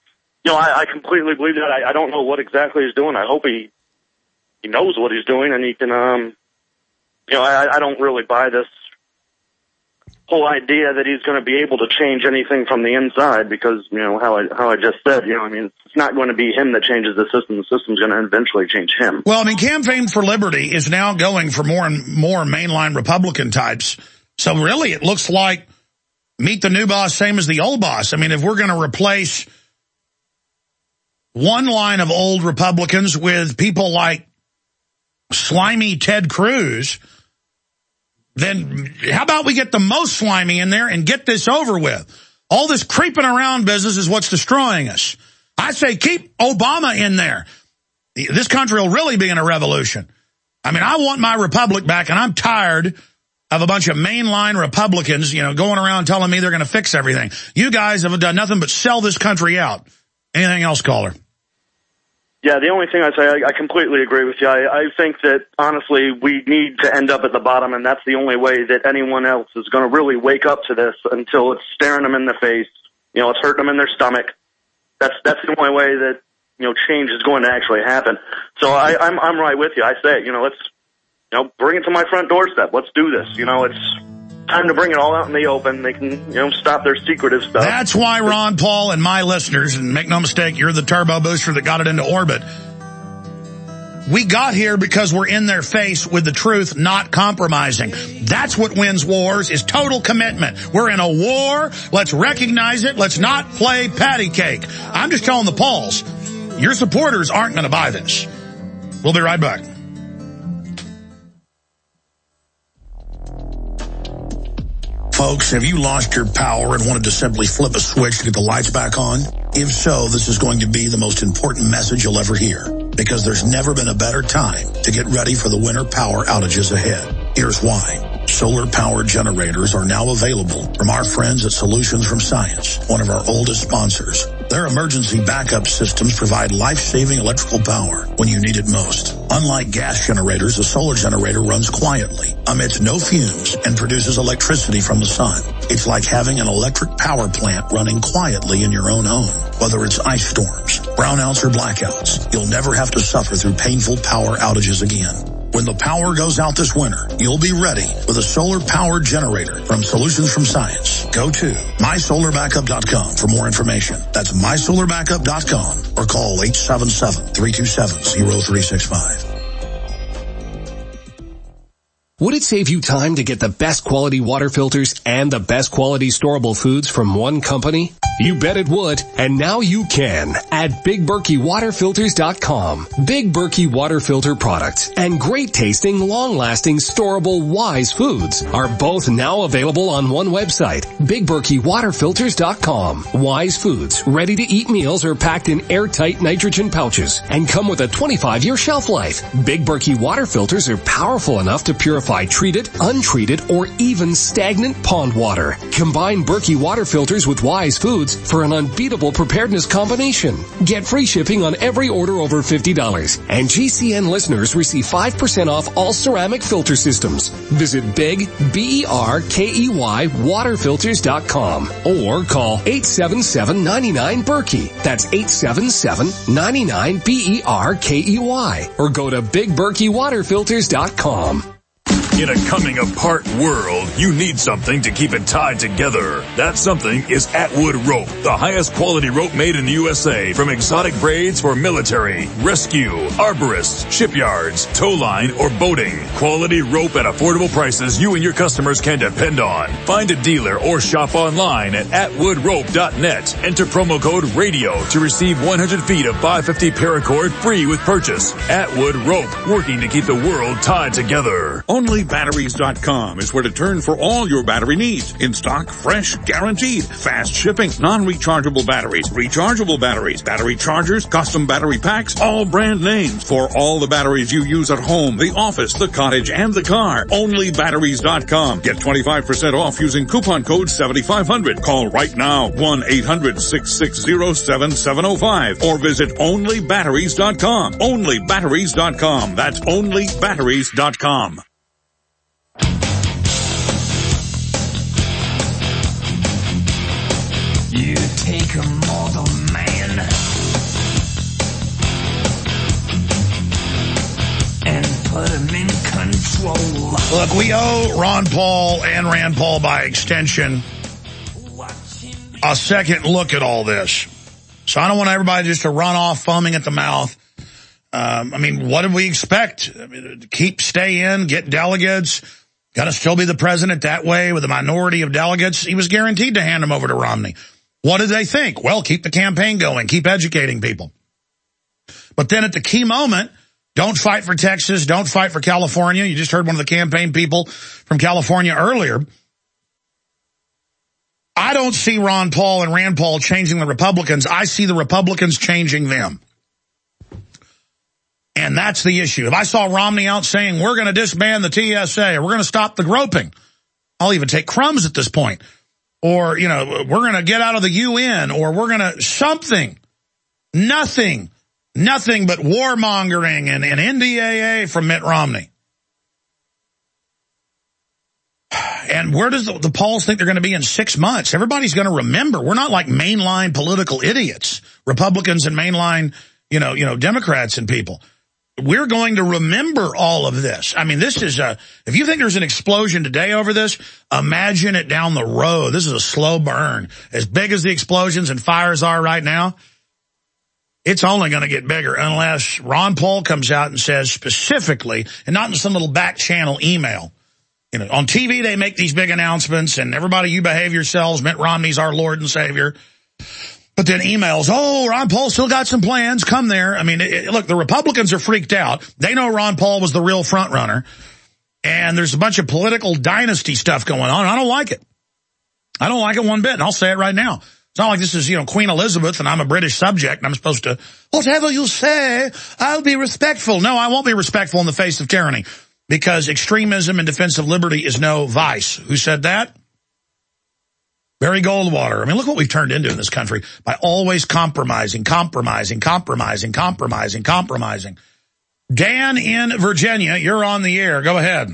you know, I, I completely believe that. I, I don't know what exactly he's doing. I hope he he knows what he's doing, and he can, um, you know, I, I don't really buy this whole idea that he's going to be able to change anything from the inside because, you know, how I how I just said, you know, I mean, it's not going to be him that changes the system. The system's going to eventually change him. Well, I mean, Campaign for Liberty is now going for more and more mainline Republican types. So really, it looks like meet the new boss, same as the old boss. I mean, if we're going to replace one line of old Republicans with people like slimy Ted Cruz, then how about we get the most slimy in there and get this over with? All this creeping around business is what's destroying us. I say keep Obama in there. This country will really be in a revolution. I mean, I want my republic back, and I'm tired of a bunch of mainline Republicans, you know, going around telling me they're going to fix everything. You guys have done nothing but sell this country out. Anything else, caller? Yeah, the only thing I say, I, I completely agree with you. I, I think that, honestly, we need to end up at the bottom, and that's the only way that anyone else is going to really wake up to this until it's staring them in the face. You know, it's hurting them in their stomach. That's that's the only way that, you know, change is going to actually happen. So I, I'm I'm right with you. I say, you know, let's, you know, bring it to my front doorstep. Let's do this. You know, it's time to bring it all out in the open. They can, you know, stop their secretive stuff. That's why Ron Paul and my listeners, and make no mistake, you're the turbo booster that got it into orbit. We got here because we're in their face with the truth, not compromising. That's what wins wars, is total commitment. We're in a war. Let's recognize it. Let's not play patty cake. I'm just telling the Pauls, your supporters aren't going to buy this. We'll be right back. Folks, have you lost your power and wanted to simply flip a switch to get the lights back on? If so, this is going to be the most important message you'll ever hear, because there's never been a better time to get ready for the winter power outages ahead. Here's why. Solar power generators are now available from our friends at Solutions from Science, one of our oldest sponsors. Their emergency backup systems provide life-saving electrical power when you need it most. Unlike gas generators, a solar generator runs quietly, emits no fumes, and produces electricity from the sun. It's like having an electric power plant running quietly in your own home. Whether it's ice storms, brownouts, or blackouts, you'll never have to suffer through painful power outages again. When the power goes out this winter, you'll be ready with a solar power generator from Solutions from Science. Go to my solar backup dot com for more information. That's my solar backup dot com or call eight seven seven, three two seven, zero three six five. Would it save you time to get the best quality water filters and the best quality storable foods from one company? You bet it would, and now you can at Big Berkey Water Filters dot com. Big Berkey Water Filter products and great tasting, long-lasting, storable Wise foods are both now available on one website, Big Berkey Water Filters dot com. Wise foods, ready-to-eat meals are packed in airtight nitrogen pouches and come with a twenty-five year shelf life. Big Berkey Water Filters are powerful enough to purify treated, untreated, or even stagnant pond water. Combine Berkey Water Filters with Wise foods for an unbeatable preparedness combination. Get free shipping on every order over fifty dollars. And G C N listeners receive five percent off all ceramic filter systems. Visit Big, B E R K E Y, Water Filters dot com or call eight seven seven, nine nine, Berkey. That's eight seven seven, nine nine, B E R K E Y. Or go to Big Berkey Water Filters dot com. In a coming apart world, you need something to keep it tied together. That something is Atwood Rope, the highest quality rope made in the U S A, from exotic braids for military, rescue, arborists, shipyards, tow line, or boating. Quality rope at affordable prices you and your customers can depend on. Find a dealer or shop online at atwood rope dot net. Enter promo code RADIO to receive one hundred feet of five fifty paracord free with purchase. Atwood Rope, working to keep the world tied together. Only batteries dot com is where to turn for all your battery needs. In stock, fresh, guaranteed. Fast shipping, non-rechargeable batteries, rechargeable batteries, battery chargers, custom battery packs, all brand names for all the batteries you use at home, the office, the cottage, and the car. Only batteries dot com. Get twenty-five percent off using coupon code seventy-five hundred. Call right now, one eight hundred, six six zero, seven seven zero five, or visit only batteries dot com. only batteries dot com. That's only batteries dot com. You take a mortal man put him in control. Look, we owe Ron Paul and Rand Paul, by extension, a second look at all this. So I don't want everybody just to run off foaming at the mouth. Um, I mean, what did we expect? I mean, keep, stay in, get delegates. Got to still be the president that way with a minority of delegates. He was guaranteed to hand them over to Romney. What did they think? Well, keep the campaign going. Keep educating people. But then at the key moment, don't fight for Texas. Don't fight for California. You just heard one of the campaign people from California earlier. I don't see Ron Paul and Rand Paul changing the Republicans. I see the Republicans changing them. And that's the issue. If I saw Romney out saying, we're going to disband the T S A, or we're going to stop the groping, I'll even take crumbs at this point. Or, you know, we're going to get out of the U N, or we're going to something. Nothing. Nothing but warmongering and, and N D A A from Mitt Romney. And where does the, the polls think they're going to be in six months? Everybody's going to remember. We're not like mainline political idiots, Republicans and mainline, you know, you know, Democrats and people. We're going to remember all of this. I mean, this is a, if you think there's an explosion today over this, imagine it down the road. This is a slow burn. As big as the explosions and fires are right now, it's only going to get bigger unless Ron Paul comes out and says specifically, and not in some little back channel email. You know, on T V, they make these big announcements and everybody, you behave yourselves. Mitt Romney's our Lord and Savior. But then emails, oh, Ron Paul still got some plans. Come there. I mean, it, look, the Republicans are freaked out. They know Ron Paul was the real front runner. And there's a bunch of political dynasty stuff going on. I don't like it. I don't like it one bit. And I'll say it right now. It's not like this is, you know, Queen Elizabeth and I'm a British subject and I'm supposed to, whatever you say, I'll be respectful. No, I won't be respectful in the face of tyranny because extremism and defense of liberty is no vice. Who said that? Barry Goldwater. I mean, look what we've turned into in this country by always compromising, compromising, compromising, compromising, compromising. Dan in Virginia, you're on the air. Go ahead.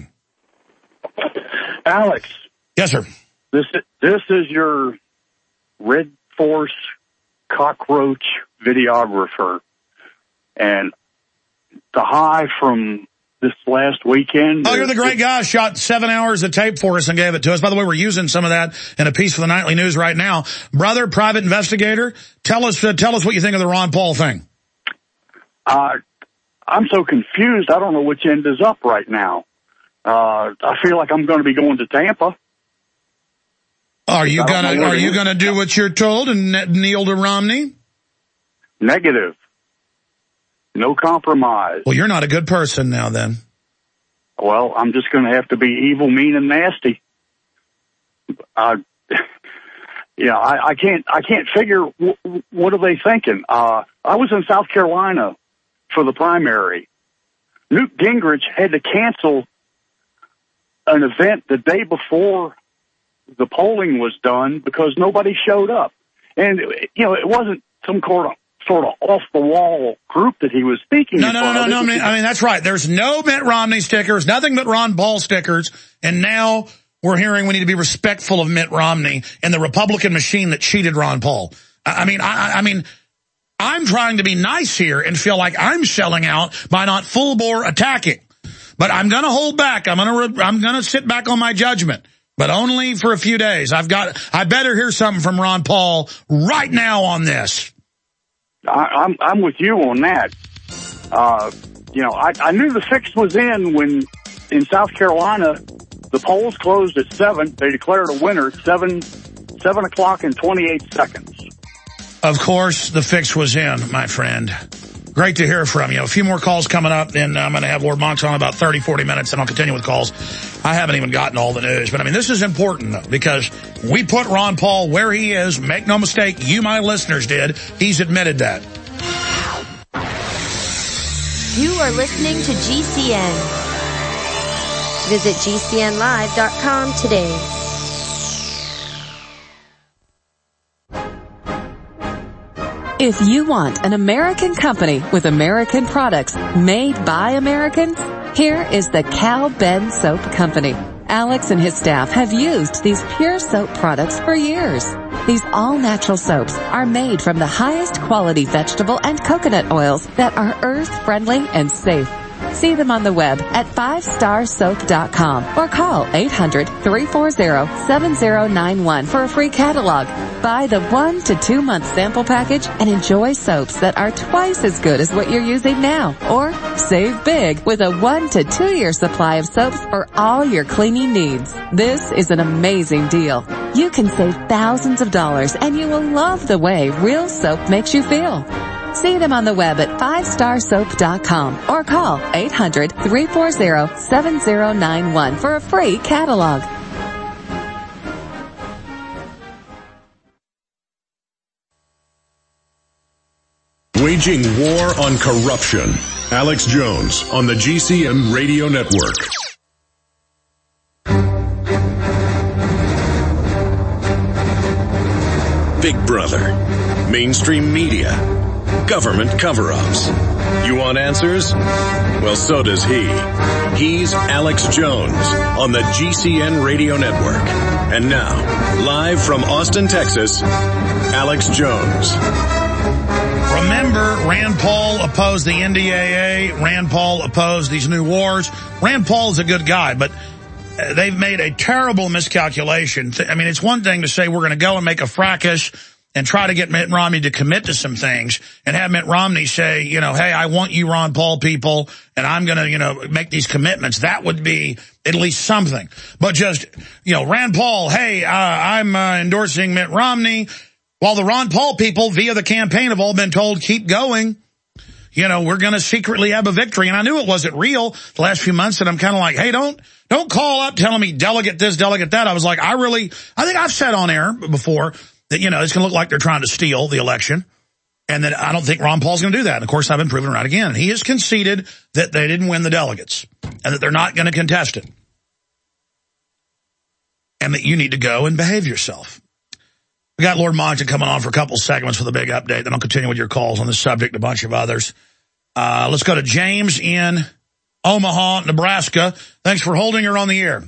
Alex. Yes, sir. This, this is your Red Force cockroach videographer. And the high from this last weekend. Oh, you're the great guy. Shot seven hours of tape for us and gave it to us. By the way, we're using some of that in a piece for the Nightly News right now. Brother, private investigator, tell us uh, tell us what you think of the Ron Paul thing. Uh, I'm so confused. I don't know which end is up right now. Uh, I feel like I'm going to be going to Tampa. Are you gonna Are you gonna do what you're told and kneel to Romney? Negative. No compromise. Well, you're not a good person now, then. Well, I'm just going to have to be evil, mean, and nasty. Uh, yeah, I, I can't. I can't figure w- what are they thinking. Uh, I was in South Carolina for the primary. Newt Gingrich had to cancel an event the day before the polling was done because nobody showed up, and you know it wasn't some sort of. sort of off-the-wall group that he was speaking No, no, no, no, no. I mean, I mean, that's right. There's no Mitt Romney stickers, nothing but Ron Paul stickers, and now we're hearing we need to be respectful of Mitt Romney and the Republican machine that cheated Ron Paul. I mean, I, I mean, I'm trying to be nice here and feel like I'm shelling out by not full-bore attacking. But I'm going to hold back. I'm going to I'm going to sit back on my judgment, but only for a few days. I've got I better hear something from Ron Paul right now on this. I, I'm I'm with you on that. Uh, you know, I, I knew the fix was in when in South Carolina the polls closed at seven. They declared a winner at seven seven o'clock and twenty eight seconds. Of course, the fix was in, my friend. Great to hear from you. A few more calls coming up, and I'm going to have Lord Monks on about thirty, forty minutes, and I'll continue with calls. I haven't even gotten all the news, but I mean, this is important, though, because we put Ron Paul where he is. Make no mistake, you, my listeners, did. He's admitted that. You are listening to G C N. Visit G C N live dot com today. If you want an American company with American products made by Americans, here is the Cal Ben Soap Company. Alex and his staff have used these pure soap products for years. These all-natural soaps are made from the highest quality vegetable and coconut oils that are earth-friendly and safe. See them on the web at five star soap dot com or call eight hundred, three four zero, seven zero nine one for a free catalog. Buy the one to two month sample package and enjoy soaps that are twice as good as what you're using now. Or save big with a one to two year supply of soaps for all your cleaning needs. This is an amazing deal. You can save thousands of dollars and you will love the way real soap makes you feel. See them on the web at five star soap dot com or call eight hundred, three four zero, seven zero nine one for a free catalog. Waging war on corruption. Alex Jones on the G C N Radio Network. Big Brother, mainstream media, government cover-ups. You want answers? Well, so does he. He's Alex Jones on the G C N Radio Network. And now, live from Austin, Texas, Alex Jones. Remember, Rand Paul opposed the N D A A. Rand Paul opposed these new wars. Rand Paul is a good guy, but they've made a terrible miscalculation. I mean, it's one thing to say we're going to go and make a fracas and try to get Mitt Romney to commit to some things and have Mitt Romney say, you know, hey, I want you Ron Paul people, and I'm going to, you know, make these commitments. That would be at least something. But just, you know, Rand Paul, hey, uh, I'm uh, endorsing Mitt Romney, while the Ron Paul people via the campaign have all been told, keep going. You know, we're going to secretly have a victory. And I knew it wasn't real the last few months, and I'm kind of like, hey, don't, don't call up telling me delegate this, delegate that. I was like, I really, I think I've said on air before that, you know, it's going to look like they're trying to steal the election. And that I don't think Ron Paul's going to do that. And of course, I've been proven right again. He has conceded that they didn't win the delegates and that they're not going to contest it. And that you need to go and behave yourself. We got Lord Monson coming on for a couple segments for the big update. Then I'll continue with your calls on this subject and a bunch of others. Uh, let's go to James in Omaha, Nebraska. Thanks for holding her on the air.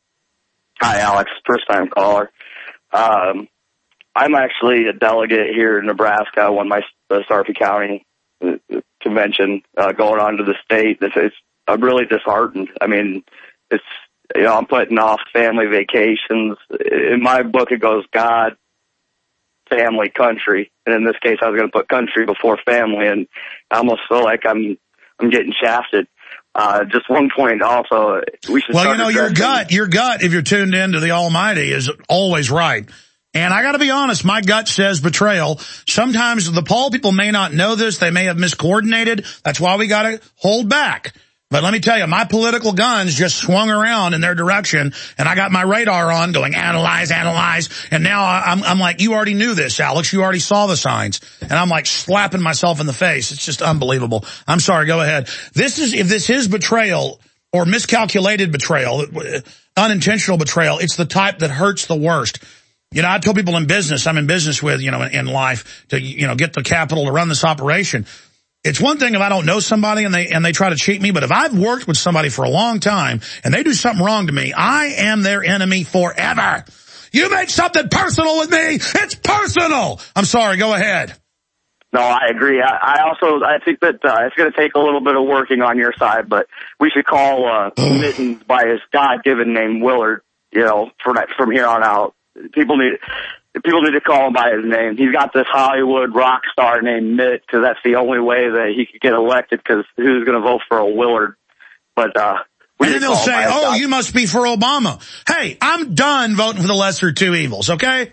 Hi, Alex. First time caller. Um, I'm actually a delegate here in Nebraska. I won my uh, Sarpy County uh, convention uh, going on to the state. It's, it's, I'm really disheartened. I mean, it's, you know, I'm putting off family vacations. In my book, it goes God, family, country, and in this case I was going to put country before family, and I almost feel like I'm I'm getting shafted. Uh, just one point also, we should well, you know, your gut, your gut, if you're tuned in to the Almighty, is always right. And I got to be honest, my gut says betrayal. Sometimes the Paul people may not know this; they may have miscoordinated. That's why we got to hold back. But let me tell you, my political guns just swung around in their direction, and I got my radar on going, analyze, analyze. And now I'm, I'm like, you already knew this, Alex. You already saw the signs. And I'm like slapping myself in the face. It's just unbelievable. I'm sorry. Go ahead. This is, if this is betrayal or miscalculated betrayal, unintentional betrayal, it's the type that hurts the worst. You know, I tell people in business, I'm in business with, you know, in, in life to, you know, get the capital to run this operation. It's one thing if I don't know somebody and they and they try to cheat me, but if I've worked with somebody for a long time and they do something wrong to me, I am their enemy forever. You make something personal with me, it's personal. I'm sorry, go ahead. No, I agree. I, I also I think that uh, it's going to take a little bit of working on your side, but we should call uh, Mittens by his God-given name, Willard. You know, from from here on out, people need. People need to call him by his name. He's got this Hollywood rock star named Mitt because that's the only way that he could get elected because who's going to vote for a Willard? But, uh, we and then they'll say, oh, you must be for Obama. Hey, I'm done voting for the lesser of two evils, okay?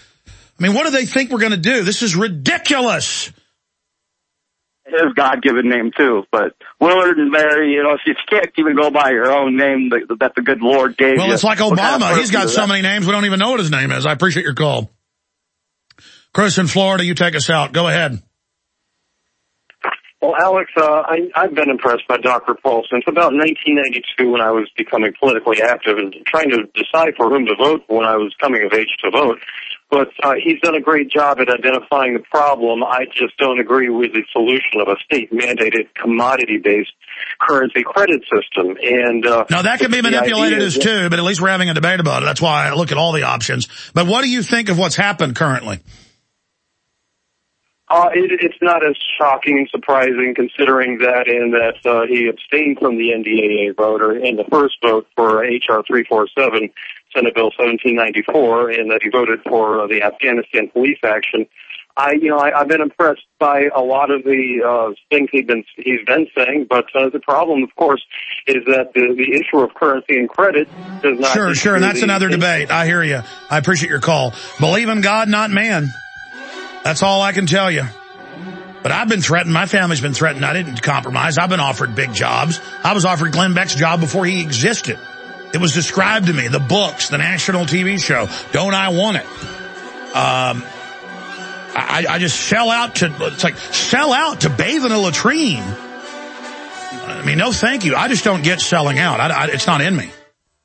I mean, what do they think we're going to do? This is ridiculous. His God-given name, too. But Willard and Mary, you know, if you can't even go by your own name that, that the good Lord gave well, you. Well, it's like Obama. Kind of He's got so many names, we don't even know what his name is. I appreciate your call. Chris in Florida, you take us out. Go ahead. Well, Alex, uh, I, I've been impressed by Doctor Paul since about nineteen ninety-two when I was becoming politically active and trying to decide for whom to vote when I was coming of age to vote. But uh, he's done a great job at identifying the problem. I just don't agree with the solution of a state-mandated commodity-based currency credit system. And uh, now, that can be manipulated as too, but at least we're having a debate about it. That's why I look at all the options. But what do you think of what's happened currently? Uh, it, it's not as shocking and surprising considering that in that uh, he abstained from the N D A A vote or in the first vote for H R three forty-seven, Senate Bill seventeen ninety-four, and that he voted for uh, the Afghanistan police action. I, you know, I, I've been impressed by a lot of the uh, things he's been he's been saying, but uh, the problem, of course, is that the, the issue of currency and credit does not. Sure, sure, and that's another debate. I hear you. I appreciate your call. Believe in God, not man. That's all I can tell you. But I've been threatened. My family's been threatened. I didn't compromise. I've been offered big jobs. I was offered Glenn Beck's job before he existed. It was described to me, the books, the national T V show. Don't I want it? Um, I, I just sell out to, it's like, sell out to bathe in a latrine. I mean, no thank you. I just don't get selling out. I, I, it's not in me.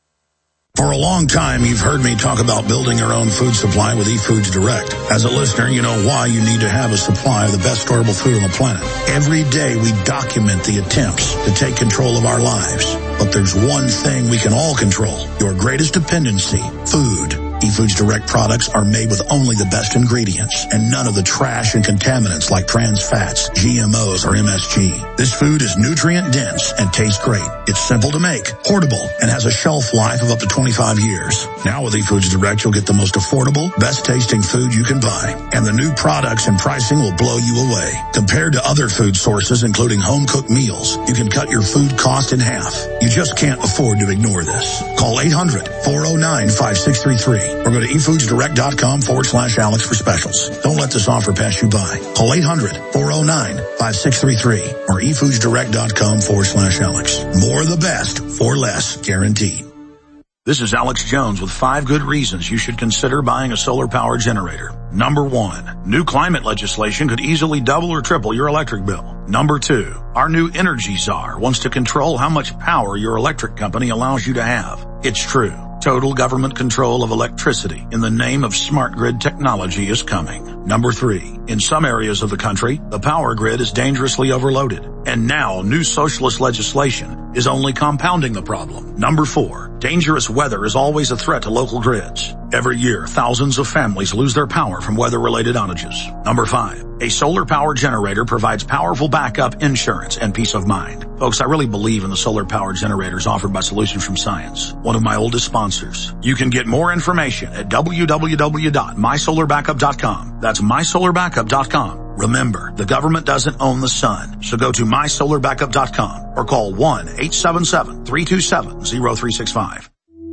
For a long time, you've heard me talk about building your own food supply with eFoods Direct. As a listener, you know why you need to have a supply of the best storable food on the planet. Every day, we document the attempts to take control of our lives. But there's one thing we can all control, your greatest dependency, food. eFoods Direct products are made with only the best ingredients and none of the trash and contaminants like trans fats, G M Os, or M S G. This food is nutrient dense and tastes great. It's simple to make, portable, and has a shelf life of up to twenty-five years. Now with eFoods Direct, you'll get the most affordable, best tasting food you can buy. And the new products and pricing will blow you away. Compared to other food sources, including home cooked meals, you can cut your food cost in half. You just can't afford to ignore this. Call eight hundred, four oh nine, five six three three. Or go to efoodsdirect.com forward slash Alex for specials. Don't let this offer pass you by. Call eight hundred, four oh nine, five six three three or efoodsdirect.com forward slash Alex. More of the best for less, guaranteed. This is Alex Jones with five good reasons you should consider buying a solar power generator. Number one, new climate legislation could easily double or triple your electric bill. Number two, our new energy czar wants to control how much power your electric company allows you to have. It's true. Total government control of electricity in the name of smart grid technology is coming. Number three, in some areas of the country, the power grid is dangerously overloaded. And now new socialist legislation is only compounding the problem. Number four, dangerous weather is always a threat to local grids. Every year, thousands of families lose their power from weather-related outages. Number five, a solar power generator provides powerful backup insurance and peace of mind. Folks, I really believe in the solar power generators offered by Solutions from Science, one of my oldest sponsors. You can get more information at w w w dot my solar backup dot com. That's my solar backup dot com. Remember, the government doesn't own the sun, so go to my solar backup dot com or call one eight seven seven, three two seven, zero three six five.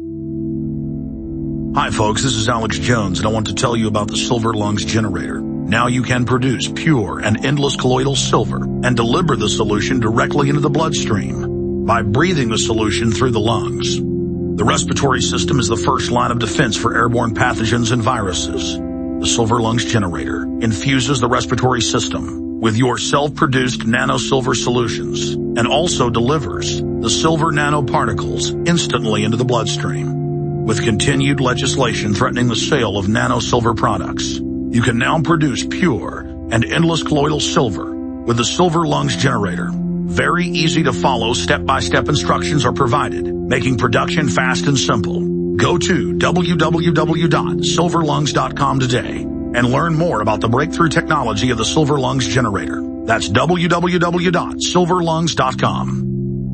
Hi folks, this is Alex Jones and I want to tell you about the Silver Lungs generator. Now you can produce pure and endless colloidal silver and deliver the solution directly into the bloodstream by breathing the solution through the lungs. The respiratory system is the first line of defense for airborne pathogens and viruses. The Silver Lungs generator infuses the respiratory system with your self-produced nano-silver solutions and also delivers the silver nanoparticles instantly into the bloodstream. With continued legislation threatening the sale of nano-silver products, you can now produce pure and endless colloidal silver with the Silver Lungs generator. Very easy to follow step-by-step instructions are provided, making production fast and simple. Go to w w w dot silver lungs dot com today and learn more about the breakthrough technology of the Silver Lungs generator. That's w w w dot silver lungs dot com.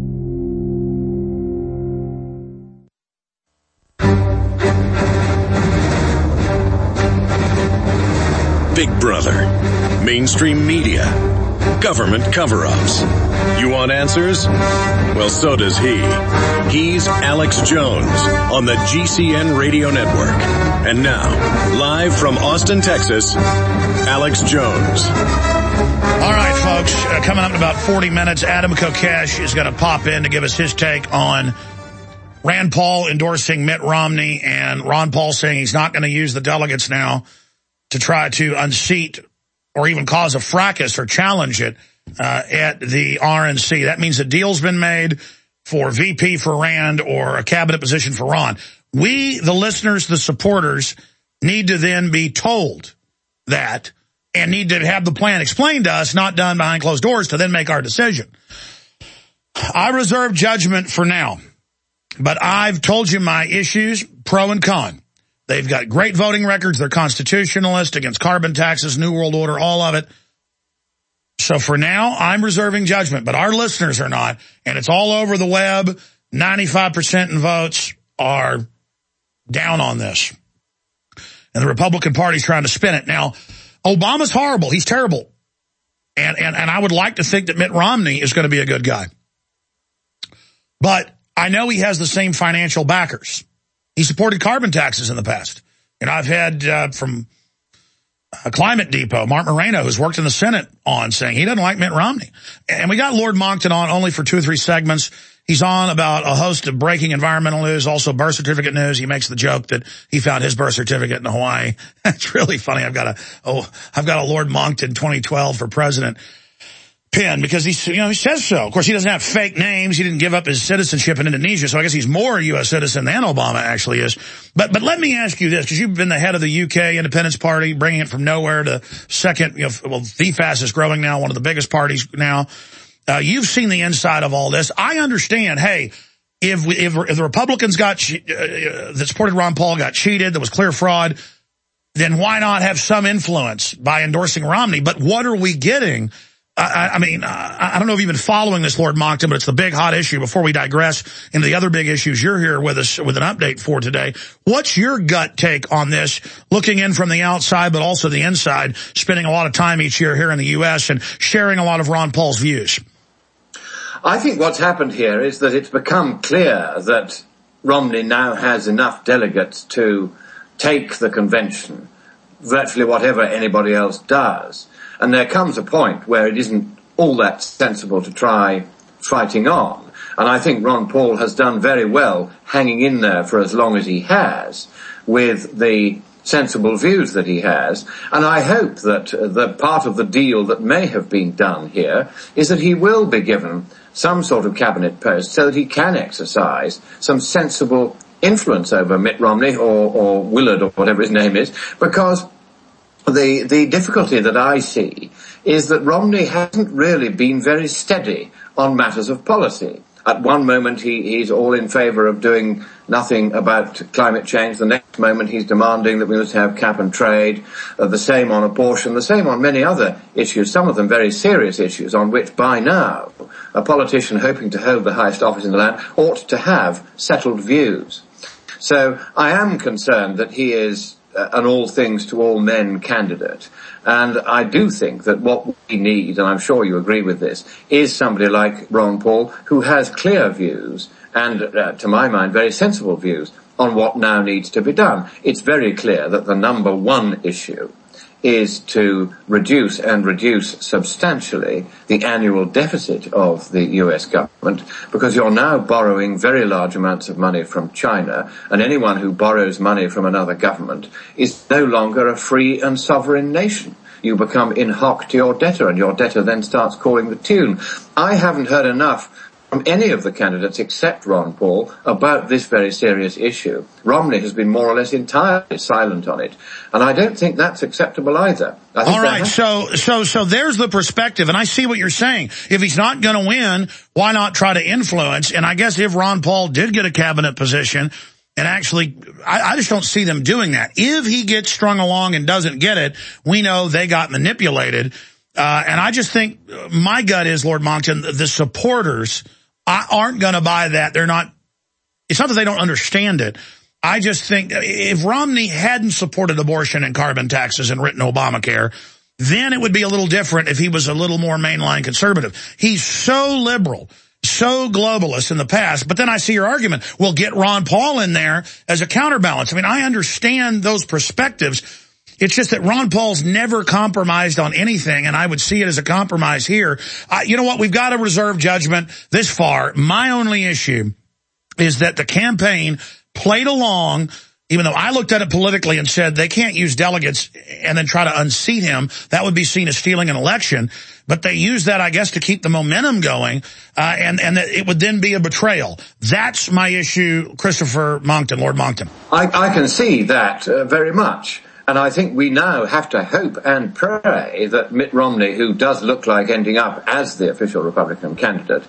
Big Brother, mainstream media, government cover-ups. You want answers? Well, so does he. He's Alex Jones on the G C N Radio Network. And now, live from Austin, Texas, Alex Jones. All right, folks, uh, coming up in about forty minutes, Adam Kokesh is going to pop in to give us his take on Rand Paul endorsing Mitt Romney and Ron Paul saying he's not going to use the delegates now to try to unseat or even cause a fracas or challenge it uh, at the R N C. That means a deal's been made for V P for Rand or a cabinet position for Ron. We, the listeners, the supporters, need to then be told that and need to have the plan explained to us, not done behind closed doors, to then make our decision. I reserve judgment for now, but I've told you my issues, pro and con. They've got great voting records. They're constitutionalist, against carbon taxes, New World Order, all of it. So for now, I'm reserving judgment, but our listeners are not, and it's all over the web. ninety-five percent in votes are down on this. And the Republican Party's trying to spin it. Now, Obama's horrible. He's terrible. And, and, and I would like to think that Mitt Romney is going to be a good guy. But I know he has the same financial backers. He supported carbon taxes in the past. And I've had uh, from a Climate Depot, Mark Moreno, who's worked in the Senate on, saying he doesn't like Mitt Romney. And we got Lord Monckton on only for two or three segments. He's on about a host of breaking environmental news, also birth certificate news. He makes the joke that he found his birth certificate in Hawaii. It's really funny. I've got a, oh, I've got a Lord Monckton twenty twelve for president pin because he's, you know, he says so. Of course, he doesn't have fake names. He didn't give up his citizenship in Indonesia, so I guess he's more a U S citizen than Obama actually is. But, but let me ask you this, because you've been the head of the U K Independence Party, bringing it from nowhere to second, you know, well, the fastest growing now, one of the biggest parties now. Uh, you've seen the inside of all this. I understand, hey, if, we, if, if the Republicans got uh, that supported Ron Paul got cheated, there was clear fraud, then why not have some influence by endorsing Romney? But what are we getting? I, I mean, I, I don't know if you've been following this, Lord Monckton, but it's the big hot issue. Before we digress into the other big issues, you're here with us with an update for today. What's your gut take on this, looking in from the outside, but also the inside, spending a lot of time each year here in the U S and sharing a lot of Ron Paul's views? I think what's happened here is that it's become clear that Romney now has enough delegates to take the convention, virtually whatever anybody else does. And there comes a point where it isn't all that sensible to try fighting on. And I think Ron Paul has done very well hanging in there for as long as he has with the sensible views that he has. And I hope that uh, the part of the deal that may have been done here is that he will be given some sort of cabinet post so that he can exercise some sensible influence over Mitt Romney or, or Willard or whatever his name is, because the, the difficulty that I see is that Romney hasn't really been very steady on matters of policy. At one moment he, he's all in favour of doing nothing about climate change. The next moment he's demanding that we must have cap and trade. Uh, the same on abortion. The same on many other issues, some of them very serious issues on which by now a politician hoping to hold the highest office in the land ought to have settled views. So I am concerned that he is uh, an all things to all men candidate. And I do think that what we need, and I'm sure you agree with this, is somebody like Ron Paul who has clear views and, uh, to my mind, very sensible views on what now needs to be done. It's very clear that the number one issue is to reduce and reduce substantially the annual deficit of the U S government, because you're now borrowing very large amounts of money from China, and anyone who borrows money from another government is no longer a free and sovereign nation. You become in hoc to your debtor, and your debtor then starts calling the tune. I haven't heard enough from any of the candidates except Ron Paul about this very serious issue. Romney has been more or less entirely silent on it, and I don't think that's acceptable either. I think All right, so so so there's the perspective, and I see what you're saying. If he's not going to win, why not try to influence? And I guess if Ron Paul did get a cabinet position, and actually, I, I just don't see them doing that. If he gets strung along and doesn't get it, we know they got manipulated. Uh, and I just think my gut is, Lord Monckton, the supporters aren't going to buy that. They're not, it's not that they don't understand it. I just think if Romney hadn't supported abortion and carbon taxes and written Obamacare, then it would be a little different if he was a little more mainline conservative. He's so liberal, so globalist in the past, but then I see your argument. Well, get Ron Paul in there as a counterbalance. I mean, I understand those perspectives. It's just that Ron Paul's never compromised on anything, and I would see it as a compromise here. Uh, you know what? We've got to reserve judgment this far. My only issue is that the campaign played along, even though I looked at it politically and said they can't use delegates and then try to unseat him. That would be seen as stealing an election. But they used that, I guess, to keep the momentum going, uh, and, and it would then be a betrayal. That's my issue, Christopher Monckton, Lord Monckton. I, I can see that uh, very much. And I think we now have to hope and pray that Mitt Romney, who does look like ending up as the official Republican candidate,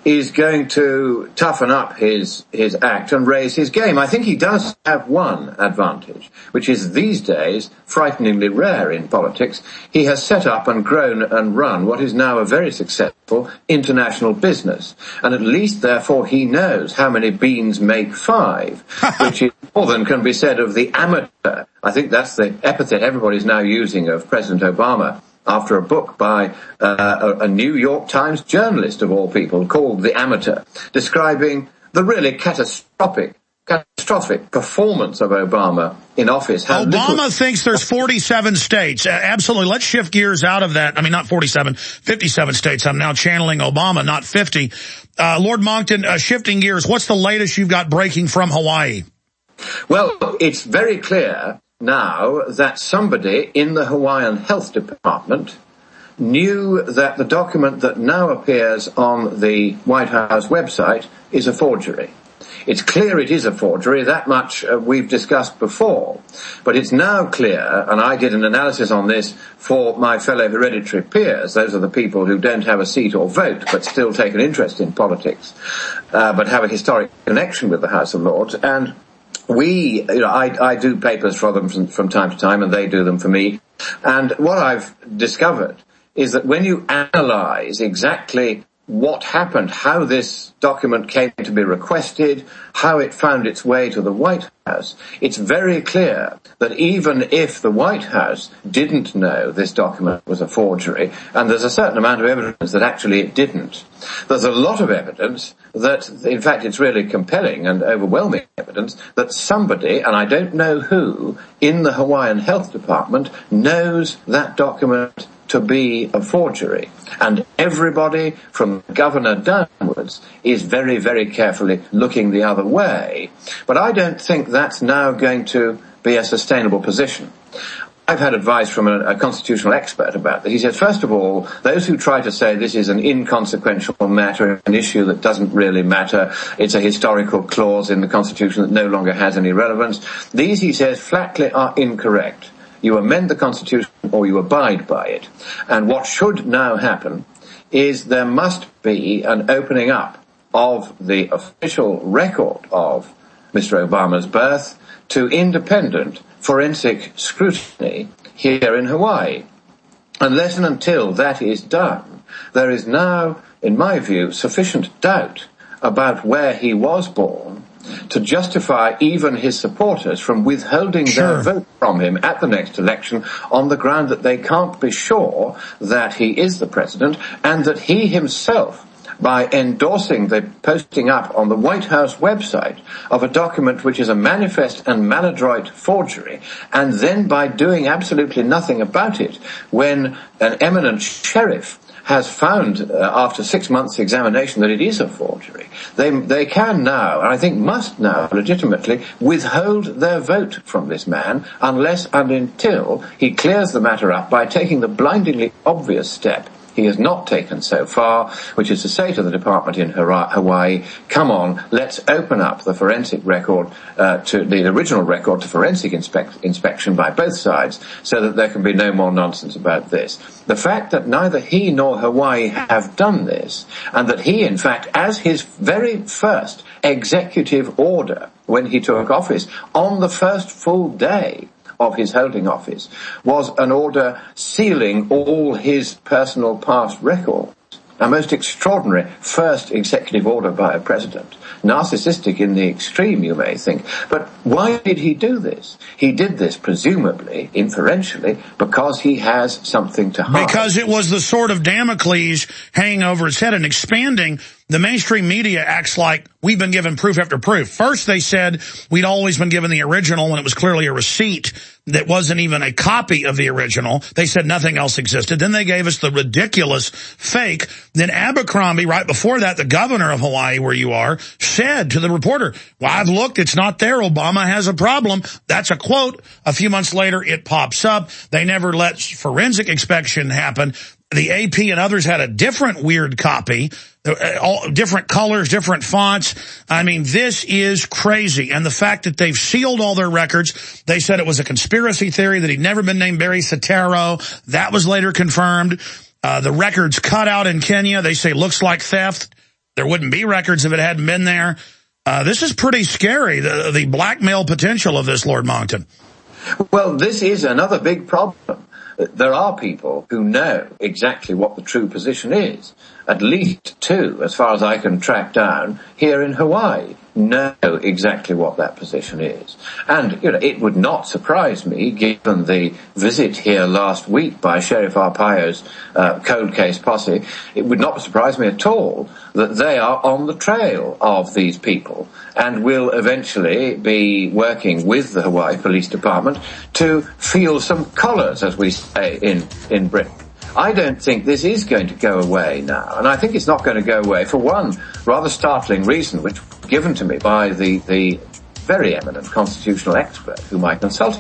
is going to toughen up his his act and raise his game. I think he does have one advantage, which is these days frighteningly rare in politics. He has set up and grown and run what is now a very successful international business. And at least, therefore, he knows how many beans make five, which is more than can be said of the amateur. I think that's the epithet everybody's now using of President Obama, after a book by uh, a, a New York Times journalist, of all people, called The Amateur, describing the really catastrophic catastrophic performance of Obama in office. How Obama little- thinks there's forty-seven states. Uh, absolutely. Let's shift gears out of that. I mean, not forty-seven, fifty-seven states. I'm now channeling Obama, not fifty. Uh, Lord Monckton, uh, shifting gears, what's the latest you've got breaking from Hawaii? Well, it's very clear now that somebody in the Hawaiian Health Department knew that the document that now appears on the White House website is a forgery. It's clear it is a forgery, that much uh, we've discussed before. But it's now clear, and I did an analysis on this for my fellow hereditary peers, those are the people who don't have a seat or vote but still take an interest in politics, uh, but have a historic connection with the House of Lords, and We, you know, I, I do papers for them from, from time to time, and they do them for me. And what I've discovered is that when you analyze exactly what happened, how this document came to be requested, how it found its way to the White House, it's very clear that even if the White House didn't know this document was a forgery, and there's a certain amount of evidence that actually it didn't, there's a lot of evidence that, in fact, it's really compelling and overwhelming evidence that somebody, and I don't know who, in the Hawaiian Health Department knows that document to be a forgery. And everybody from the governor downwards is very, very carefully looking the other way. But I don't think that's now going to be a sustainable position. I've had advice from a, a constitutional expert about this. He said, first of all, those who try to say this is an inconsequential matter, an issue that doesn't really matter, it's a historical clause in the Constitution that no longer has any relevance, these, he says, flatly are incorrect. You amend the Constitution or you abide by it. And what should now happen is there must be an opening up of the official record of Mister Obama's birth to independent forensic scrutiny here in Hawaii. Unless and until that is done, there is now, in my view, sufficient doubt about where he was born to justify even his supporters from withholding Sure. their vote from him at the next election on the ground that they can't be sure that he is the president, and that he himself, by endorsing the posting up on the White House website of a document which is a manifest and maladroit forgery, and then by doing absolutely nothing about it when an eminent sheriff has found, uh, after six months' examination, that it is a forgery, they they can now, and I think must now, legitimately withhold their vote from this man unless and until he clears the matter up by taking the blindingly obvious step he has not taken so far, which is to say to the department in Hawaii, come on, let's open up the forensic record, uh, to the original record to forensic inspect, inspection by both sides so that there can be no more nonsense about this. The fact that neither he nor Hawaii have done this, and that he, in fact, as his very first executive order when he took office, on the first full day of his holding office, was an order sealing all his personal past records. A most extraordinary first executive order by a president. Narcissistic in the extreme, you may think. But why did he do this? He did this, presumably, inferentially, because he has something to hide. Because it was the sword of Damocles hanging over his head and expanding. The mainstream media acts like we've been given proof after proof. First, they said we'd always been given the original when it was clearly a receipt that wasn't even a copy of the original. They said nothing else existed. Then they gave us the ridiculous fake. Then Abercrombie, right before that, the governor of Hawaii, where you are, said to the reporter, well, I've looked, it's not there. Obama has a problem. That's a quote. A few months later, it pops up. They never let forensic inspection happen. The A P and others had a different weird copy, all different colors, different fonts. I mean, this is crazy. And the fact that they've sealed all their records, they said it was a conspiracy theory, that he'd never been named Barry Soetoro. That was later confirmed. Uh, the records cut out in Kenya, they say looks like theft. There wouldn't be records if it hadn't been there. Uh, this is pretty scary, the, the blackmail potential of this, Lord Monckton. Well, this is another big problem. There are people who know exactly what the true position is. At least two, as far as I can track down, here in Hawaii, know exactly what that position is. And, you know, it would not surprise me, given the visit here last week by Sheriff Arpaio's uh, cold case posse, it would not surprise me at all that they are on the trail of these people and will eventually be working with the Hawaii Police Department to feel some collars, as we say in, in Britain. I don't think this is going to go away now, and I think it's not going to go away for one rather startling reason, which was given to me by the, the very eminent constitutional expert whom I consulted.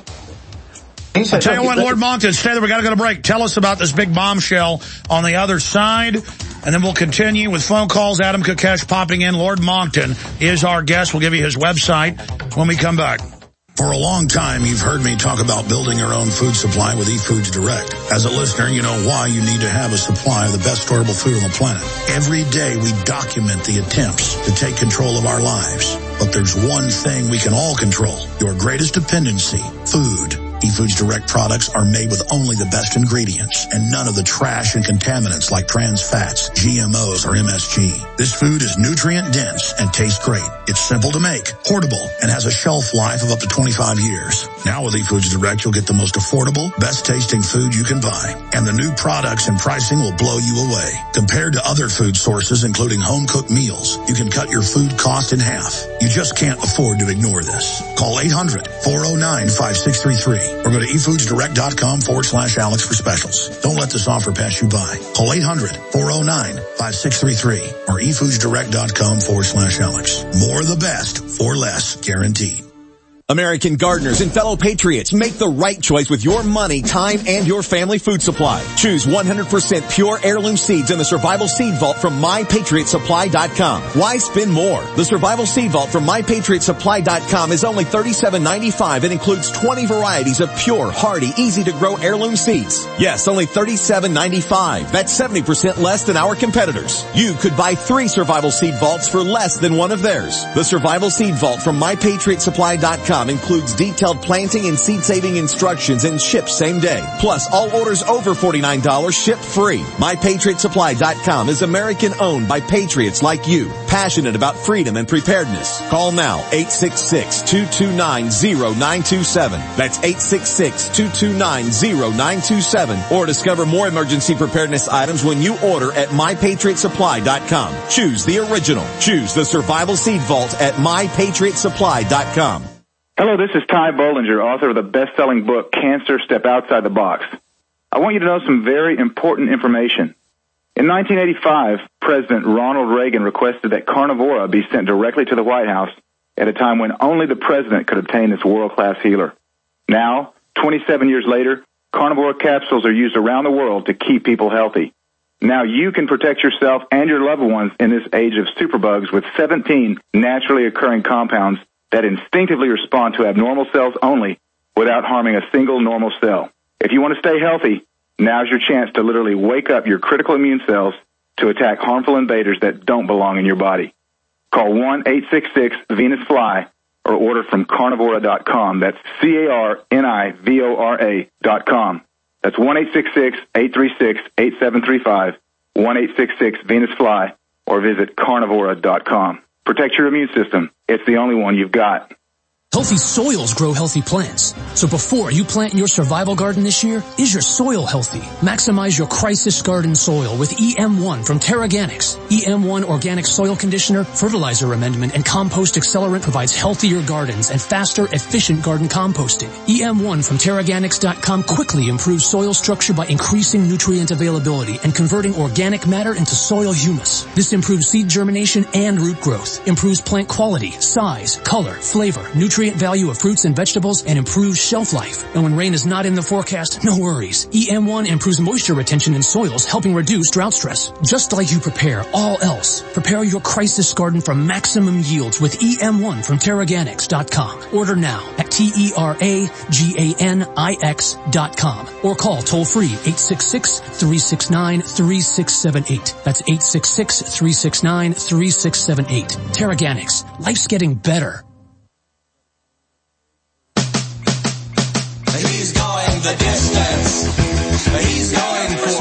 He said, I'll tell you what, Lord Monckton, stay there. We've got to go to break. Tell us about this big bombshell on the other side, and then we'll continue with phone calls. Adam Kokesh popping in. Lord Monckton is our guest. We'll give you his website when we come back. For a long time, you've heard me talk about building your own food supply with eFoods Direct. As a listener, you know why you need to have a supply of the best storable food on the planet. Every day, we document the attempts to take control of our lives. But there's one thing we can all control, your greatest dependency, food. eFoods Direct products are made with only the best ingredients and none of the trash and contaminants like trans fats, G M Os, or M S G. This food is nutrient dense and tastes great. It's simple to make, portable, and has a shelf life of up to twenty-five years. Now with eFoods Direct, you'll get the most affordable, best tasting food you can buy. And the new products and pricing will blow you away. Compared to other food sources, including home cooked meals, you can cut your food cost in half. You just can't afford to ignore this. Call eight hundred, four oh nine, five six three three. Or go to efoodsdirect.com forward slash Alex for specials. Don't let this offer pass you by. Call eight hundred, four oh nine, five six three three or efoodsdirect.com forward slash Alex. More of the best for less, guaranteed. American gardeners and fellow patriots, make the right choice with your money, time, and your family food supply. Choose one hundred percent pure heirloom seeds in the Survival Seed Vault from my patriot supply dot com. Why spend more? The Survival Seed Vault from my patriot supply dot com is only thirty-seven ninety-five and includes twenty varieties of pure, hardy, easy-to-grow heirloom seeds. Yes, only thirty-seven ninety-five. That's seventy percent less than our competitors. You could buy three Survival Seed Vaults for less than one of theirs. The Survival Seed Vault from my patriot supply dot com includes detailed planting and seed-saving instructions and ships same day. Plus, all orders over forty-nine dollars ship free. my patriot supply dot com is American-owned by patriots like you, passionate about freedom and preparedness. Call now, eight six six, two two nine, zero nine two seven. That's eight six six, two two nine, zero nine two seven. Or discover more emergency preparedness items when you order at my patriot supply dot com. Choose the original. Choose the Survival Seed Vault at my patriot supply dot com. Hello, this is Ty Bollinger, author of the best-selling book, Cancer, Step Outside the Box. I want you to know some very important information. In nineteen eighty-five, President Ronald Reagan requested that Carnivora be sent directly to the White House at a time when only the president could obtain this world-class healer. Now, twenty-seven years later, Carnivora capsules are used around the world to keep people healthy. Now you can protect yourself and your loved ones in this age of superbugs with seventeen naturally occurring compounds that instinctively respond to abnormal cells only without harming a single normal cell. If you want to stay healthy, now's your chance to literally wake up your critical immune cells to attack harmful invaders that don't belong in your body. Call one eight six six Venus Fly or order from carnivora dot com. That's C A R N I V O R A dot com. That's one eight six six, eight three six, eight seven three five, one eight six six Venus Fly, or visit carnivora dot com. Protect your immune system. It's the only one you've got. Healthy soils grow healthy plants. So before you plant in your survival garden this year, is your soil healthy? Maximize your crisis garden soil with E M one from TerraGanix. E M one Organic Soil Conditioner, Fertilizer Amendment, and Compost Accelerant provides healthier gardens and faster, efficient garden composting. E M one from Terraganix dot com quickly improves soil structure by increasing nutrient availability and converting organic matter into soil humus. This improves seed germination and root growth, improves plant quality, size, color, flavor, nutrient nutrient value of fruits and vegetables and improves shelf life. And when rain is not in the forecast, no worries. E M one improves moisture retention in soils, helping reduce drought stress. Just like you prepare all else, prepare your crisis garden for maximum yields with E M one from Teraganix dot com. Order now at T E R A G A N I X dot com or call toll free eight six six, three six nine, three six seven eight. That's eight six six, three six nine, three six seven eight. Teraganix. Life's getting better. He's going the distance. He's going for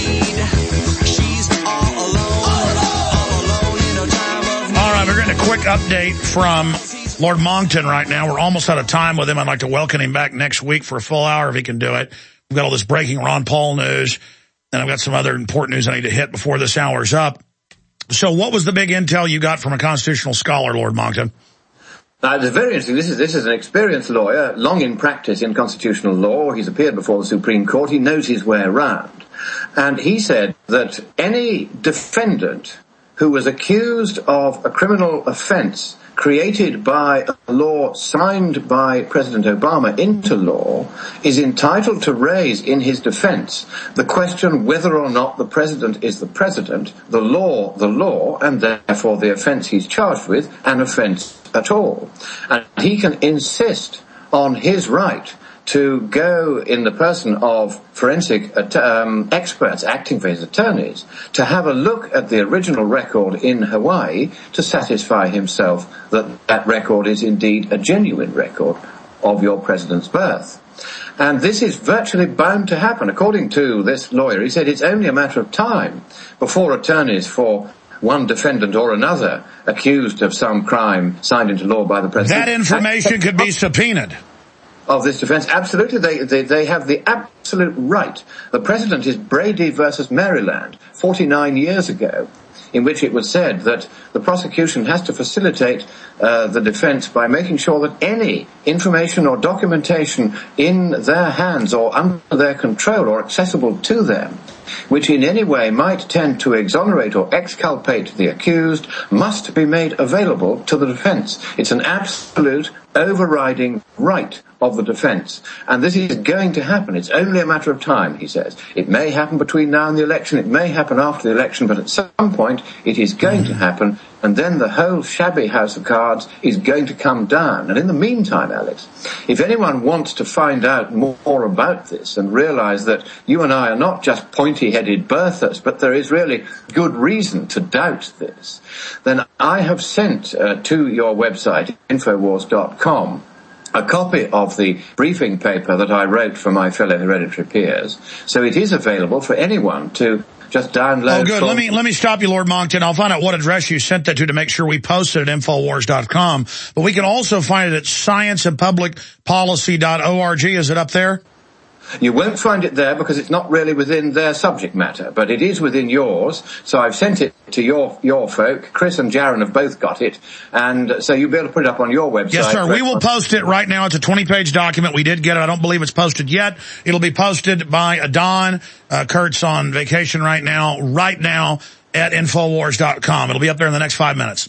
speed. She's all alone. All alone in no time of need. All right, we're getting a quick update from Lord Monckton right now. We're almost out of time with him. I'd like to welcome him back next week for a full hour if he can do it. We've got all this breaking Ron Paul news, and I've got some other important news I need to hit before this hour's up. So what was the big intel you got from a constitutional scholar, Lord Monckton? Uh, it's very interesting. This is this is an experienced lawyer, long in practice in constitutional law. He's appeared before the Supreme Court. He knows his way around. And he said that any defendant who was accused of a criminal offense created by a law signed by President Obama into law is entitled to raise in his defense the question whether or not the president is the president, the law the law, and therefore the offense he's charged with an offense at all. And he can insist on his right to go in the person of forensic um, experts acting for his attorneys to have a look at the original record in Hawaii to satisfy himself that that record is indeed a genuine record of your president's birth. And this is virtually bound to happen. According to this lawyer, he said it's only a matter of time before attorneys for one defendant or another accused of some crime signed into law by the president. That information could be subpoenaed. Of this defense, absolutely, they, they they have the absolute right. The precedent is Brady versus Maryland, forty-nine years ago, in which it was said that the prosecution has to facilitate uh, the defense by making sure that any information or documentation in their hands or under their control or accessible to them, which in any way might tend to exonerate or exculpate the accused, must be made available to the defense. It's an absolute overriding right of the defense. And this is going to happen. It's only a matter of time, he says. It may happen between now and the election. It may happen after the election, but at some point it is going to happen. And then the whole shabby house of cards is going to come down. And in the meantime, Alex, if anyone wants to find out more about this and realize that you and I are not just pointy-headed birthers, but there is really good reason to doubt this, then I have sent uh, to your website, Infowars dot com, a copy of the briefing paper that I wrote for my fellow hereditary peers. So it is available for anyone to just download. Oh, good. Let me let me stop you, Lord Monckton. I'll find out what address you sent that to to make sure we post it at Infowars dot com. But we can also find it at science and public policy dot org. Is it up there? You won't find it there because it's not really within their subject matter, but it is within yours. So I've sent it to your your folk. Chris and Jaron have both got it, and so you'll be able to put it up on your website. Yes, sir. We will post it right now. It's a twenty-page document. We did get it. I don't believe it's posted yet. It'll be posted by Don. Uh, Kurt's on vacation right now, right now at Infowars dot com. It'll be up there in the next five minutes.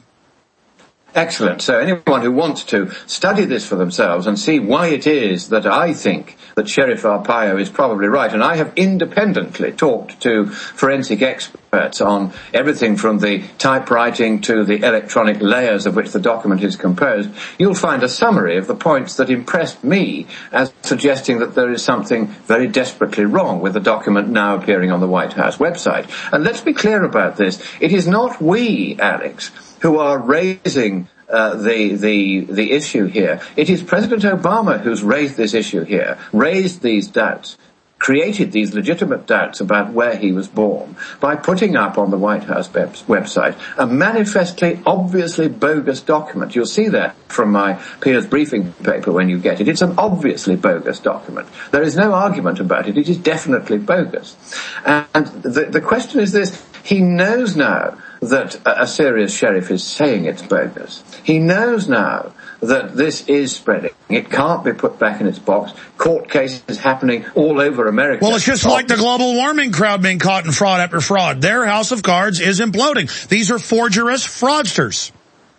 Excellent. So anyone who wants to study this for themselves and see why it is that I think that Sheriff Arpaio is probably right, and I have independently talked to forensic experts on everything from the typewriting to the electronic layers of which the document is composed, you'll find a summary of the points that impressed me as suggesting that there is something very desperately wrong with the document now appearing on the White House website. And let's be clear about this. It is not we, Alex, who are raising uh, the the the issue here. It is President Obama who's raised this issue here, raised these doubts, created these legitimate doubts about where he was born by putting up on the White House website a manifestly, obviously bogus document. You'll see that from my peer's briefing paper when you get it. It's an obviously bogus document. There is no argument about it. It is definitely bogus. And the, the question is this. He knows now that a serious sheriff is saying it's bogus. He knows now that this is spreading. It can't be put back in its box. Court cases happening all over America. Well, it's just like the global warming crowd being caught in fraud after fraud. Their house of cards is imploding. These are forgerous fraudsters.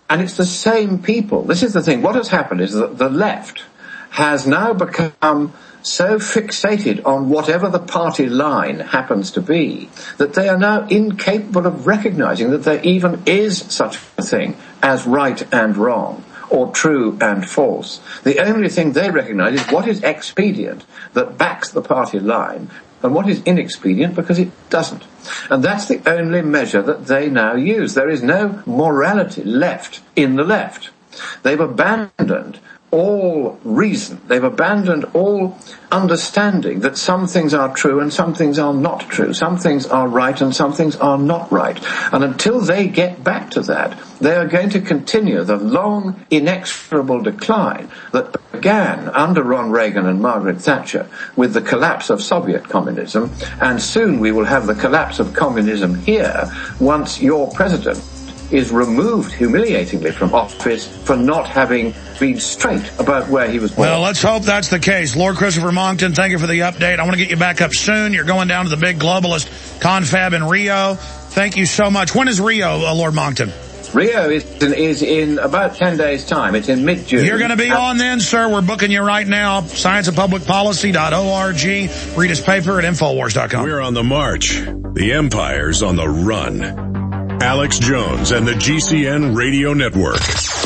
And it's the same people. This is the thing. What has happened is that the left has now become so fixated on whatever the party line happens to be that they are now incapable of recognizing that there even is such a thing as right and wrong, or true and false. The only thing they recognize is what is expedient that backs the party line, and what is inexpedient because it doesn't. And that's the only measure that they now use. There is no morality left in the left. They've abandoned all reason. They've abandoned all understanding that some things are true and some things are not true. Some things are right and some things are not right. And until they get back to that, they are going to continue the long, inexorable decline that began under Ron Reagan and Margaret Thatcher with the collapse of Soviet communism. And soon we will have the collapse of communism here once your president is removed humiliatingly from office for not having been straight about where he was born. Well, let's hope that's the case. Lord Christopher Monckton, thank you for the update. I want to get you back up soon. You're going down to the big globalist confab in Rio. Thank you so much. When is Rio, uh, Lord Monckton? Rio is in, is in about ten days' time. It's in mid-June. You're going to be on then, sir. We're booking you right now. science of public policy dot org. Read his paper at infowars dot com. We're on the march. The empire's on the run. Alex Jones and the G C N Radio Network.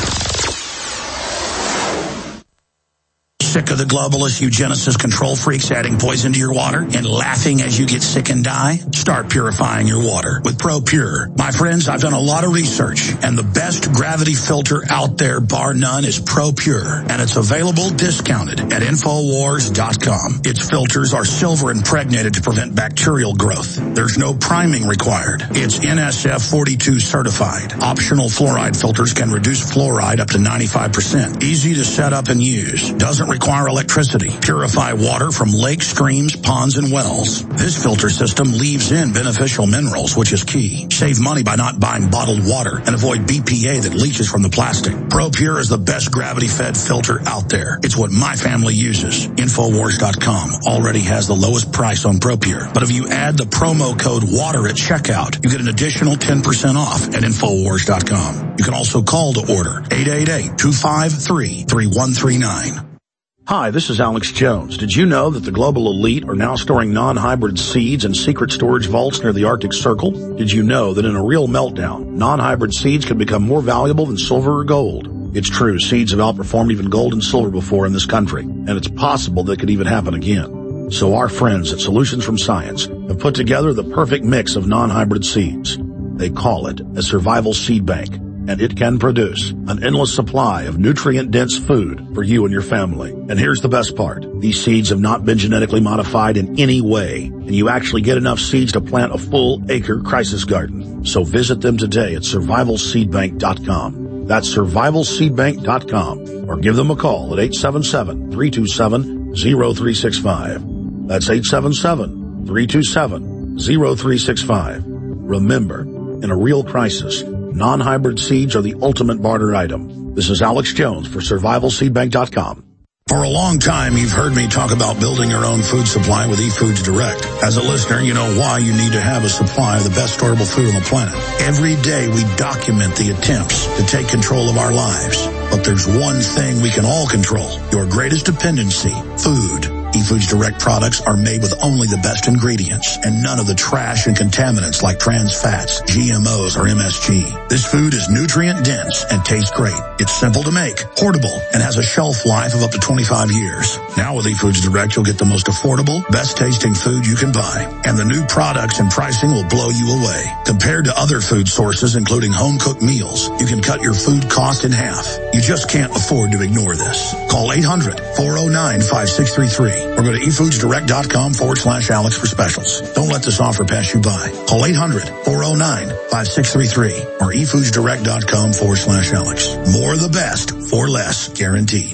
Sick of the globalist eugenicist control freaks adding poison to your water and laughing as you get sick and die? Start purifying your water with ProPure. My friends, I've done a lot of research, and the best gravity filter out there, bar none, is ProPure, and it's available discounted at infowars dot com. Its filters are silver impregnated to prevent bacterial growth. There's no priming required. It's N S F forty-two certified. Optional fluoride filters can reduce fluoride up to ninety-five percent. Easy to set up and use. Doesn't require electricity. Purify water from lakes, streams, ponds, and wells. This filter system leaves in beneficial minerals, which is key. Save money by not buying bottled water and avoid B P A that leaches from the plastic. ProPure is the best gravity-fed filter out there. It's what my family uses. infowars dot com already has the lowest price on ProPure. But if you add the promo code WATER at checkout, you get an additional ten percent off at infowars dot com. You can also call to order eight eight eight, two five three, three one three nine. Hi, this is Alex Jones. Did you know that the global elite are now storing non-hybrid seeds in secret storage vaults near the Arctic Circle? Did you know that in a real meltdown, non-hybrid seeds can become more valuable than silver or gold? It's true, seeds have outperformed even gold and silver before in this country, and it's possible that could even happen again. So our friends at Solutions from Science have put together the perfect mix of non-hybrid seeds. They call it a survival seed bank, and it can produce an endless supply of nutrient-dense food for you and your family. And here's the best part. These seeds have not been genetically modified in any way, and you actually get enough seeds to plant a full acre crisis garden. So visit them today at survival seed bank dot com. That's survival seed bank dot com, or give them a call at eight seven seven, three two seven, zero three six five. That's eight seven seven, three two seven, zero three six five. Remember, in a real crisis, non-hybrid seeds are the ultimate barter item. This is Alex Jones for survival seed bank dot com. For a long time, you've heard me talk about building your own food supply with eFoods Direct. As a listener, you know why you need to have a supply of the best storable food on the planet. Every day, we document the attempts to take control of our lives. But there's one thing we can all control, your greatest dependency, food. eFoods Direct products are made with only the best ingredients and none of the trash and contaminants like trans fats, G M Os, or M S G. This food is nutrient dense and tastes great. It's simple to make, portable, and has a shelf life of up to twenty-five years. Now with eFoods Direct, you'll get the most affordable, best tasting food you can buy. And the new products and pricing will blow you away. Compared to other food sources, including home cooked meals, you can cut your food cost in half. You just can't afford to ignore this. Call eight hundred, four oh nine, five six three three. Or go to efoodsdirect.com forward slash Alex for specials. Don't let this offer pass you by. Call eight hundred, four oh nine, five six three three or efoodsdirect.com forward slash Alex. More of the best for less, guaranteed.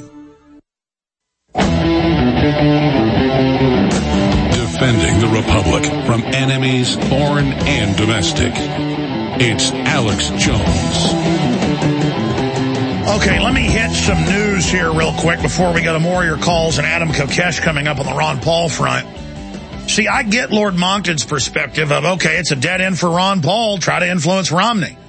Defending the Republic from enemies, foreign and domestic. It's Alex Jones. Okay, let me hit some news here real quick before we go to more of your calls and Adam Kokesh coming up on the Ron Paul front. See, I get Lord Monckton's perspective of, okay, it's a dead end for Ron Paul, try to influence Romney.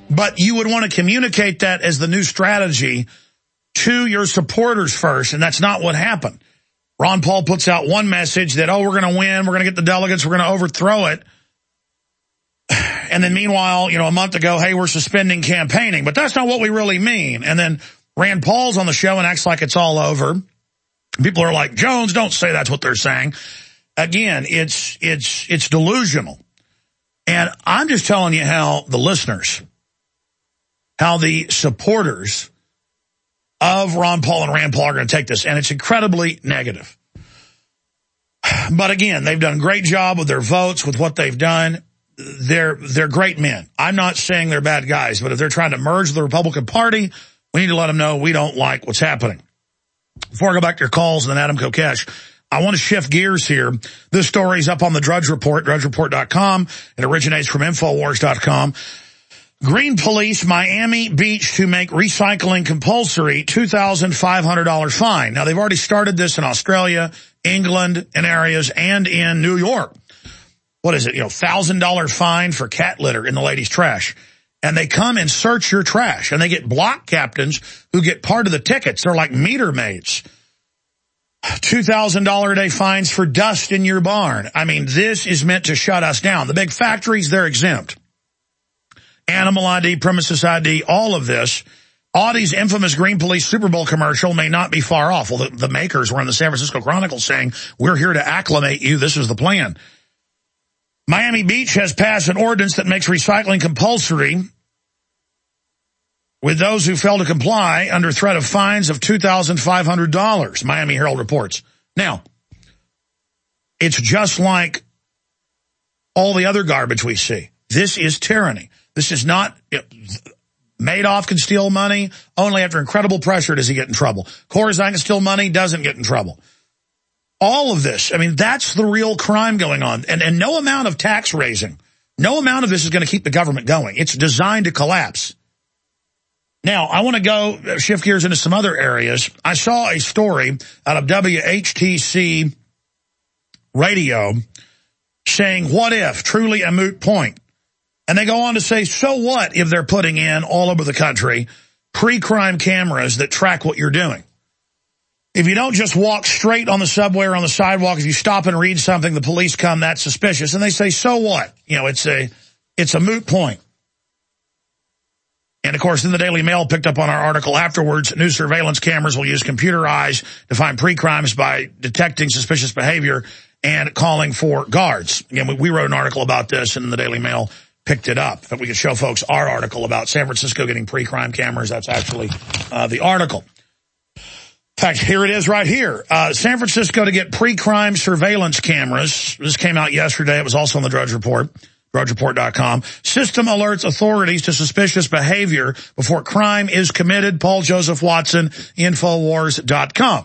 But you would want to communicate that as the new strategy to your supporters first, and that's not what happened. Ron Paul puts out one message that, oh, we're going to win, we're going to get the delegates, we're going to overthrow it. And then meanwhile, you know, a month ago, hey, we're suspending campaigning. But that's not what we really mean. And then Rand Paul's on the show and acts like it's all over. People are like, Jones, don't say that's what they're saying. Again, it's it's it's delusional. And I'm just telling you how the listeners, how the supporters of Ron Paul and Rand Paul are going to take this. And it's incredibly negative. But again, they've done a great job with their votes, with what they've done. They're they're great men. I'm not saying they're bad guys, but if they're trying to merge the Republican Party, we need to let them know we don't like what's happening. Before I go back to your calls and then Adam Kokesh, I want to shift gears here. This story's up on the Drudge Report, drudge report dot com. It originates from infowars dot com. Green Police Miami Beach to make recycling compulsory, two thousand five hundred dollars fine. Now, they've already started this in Australia, England, and areas, and in New York. What is it, you know, one thousand dollars fine for cat litter in the ladies' trash. And they come and search your trash, and they get block captains who get part of the tickets. They're like meter maids. two thousand dollars a day fines for dust in your barn. I mean, this is meant to shut us down. The big factories, they're exempt. Animal I D, premises I D, all of this. Audi's infamous Green Police Super Bowl commercial may not be far off. Well, the, the makers were in the San Francisco Chronicle saying, we're here to acclimate you. This is the plan. Miami Beach has passed an ordinance that makes recycling compulsory with those who fail to comply under threat of fines of two thousand five hundred dollars, Miami Herald reports. Now, it's just like all the other garbage we see. This is tyranny. This is not... Madoff can steal money. Only after incredible pressure does he get in trouble. Corzine can steal money, doesn't get in trouble. All of this, I mean, that's the real crime going on. And, and no amount of tax raising, no amount of this is going to keep the government going. It's designed to collapse. Now, I want to go shift gears into some other areas. I saw a story out of W H T C radio saying, what if, truly a moot point? And they go on to say, so what if they're putting in all over the country pre-crime cameras that track what you're doing? If you don't just walk straight on the subway or on the sidewalk, if you stop and read something, the police come, that's suspicious. And they say, so what? You know, it's a, it's a moot point. And, of course, then the Daily Mail picked up on our article afterwards. New surveillance cameras will use computer eyes to find pre-crimes by detecting suspicious behavior and calling for guards. Again, we wrote an article about this, and the Daily Mail picked it up. But we could show folks our article about San Francisco getting pre-crime cameras. That's actually uh, the article. In fact, here it is right here. Uh, San Francisco to get pre-crime surveillance cameras. This came out yesterday. It was also on the Drudge Report. drudge report dot com. System alerts authorities to suspicious behavior before crime is committed. Paul Joseph Watson, infowars dot com.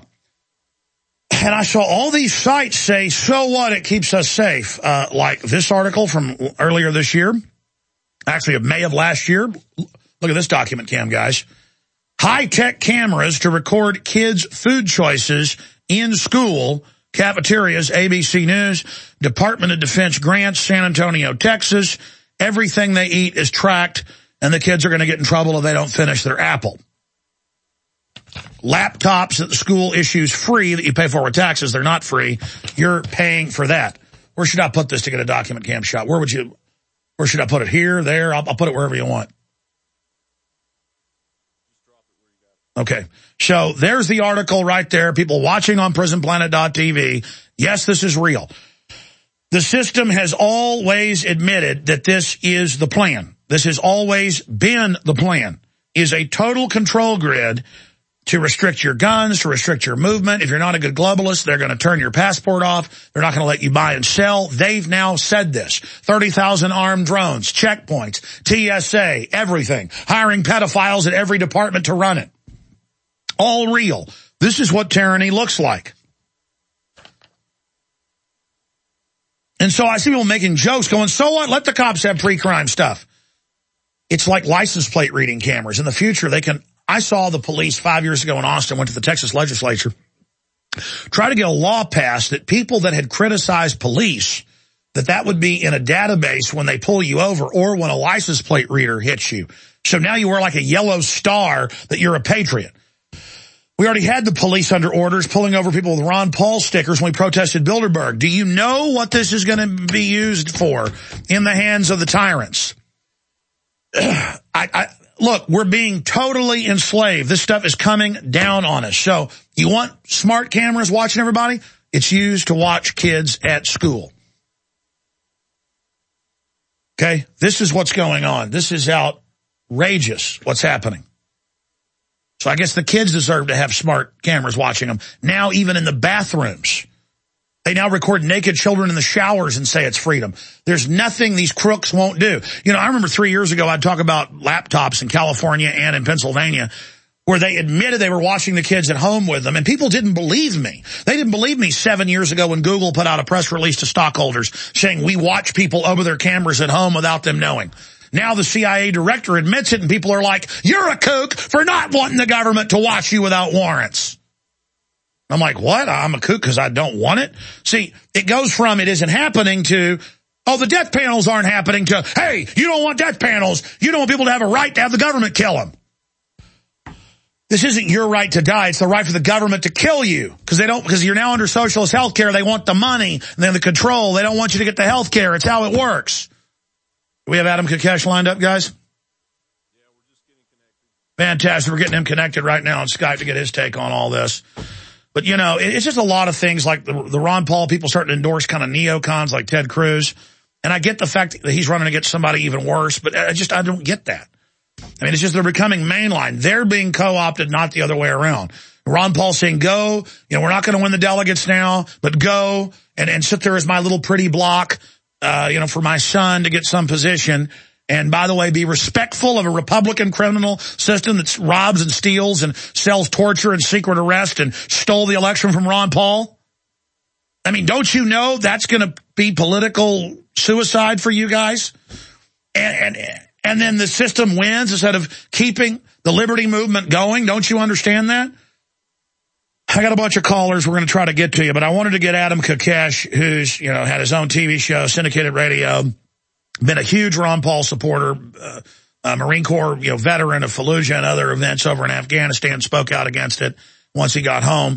And I saw all these sites say, so what, it keeps us safe. Uh, like this article from earlier this year, actually of May of last year. Look at this document, Cam, guys. High-tech cameras to record kids' food choices in school cafeterias, A B C News, Department of Defense grants, San Antonio, Texas. Everything they eat is tracked, and the kids are going to get in trouble if they don't finish their apple. Laptops that the school issues free that you pay for with taxes, they're not free. You're paying for that. Where should I put this to get a document cam shot? Where would you, where should I put it? Here, there? I'll, I'll put it wherever you want. Okay, so there's the article right there. People watching on prison planet dot T V. Yes, this is real. The system has always admitted that this is the plan. This has always been the plan, is a total control grid to restrict your guns, to restrict your movement. If you're not a good globalist, they're going to turn your passport off. They're not going to let you buy and sell. They've now said this. thirty thousand armed drones, checkpoints, T S A, everything. Hiring pedophiles at every department to run it. All real. This is what tyranny looks like. And so I see people making jokes going, so what? Let the cops have pre-crime stuff. It's like license plate reading cameras. In the future, they can... I saw the police five years ago in Austin, went to the Texas legislature, try to get a law passed that people that had criticized police that that would be in a database when they pull you over or when a license plate reader hits you. So now you wear like a yellow star that you're a patriot. We already had the police under orders pulling over people with Ron Paul stickers when we protested Bilderberg. Do you know what this is going to be used for in the hands of the tyrants? I, I, look, we're being totally enslaved. This stuff is coming down on us. So you want smart cameras watching everybody? It's used to watch kids at school. Okay? This is what's going on. This is outrageous what's happening. So I guess the kids deserve to have smart cameras watching them. Now even in the bathrooms. They now record naked children in the showers and say it's freedom. There's nothing these crooks won't do. You know, I remember three years ago I'd talk about laptops in California and in Pennsylvania where they admitted they were watching the kids at home with them, and people didn't believe me. They didn't believe me seven years ago when Google put out a press release to stockholders saying we watch people over their cameras at home without them knowing. Now the C I A director admits it, and people are like, you're a kook for not wanting the government to watch you without warrants. I'm like, what? I'm a kook because I don't want it? See, it goes from it isn't happening to, oh, the death panels aren't happening to, hey, you don't want death panels. You don't want people to have a right to have the government kill them. This isn't your right to die. It's the right for the government to kill you because they don't, because you're now under socialist health care. They want the money and then the control. They don't want you to get the health care. It's how it works. Do we have Adam Kokesh lined up, guys? Yeah, we're just getting connected. Fantastic. We're getting him connected right now on Skype to get his take on all this. But, you know, it's just a lot of things like the, the Ron Paul people starting to endorse kind of neocons like Ted Cruz. And I get the fact that he's running against somebody even worse, but I just, I don't get that. I mean, it's just they're becoming mainline. They're being co-opted, not the other way around. Ron Paul saying, go, you know, we're not going to win the delegates now, but go and, and sit there as my little pretty block. Uh, you know, for my son to get some position. And by the way, be respectful of a Republican criminal system that robs and steals and sells torture and secret arrest and stole the election from Ron Paul. I mean, don't you know that's going to be political suicide for you guys? And, and, and then the system wins instead of keeping the liberty movement going. Don't you understand that? I got a bunch of callers we're going to try to get to you, but I wanted to get Adam Kokesh, who's, you know, had his own T V show, syndicated radio, been a huge Ron Paul supporter, uh, a Marine Corps, you know, veteran of Fallujah and other events over in Afghanistan, spoke out against it once he got home.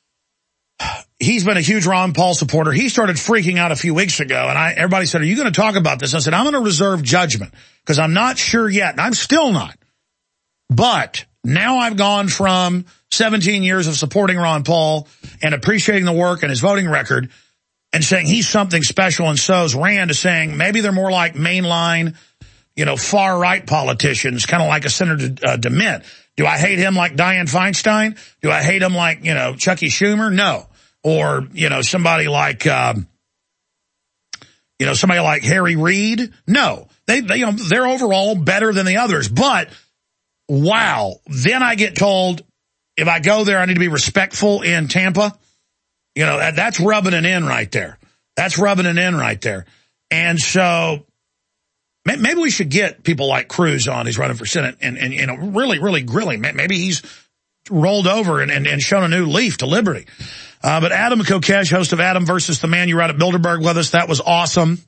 He's been a huge Ron Paul supporter. He started freaking out a few weeks ago, and I, everybody said, are you going to talk about this? I said, I'm going to reserve judgment because I'm not sure yet, and I'm still not. But now I've gone from seventeen years of supporting Ron Paul and appreciating the work and his voting record and saying he's something special, and so's Rand is saying maybe they're more like mainline, you know, far-right politicians, kind of like a Senator uh, DeMint. Do I hate him like Dianne Feinstein? Do I hate him like, you know, Chucky Schumer? No. Or, you know, somebody like, um, you know, somebody like Harry Reid? No. They, they, you know, they're overall better than the others. But, wow, then I get told if I go there, I need to be respectful in Tampa. You know, that, that's rubbing it in right there. That's rubbing it in right there. And so maybe we should get people like Cruz on. He's running for Senate and, and you know, really, really grilling. Maybe he's rolled over and, and, and shown a new leaf to liberty. Uh, but Adam Kokesh, host of Adam versus the Man You Wrote at Bilderberg with us. That was awesome.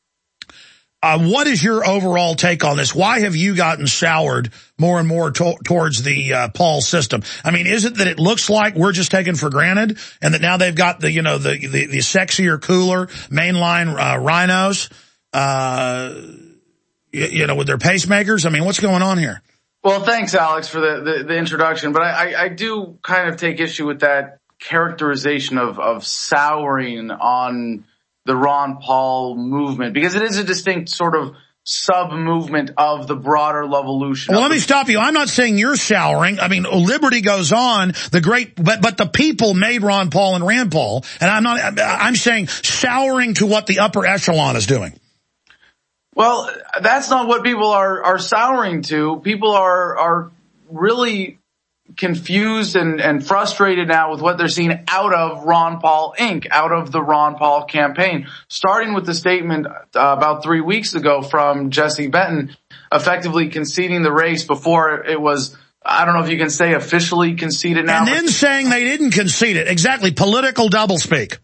Uh, what is your overall take on this? Why have you gotten soured more and more to towards the uh, Paul system? I mean, is it that it looks like we're just taken for granted and that now they've got the, you know, the, the, the sexier, cooler mainline uh, rhinos, uh, you, you know, with their pacemakers? I mean, what's going on here? Well, thanks, Alex, for the, the, the introduction. But I, I, I do kind of take issue with that characterization of, of souring on the Ron Paul movement, because it is a distinct sort of sub-movement of the broader Levolution. Well, let me stop you. I'm not saying you're souring. I mean, liberty goes on. The great, but, but the people made Ron Paul and Rand Paul. And I'm not, I'm saying souring to what the upper echelon is doing. Well, that's not what people are, are souring to. People are, are really confused and, and frustrated now with what they're seeing out of Ron Paul Incorporated, out of the Ron Paul campaign, starting with the statement uh, about three weeks ago from Jesse Benton, effectively conceding the race before it was, I don't know if you can say officially conceded now. And then saying they didn't concede it. Exactly. Political doublespeak.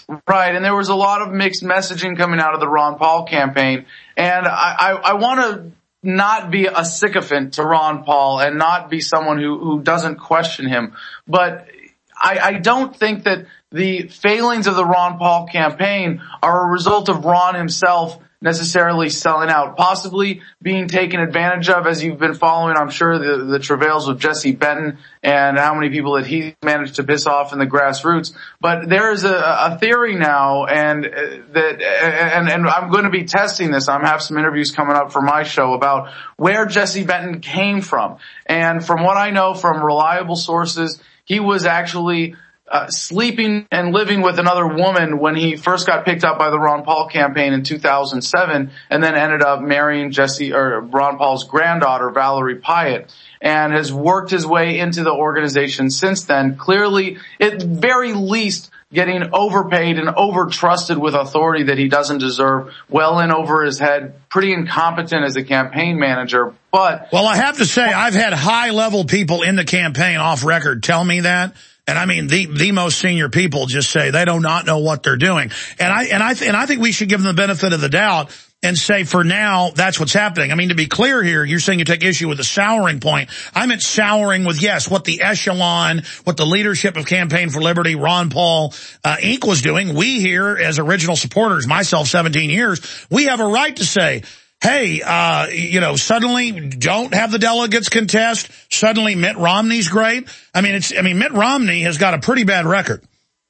Right, and there was a lot of mixed messaging coming out of the Ron Paul campaign, and I, I, I want to not be a sycophant to Ron Paul and not be someone who, who doesn't question him, but I, I don't think that the failings of the Ron Paul campaign are a result of Ron himself necessarily selling out, possibly being taken advantage of, as you've been following, I'm sure, the, the travails of Jesse Benton and how many people that he managed to piss off in the grassroots. But there is a, a theory now, and that, and, and I'm going to be testing this. I have some interviews coming up for my show about where Jesse Benton came from. And from what I know from reliable sources, he was actually Uh, sleeping and living with another woman when he first got picked up by the Ron Paul campaign in two thousand seven, and then ended up marrying Jesse or Ron Paul's granddaughter, Valerie Pyatt, and has worked his way into the organization since then. Clearly, at very least, getting overpaid and overtrusted with authority that he doesn't deserve, well in over his head, pretty incompetent as a campaign manager. But well, I have to say, I've had high-level people in the campaign off record tell me that. And I mean, the, the most senior people just say they do not know what they're doing. And I, and I, th- and I think we should give them the benefit of the doubt and say for now, that's what's happening. I mean, to be clear here, you're saying you take issue with the souring point. I meant souring with, yes, what the echelon, what the leadership of Campaign for Liberty, Ron Paul, uh, Incorporated was doing. We here as original supporters, myself seventeen years, we have a right to say, hey, uh, you know, suddenly don't have the delegates contest. Suddenly Mitt Romney's great. I mean, it's, I mean, Mitt Romney has got a pretty bad record.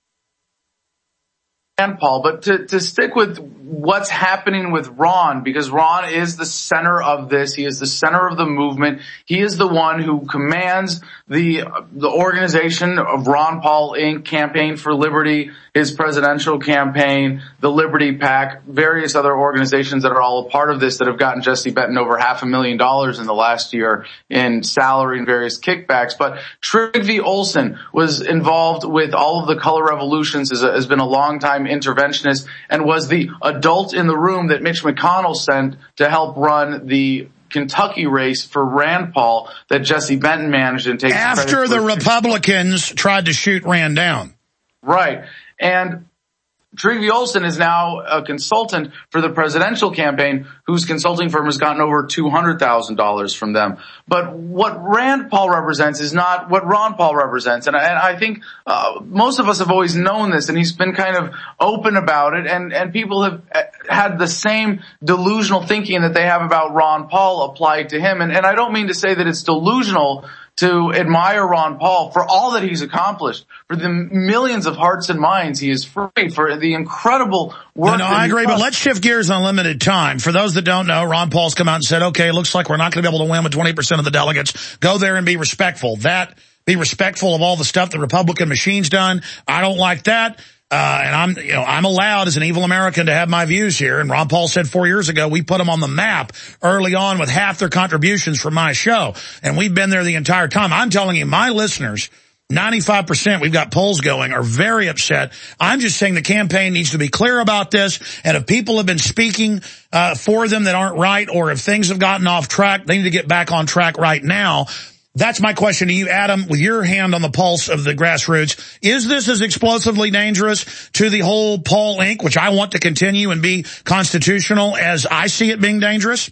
And Paul, but to, to stick with what's happening with Ron, because Ron is the center of this. He is the center of the movement. He is the one who commands the, the organization of Ron Paul Incorporated, Campaign for Liberty, his presidential campaign, the Liberty PAC, various other organizations that are all a part of this that have gotten Jesse Benton over half a million dollars in the last year in salary and various kickbacks. But Trygve Olsen was involved with all of the color revolutions, has, has been a long time interventionist, and was the adult in the room that Mitch McConnell sent to help run the Kentucky race for Rand Paul that Jesse Benton managed and takes after the Republicans tried to shoot Rand down. Right. And Trygve Olsen is now a consultant for the presidential campaign, whose consulting firm has gotten over two hundred thousand dollars from them. But what Rand Paul represents is not what Ron Paul represents. And I, and I think uh, most of us have always known this, and he's been kind of open about it. And, and people have had the same delusional thinking that they have about Ron Paul applied to him. And, and I don't mean to say that it's delusional to admire Ron Paul for all that he's accomplished, for the millions of hearts and minds he has freed, for the incredible work. No, no I agree, but let's shift gears on limited time. For those that don't know, Ron Paul's come out and said, okay, it looks like we're not going to be able to win with twenty percent of the delegates. Go there and be respectful. That, be respectful of all the stuff the Republican machine's done. I don't like that. Uh, and I'm, you know, I'm allowed as an evil American to have my views here. And Ron Paul said four years ago, we put them on the map early on with half their contributions from my show. And we've been there the entire time. I'm telling you, my listeners, ninety-five percent, we've got polls going, are very upset. I'm just saying the campaign needs to be clear about this. And if people have been speaking, uh, for them that aren't right, or if things have gotten off track, they need to get back on track right now. That's my question to you, Adam, with your hand on the pulse of the grassroots. Is this as explosively dangerous to the whole Paul Incorporated, which I want to continue and be constitutional, as I see it being dangerous?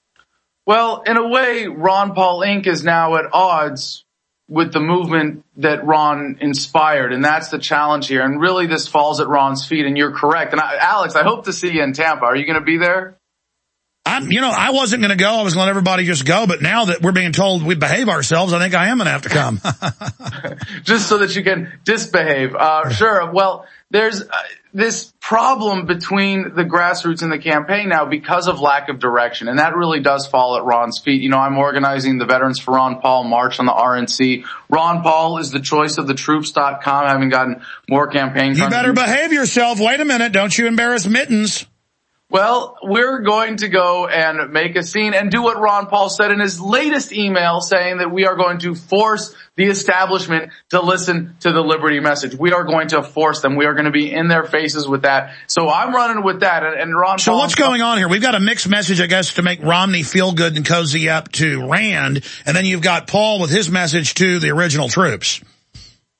Well, in a way, Ron Paul Incorporated is now at odds with the movement that Ron inspired, and that's the challenge here. And really, this falls at Ron's feet, and you're correct. And I, Alex, I hope to see you in Tampa. Are you going to be there? I'm, you know, I wasn't going to go. I was going to let everybody just go. But now that we're being told we behave ourselves, I think I am going to have to come. Just so that you can disbehave. Uh, sure. Well, there's uh, this problem between the grassroots and the campaign now because of lack of direction. And that really does fall at Ron's feet. You know, I'm organizing the Veterans for Ron Paul March on the R N C. Ron Paul is the choice of the troops dot com, having gotten more campaign. You better behave yourself. Wait a minute. Don't you embarrass Mittens. Well, we're going to go and make a scene and do what Ron Paul said in his latest email, saying that we are going to force the establishment to listen to the Liberty message. We are going to force them. We are going to be in their faces with that. So I'm running with that. And, and Ron So Paul, what's going on here? We've got a mixed message, I guess, to make Romney feel good and cozy up to Rand. And then you've got Paul with his message to the original troops.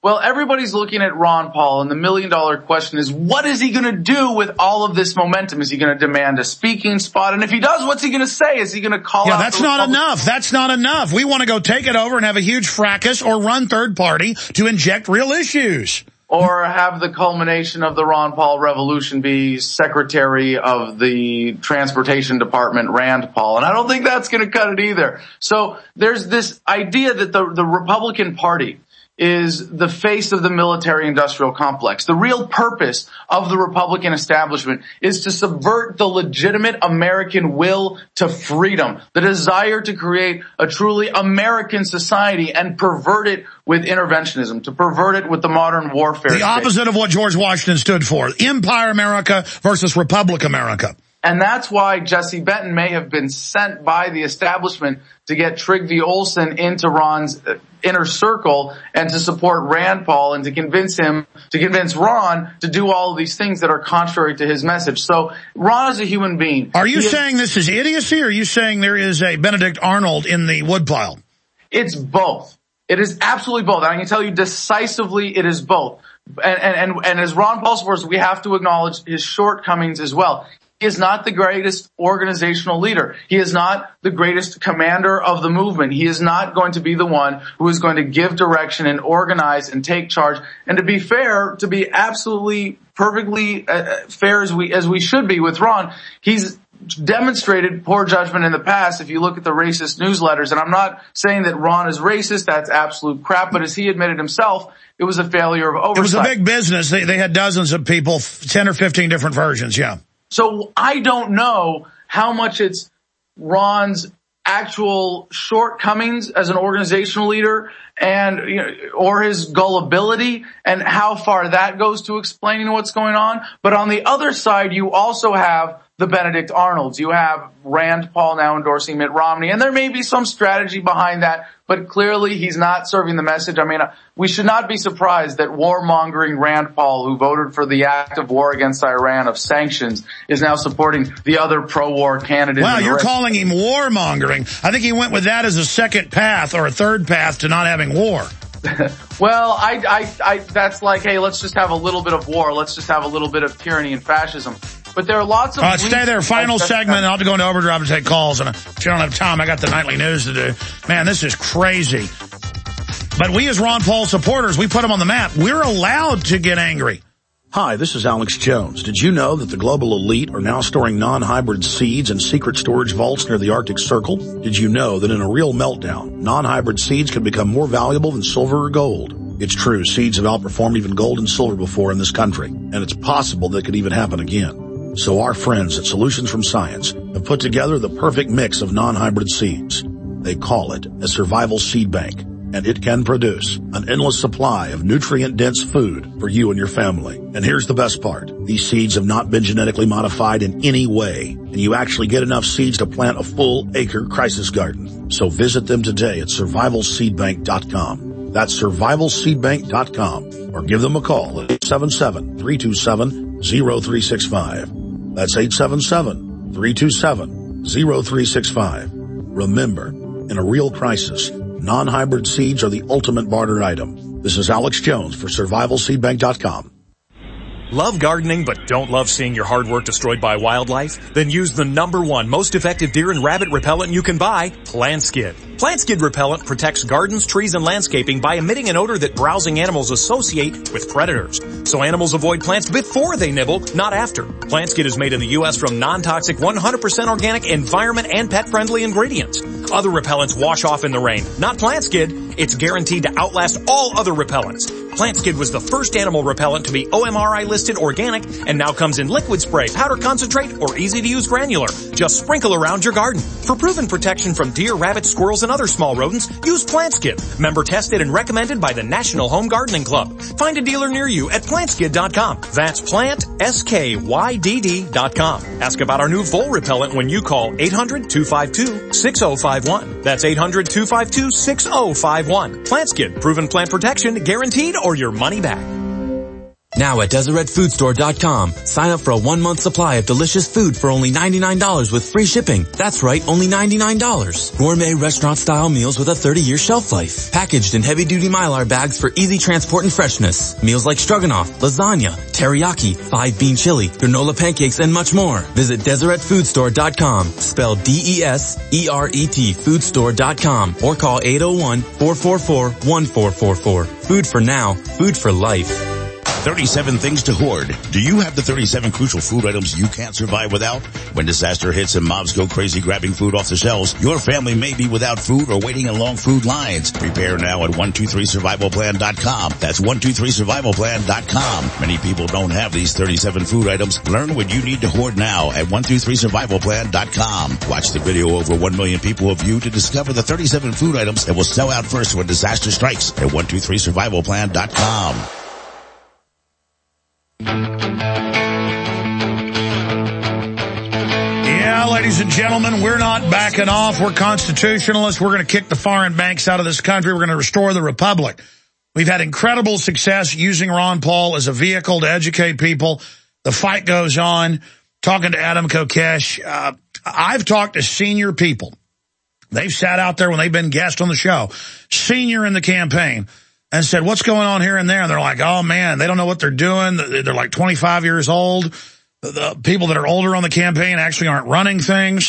Well, everybody's looking at Ron Paul, and the million dollar question is, what is he going to do with all of this momentum? Is he going to demand a speaking spot? And if he does, what's he going to say? Is he going to call yeah, out? Yeah, that's not enough. That's not enough. We want to go take it over and have a huge fracas or run third party to inject real issues. Or have the culmination of the Ron Paul revolution be Secretary of the Transportation Department, Rand Paul. And I don't think that's going to cut it either. So there's this idea that the, the Republican Party is the face of the military-industrial complex. The real purpose of the Republican establishment is to subvert the legitimate American will to freedom, the desire to create a truly American society and pervert it with interventionism, to pervert it with the modern warfare. The opposite of what George Washington stood for. Empire America versus Republic America. And that's why Jesse Benton may have been sent by the establishment to get Trygve Olsen into Ron's inner circle and to support Rand Paul and to convince him, to convince Ron to do all of these things that are contrary to his message. So Ron is a human being. Are you he saying is, this is idiocy, or are you saying there is a Benedict Arnold in the woodpile? It's both. It is absolutely both. And I can tell you decisively it is both. And, and, and, and as Ron Paul supporters, we have to acknowledge his shortcomings as well. He is not the greatest organizational leader. He is not the greatest commander of the movement. He is not going to be the one who is going to give direction and organize and take charge. And to be fair, to be absolutely perfectly uh, fair as we as we should be with Ron, he's demonstrated poor judgment in the past. If you look at the racist newsletters, and I'm not saying that Ron is racist, that's absolute crap, but as he admitted himself, it was a failure of oversight. It was a big business. They, they had dozens of people, ten or fifteen different versions, yeah. So I don't know how much it's Ron's actual shortcomings as an organizational leader and, you know, or his gullibility and how far that goes to explaining what's going on. But on the other side, you also have the Benedict Arnolds. You have Rand Paul now endorsing Mitt Romney, and there may be some strategy behind that, but clearly he's not serving the message. I mean, we should not be surprised that warmongering Rand Paul, who voted for the act of war against Iran of sanctions, is now supporting the other pro-war candidate. Wow, you're calling him warmongering. I think he went with that as a second path or a third path to not having war. Well, I, I, I, that's like, hey, let's just have a little bit of war. Let's just have a little bit of tyranny and fascism. But there are lots of... Uh, stay there. Final segment. I'll have to go into overdrive to take calls. And if you don't have time, I got the nightly news to do. Man, this is crazy. But we as Ron Paul supporters, we put him on the map. We're allowed to get angry. Hi, this is Alex Jones. Did you know that the global elite are now storing non-hybrid seeds in secret storage vaults near the Arctic Circle? Did you know that in a real meltdown, non-hybrid seeds can become more valuable than silver or gold? It's true, seeds have outperformed even gold and silver before in this country, and it's possible that could even happen again. So our friends at Solutions from Science have put together the perfect mix of non-hybrid seeds. They call it a survival seed bank, and it can produce an endless supply of nutrient-dense food for you and your family. And here's the best part. These seeds have not been genetically modified in any way, and you actually get enough seeds to plant a full acre crisis garden. So visit them today at survival seed bank dot com. That's survival seed bank dot com, or give them a call at eight seven seven, three two seven, zero three six five. That's eight seven seven, three two seven, zero three six five. Remember, in a real crisis, non-hybrid seeds are the ultimate barter item. This is Alex Jones for survival seed bank dot com. Love gardening but don't love seeing your hard work destroyed by wildlife? Then use the number one most effective deer and rabbit repellent you can buy, Plant Skid. Plant Skid repellent protects gardens, trees, and landscaping by emitting an odor that browsing animals associate with predators. So animals avoid plants before they nibble, not after. Plant Skid is made in the U S from non-toxic, one hundred percent organic, environment, and pet-friendly ingredients. Other repellents wash off in the rain. Not Plant Skid. It's guaranteed to outlast all other repellents. Plant Skid was the first animal repellent to be O M R I listed organic and now comes in liquid spray, powder concentrate, or easy-to-use granular. Just sprinkle around your garden. For proven protection from deer, rabbits, squirrels, and other small rodents, use Plant Skid. Member tested and recommended by the National Home Gardening Club. Find a dealer near you at plant skid dot com. That's plant, S K Y D D dot com. Ask about our new vole repellent when you call eight hundred, two five two, six oh five one. That's eight hundred, two five two, six oh five one. Plant Skid. Proven plant protection, guaranteed, or your money back. Now at Deseret Food Store dot com, sign up for a one-month supply of delicious food for only ninety-nine dollars with free shipping. That's right, only ninety-nine dollars. Gourmet restaurant-style meals with a thirty-year shelf life. Packaged in heavy-duty Mylar bags for easy transport and freshness. Meals like stroganoff, lasagna, teriyaki, five-bean chili, granola pancakes, and much more. Visit Deseret Food Store dot com, spelled D E S E R E T food store dot com, or call eight oh one, four four four, one four four four. Food for now, food for life. thirty-seven things to hoard. Do you have the thirty-seven crucial food items you can't survive without? When disaster hits and mobs go crazy grabbing food off the shelves, your family may be without food or waiting in long food lines. Prepare now at one two three survival plan dot com. That's one two three survival plan dot com. Many people don't have these thirty-seven food items. Learn what you need to hoard now at one two three survival plan dot com. Watch the video over one million people have viewed to discover the thirty-seven food items that will sell out first when disaster strikes at one two three survival plan dot com. Yeah, ladies and gentlemen, we're not backing off. We're constitutionalists. We're going to kick the foreign banks out of this country. We're going to restore the republic. We've had incredible success using Ron Paul as a vehicle to educate people. The fight goes on. Talking to Adam Kokesh, uh, I've talked to senior people. They've sat out there when they've been guests on the show, senior in the campaign, and said, what's going on here and there? And they're like, oh, man, they don't know what they're doing. They're like twenty-five years old. The people that are older on the campaign actually aren't running things.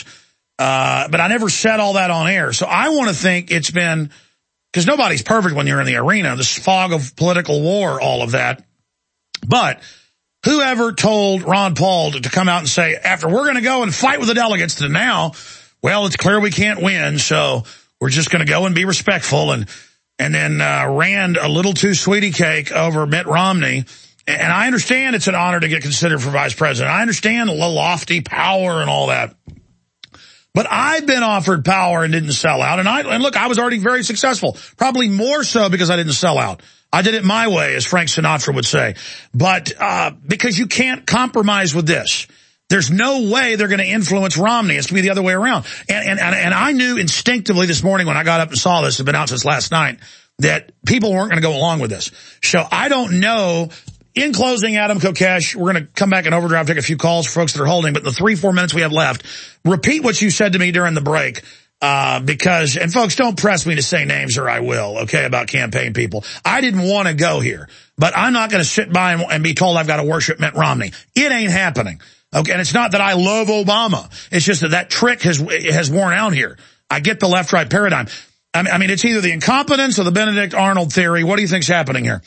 Uh, but I never said all that on air. So I want to think it's been, because nobody's perfect when you're in the arena, this fog of political war, all of that. But whoever told Ron Paul to, to come out and say, after we're going to go and fight with the delegates, to now, well, it's clear we can't win, so we're just going to go and be respectful, and and then uh, Rand a little too sweetie cake over Mitt Romney. And I understand it's an honor to get considered for vice president. I understand the lofty power and all that. But I've been offered power and didn't sell out. And I and look, I was already very successful, probably more so because I didn't sell out. I did it my way, as Frank Sinatra would say. But uh because you can't compromise with this. There's no way they're going to influence Romney. It's going to be the other way around. And, and, and I knew instinctively this morning when I got up and saw this, it's been out since last night, that people weren't going to go along with this. So I don't know. In closing, Adam Kokesh, we're going to come back in overdrive, take a few calls for folks that are holding, but the three, four minutes we have left, repeat what you said to me during the break. Uh, because, and folks, don't press me to say names or I will, okay, about campaign people. I didn't want to go here, but I'm not going to sit by and, and be told I've got to worship Mitt Romney. It ain't happening. Okay, and it's not that I love Obama. It's just that that trick has has worn out here. I get the left-right paradigm. I mean, it's either the incompetence or the Benedict Arnold theory. What do you think's happening here?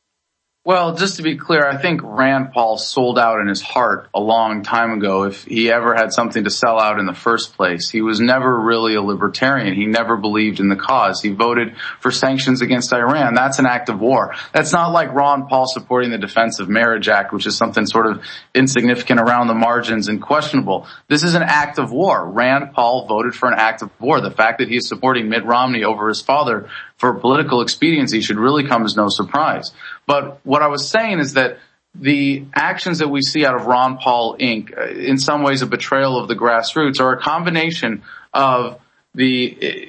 Well, just to be clear, I think Rand Paul sold out in his heart a long time ago if he ever had something to sell out in the first place. He was never really a libertarian. He never believed in the cause. He voted for sanctions against Iran. That's an act of war. That's not like Ron Paul supporting the Defense of Marriage Act, which is something sort of insignificant around the margins and questionable. This is an act of war. Rand Paul voted for an act of war. The fact that he's supporting Mitt Romney over his father for political expediency should really come as no surprise. But what I was saying is that the actions that we see out of Ron Paul Incorporated, in some ways a betrayal of the grassroots, are a combination of the,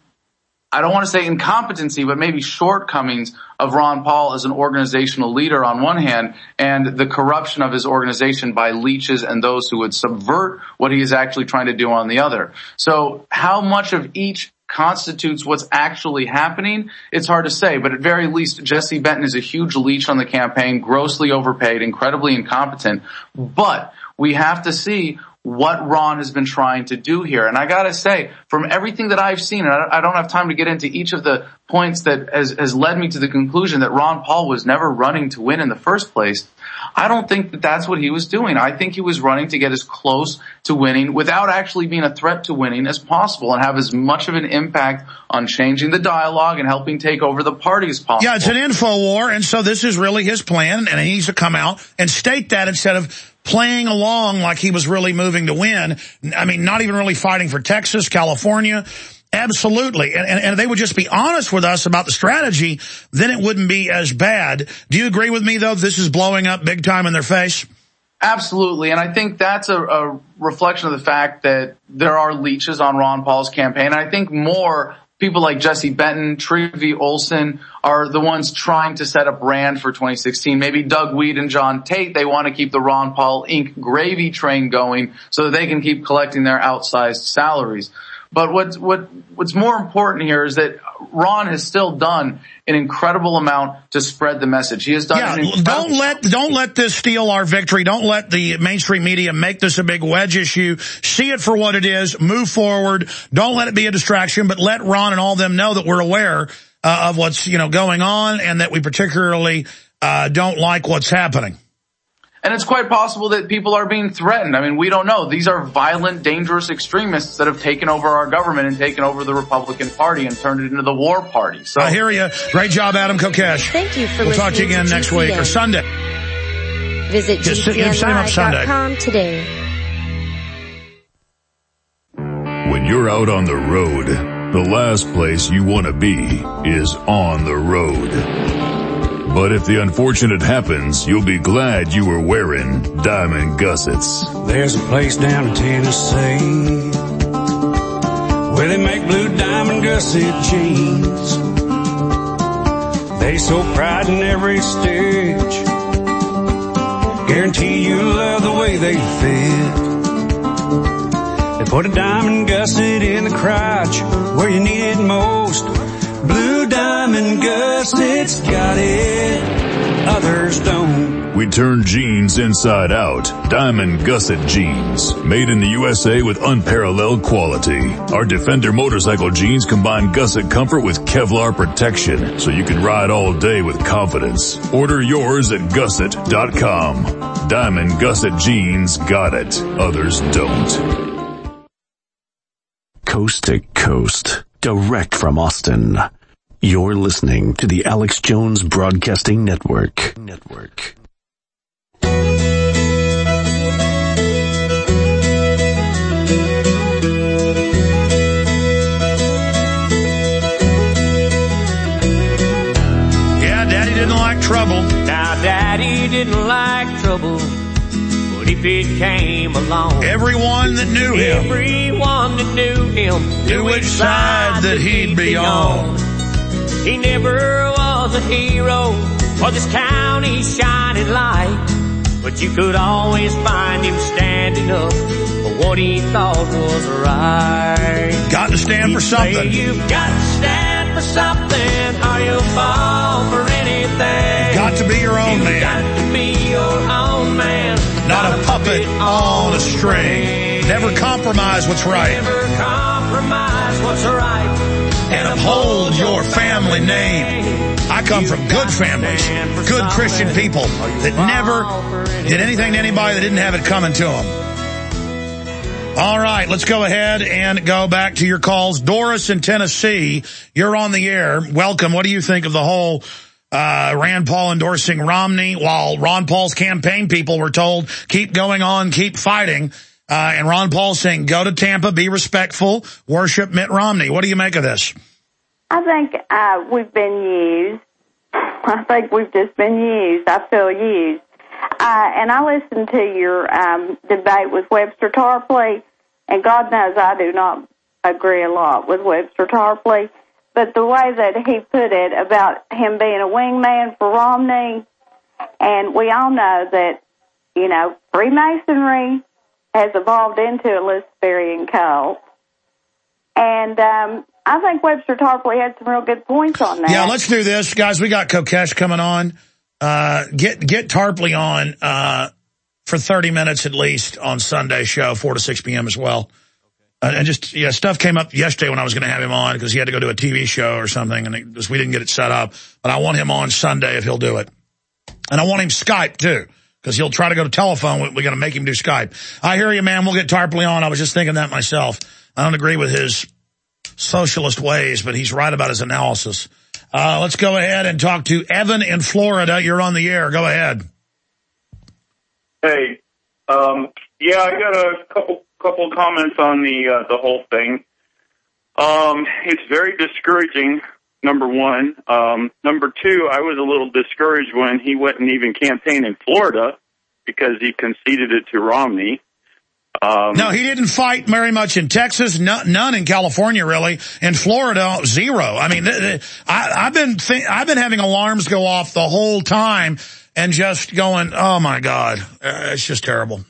I don't want to say incompetency, but maybe shortcomings of Ron Paul as an organizational leader on one hand, and the corruption of his organization by leeches and those who would subvert what he is actually trying to do on the other. So how much of each constitutes what's actually happening, it's hard to say, but at very least, Jesse Benton is a huge leech on the campaign, grossly overpaid, incredibly incompetent, but we have to see what Ron has been trying to do here. And I gotta say, from everything that I've seen, and I don't have time to get into each of the points that has, has led me to the conclusion that Ron Paul was never running to win in the first place, I don't think that that's what he was doing. I think he was running to get as close to winning without actually being a threat to winning as possible and have as much of an impact on changing the dialogue and helping take over the party as possible. Yeah, it's an info war, and so this is really his plan, and he needs to come out and state that instead of playing along like he was really moving to win. I mean, not even really fighting for Texas, California. Absolutely. And, and, and if they would just be honest with us about the strategy, then it wouldn't be as bad. Do you agree with me, though, this is blowing up big time in their face? Absolutely. And I think that's a, a reflection of the fact that there are leeches on Ron Paul's campaign. And I think more people like Jesse Benton, Trivy Olson are the ones trying to set up Rand for twenty sixteen. Maybe Doug Weed and John Tate, they want to keep the Ron Paul Incorporated gravy train going so that they can keep collecting their outsized salaries. But what's, what, what's more important here is that Ron has still done an incredible amount to spread the message. He has done yeah, an incredible- don't let, don't let this steal our victory. Don't let the mainstream media make this a big wedge issue. See it for what it is. Move forward. Don't let it be a distraction, but let Ron and all them know that we're aware uh, of what's, you know, going on and that we particularly uh, don't like what's happening. And it's quite possible that people are being threatened. I mean, we don't know. These are violent, dangerous extremists that have taken over our government and taken over the Republican Party and turned it into the war party. So I hear you. Great job, Adam Kokesh. Thank you for we'll listening talk to you again to next G C N. week or Sunday. Visit G C N live dot com today. When you're out on the road, the last place you want to be is on the road. But if the unfortunate happens, you'll be glad you were wearing diamond gussets. There's a place down in Tennessee where they make blue diamond gusset jeans. They so pride in every stitch, guarantee you love the way they fit. They put a diamond gusset in the crotch where you need it most. Blue diamond gussets got it, others don't. We turn jeans inside out. Diamond gusset jeans. Made in the U S A with unparalleled quality. Our Defender motorcycle jeans combine gusset comfort with Kevlar protection, so you can ride all day with confidence. Order yours at gusset dot com. Diamond gusset jeans got it, others don't. Coast to coast. Direct from Austin. You're listening to the Alex Jones Broadcasting Network. Network. Yeah, Daddy didn't like trouble. Now, Daddy didn't like trouble, but if it came along, everyone that knew him, everyone that knew him, knew which side that he'd be on. He never was a hero for this county's shining light, but you could always find him standing up for what he thought was right. Got to stand He'd for something. Say, you've got to stand for something or you'll fall for anything. Got to be your own You've man. got to be your own man. Not, Not a puppet on a string. Never compromise what's right. Never compromise what's right. And uphold your family name. I come from good families, good Christian people that never did anything to anybody that didn't have it coming to them. All right, let's go ahead and go back to your calls. Doris in Tennessee, you're on the air. Welcome. What do you think of the whole uh Rand Paul endorsing Romney while Ron Paul's campaign people were told, keep going on, keep fighting? Uh, and Ron Paul saying, go to Tampa, be respectful, worship Mitt Romney. What do you make of this? I think uh, we've been used. I think we've just been used. I feel used. Uh, and I listened to your um, debate with Webster Tarpley, and God knows I do not agree a lot with Webster Tarpley. But the way that he put it about him being a wingman for Romney, and we all know that, you know, Freemasonry has evolved into a Luciferian cult. And um, I think Webster Tarpley had some real good points on that. Yeah, let's do this. Guys, we got Kokesh coming on. Uh, get get Tarpley on uh, for thirty minutes at least on Sunday show, four to six p.m. as well. Uh, and just, yeah, stuff came up yesterday when I was going to have him on because he had to go do a T V show or something, and it just, we didn't get it set up. But I want him on Sunday if he'll do it. And I want him Skype, too. Because he'll try to go to telephone. We're going to make him do Skype. I hear you, man. We'll get Tarpley on. I was just thinking that myself. I don't agree with his socialist ways, but he's right about his analysis. Uh, let's go ahead and talk to Evan in Florida. You're on the air. Go ahead. Hey, um, yeah, I got a couple couple comments on the uh, the whole thing. Um, it's very discouraging. Number one. Um, number two, I was a little discouraged when he went and even campaigned in Florida because he conceded it to Romney. Um, no, he didn't fight very much in Texas, no, none in California, really. In Florida, zero. I mean, th- th- I, I've been th- I've been having alarms go off the whole time and just going, oh, my God, uh, it's just terrible.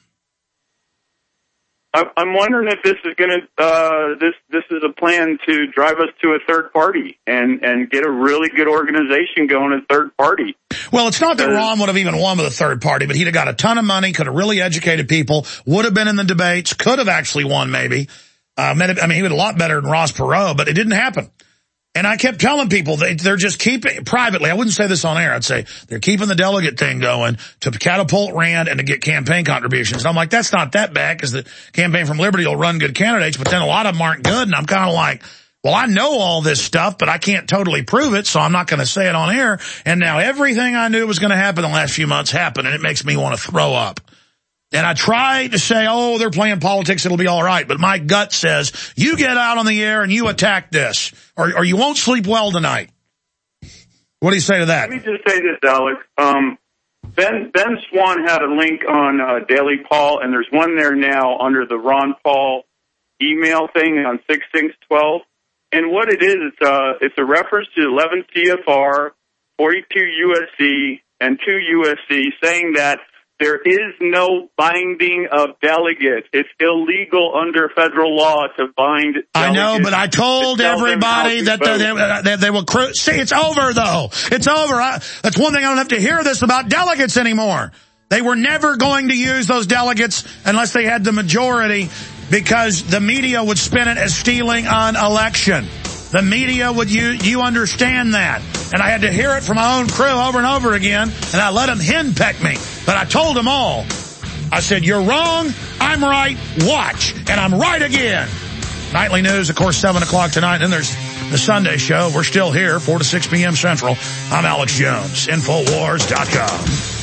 I'm wondering if this is going to uh, this this is a plan to drive us to a third party and and get a really good organization going at third party. Well, it's not that Ron would have even won with a third party, but he'd have got a ton of money, could have really educated people, would have been in the debates, could have actually won maybe. Uh, I mean, he would a lot better than Ross Perot, but it didn't happen. And I kept telling people they, they're just keeping, privately, I wouldn't say this on air, I'd say they're keeping the delegate thing going to catapult Rand and to get campaign contributions. And I'm like, that's not that bad because the Campaign from Liberty will run good candidates, but then a lot of them aren't good. And I'm kind of like, well, I know all this stuff, but I can't totally prove it, so I'm not going to say it on air. And now everything I knew was going to happen the last few months happened, and it makes me want to throw up. And I tried to say, oh, they're playing politics, it'll be all right. But my gut says, you get out on the air and you attack this, or, or you won't sleep well tonight. What do you say to that? Let me just say this, Alex. Um, Ben Ben Swan had a link on uh, Daily Paul, and there's one there now under the Ron Paul email thing on six six twelve. And what it is, it's, uh, it's a reference to eleven C F R, forty-two U S C, and two U S C, saying that there is no binding of delegates. It's illegal under federal law to bind delegates. I know, but I told everybody that they, they, they, they will cru- see, it's over, though. It's over. I, that's one thing I don't have to hear this about delegates anymore. They were never going to use those delegates unless they had the majority because the media would spin it as stealing an election. The media would, you, you understand that. And I had to hear it from my own crew over and over again, and I let them henpeck me. But I told them all. I said, you're wrong, I'm right, watch. And I'm right again. Nightly news, of course, seven o'clock tonight. And then there's the Sunday show. We're still here, four to six p.m. Central. I'm Alex Jones, Infowars dot com.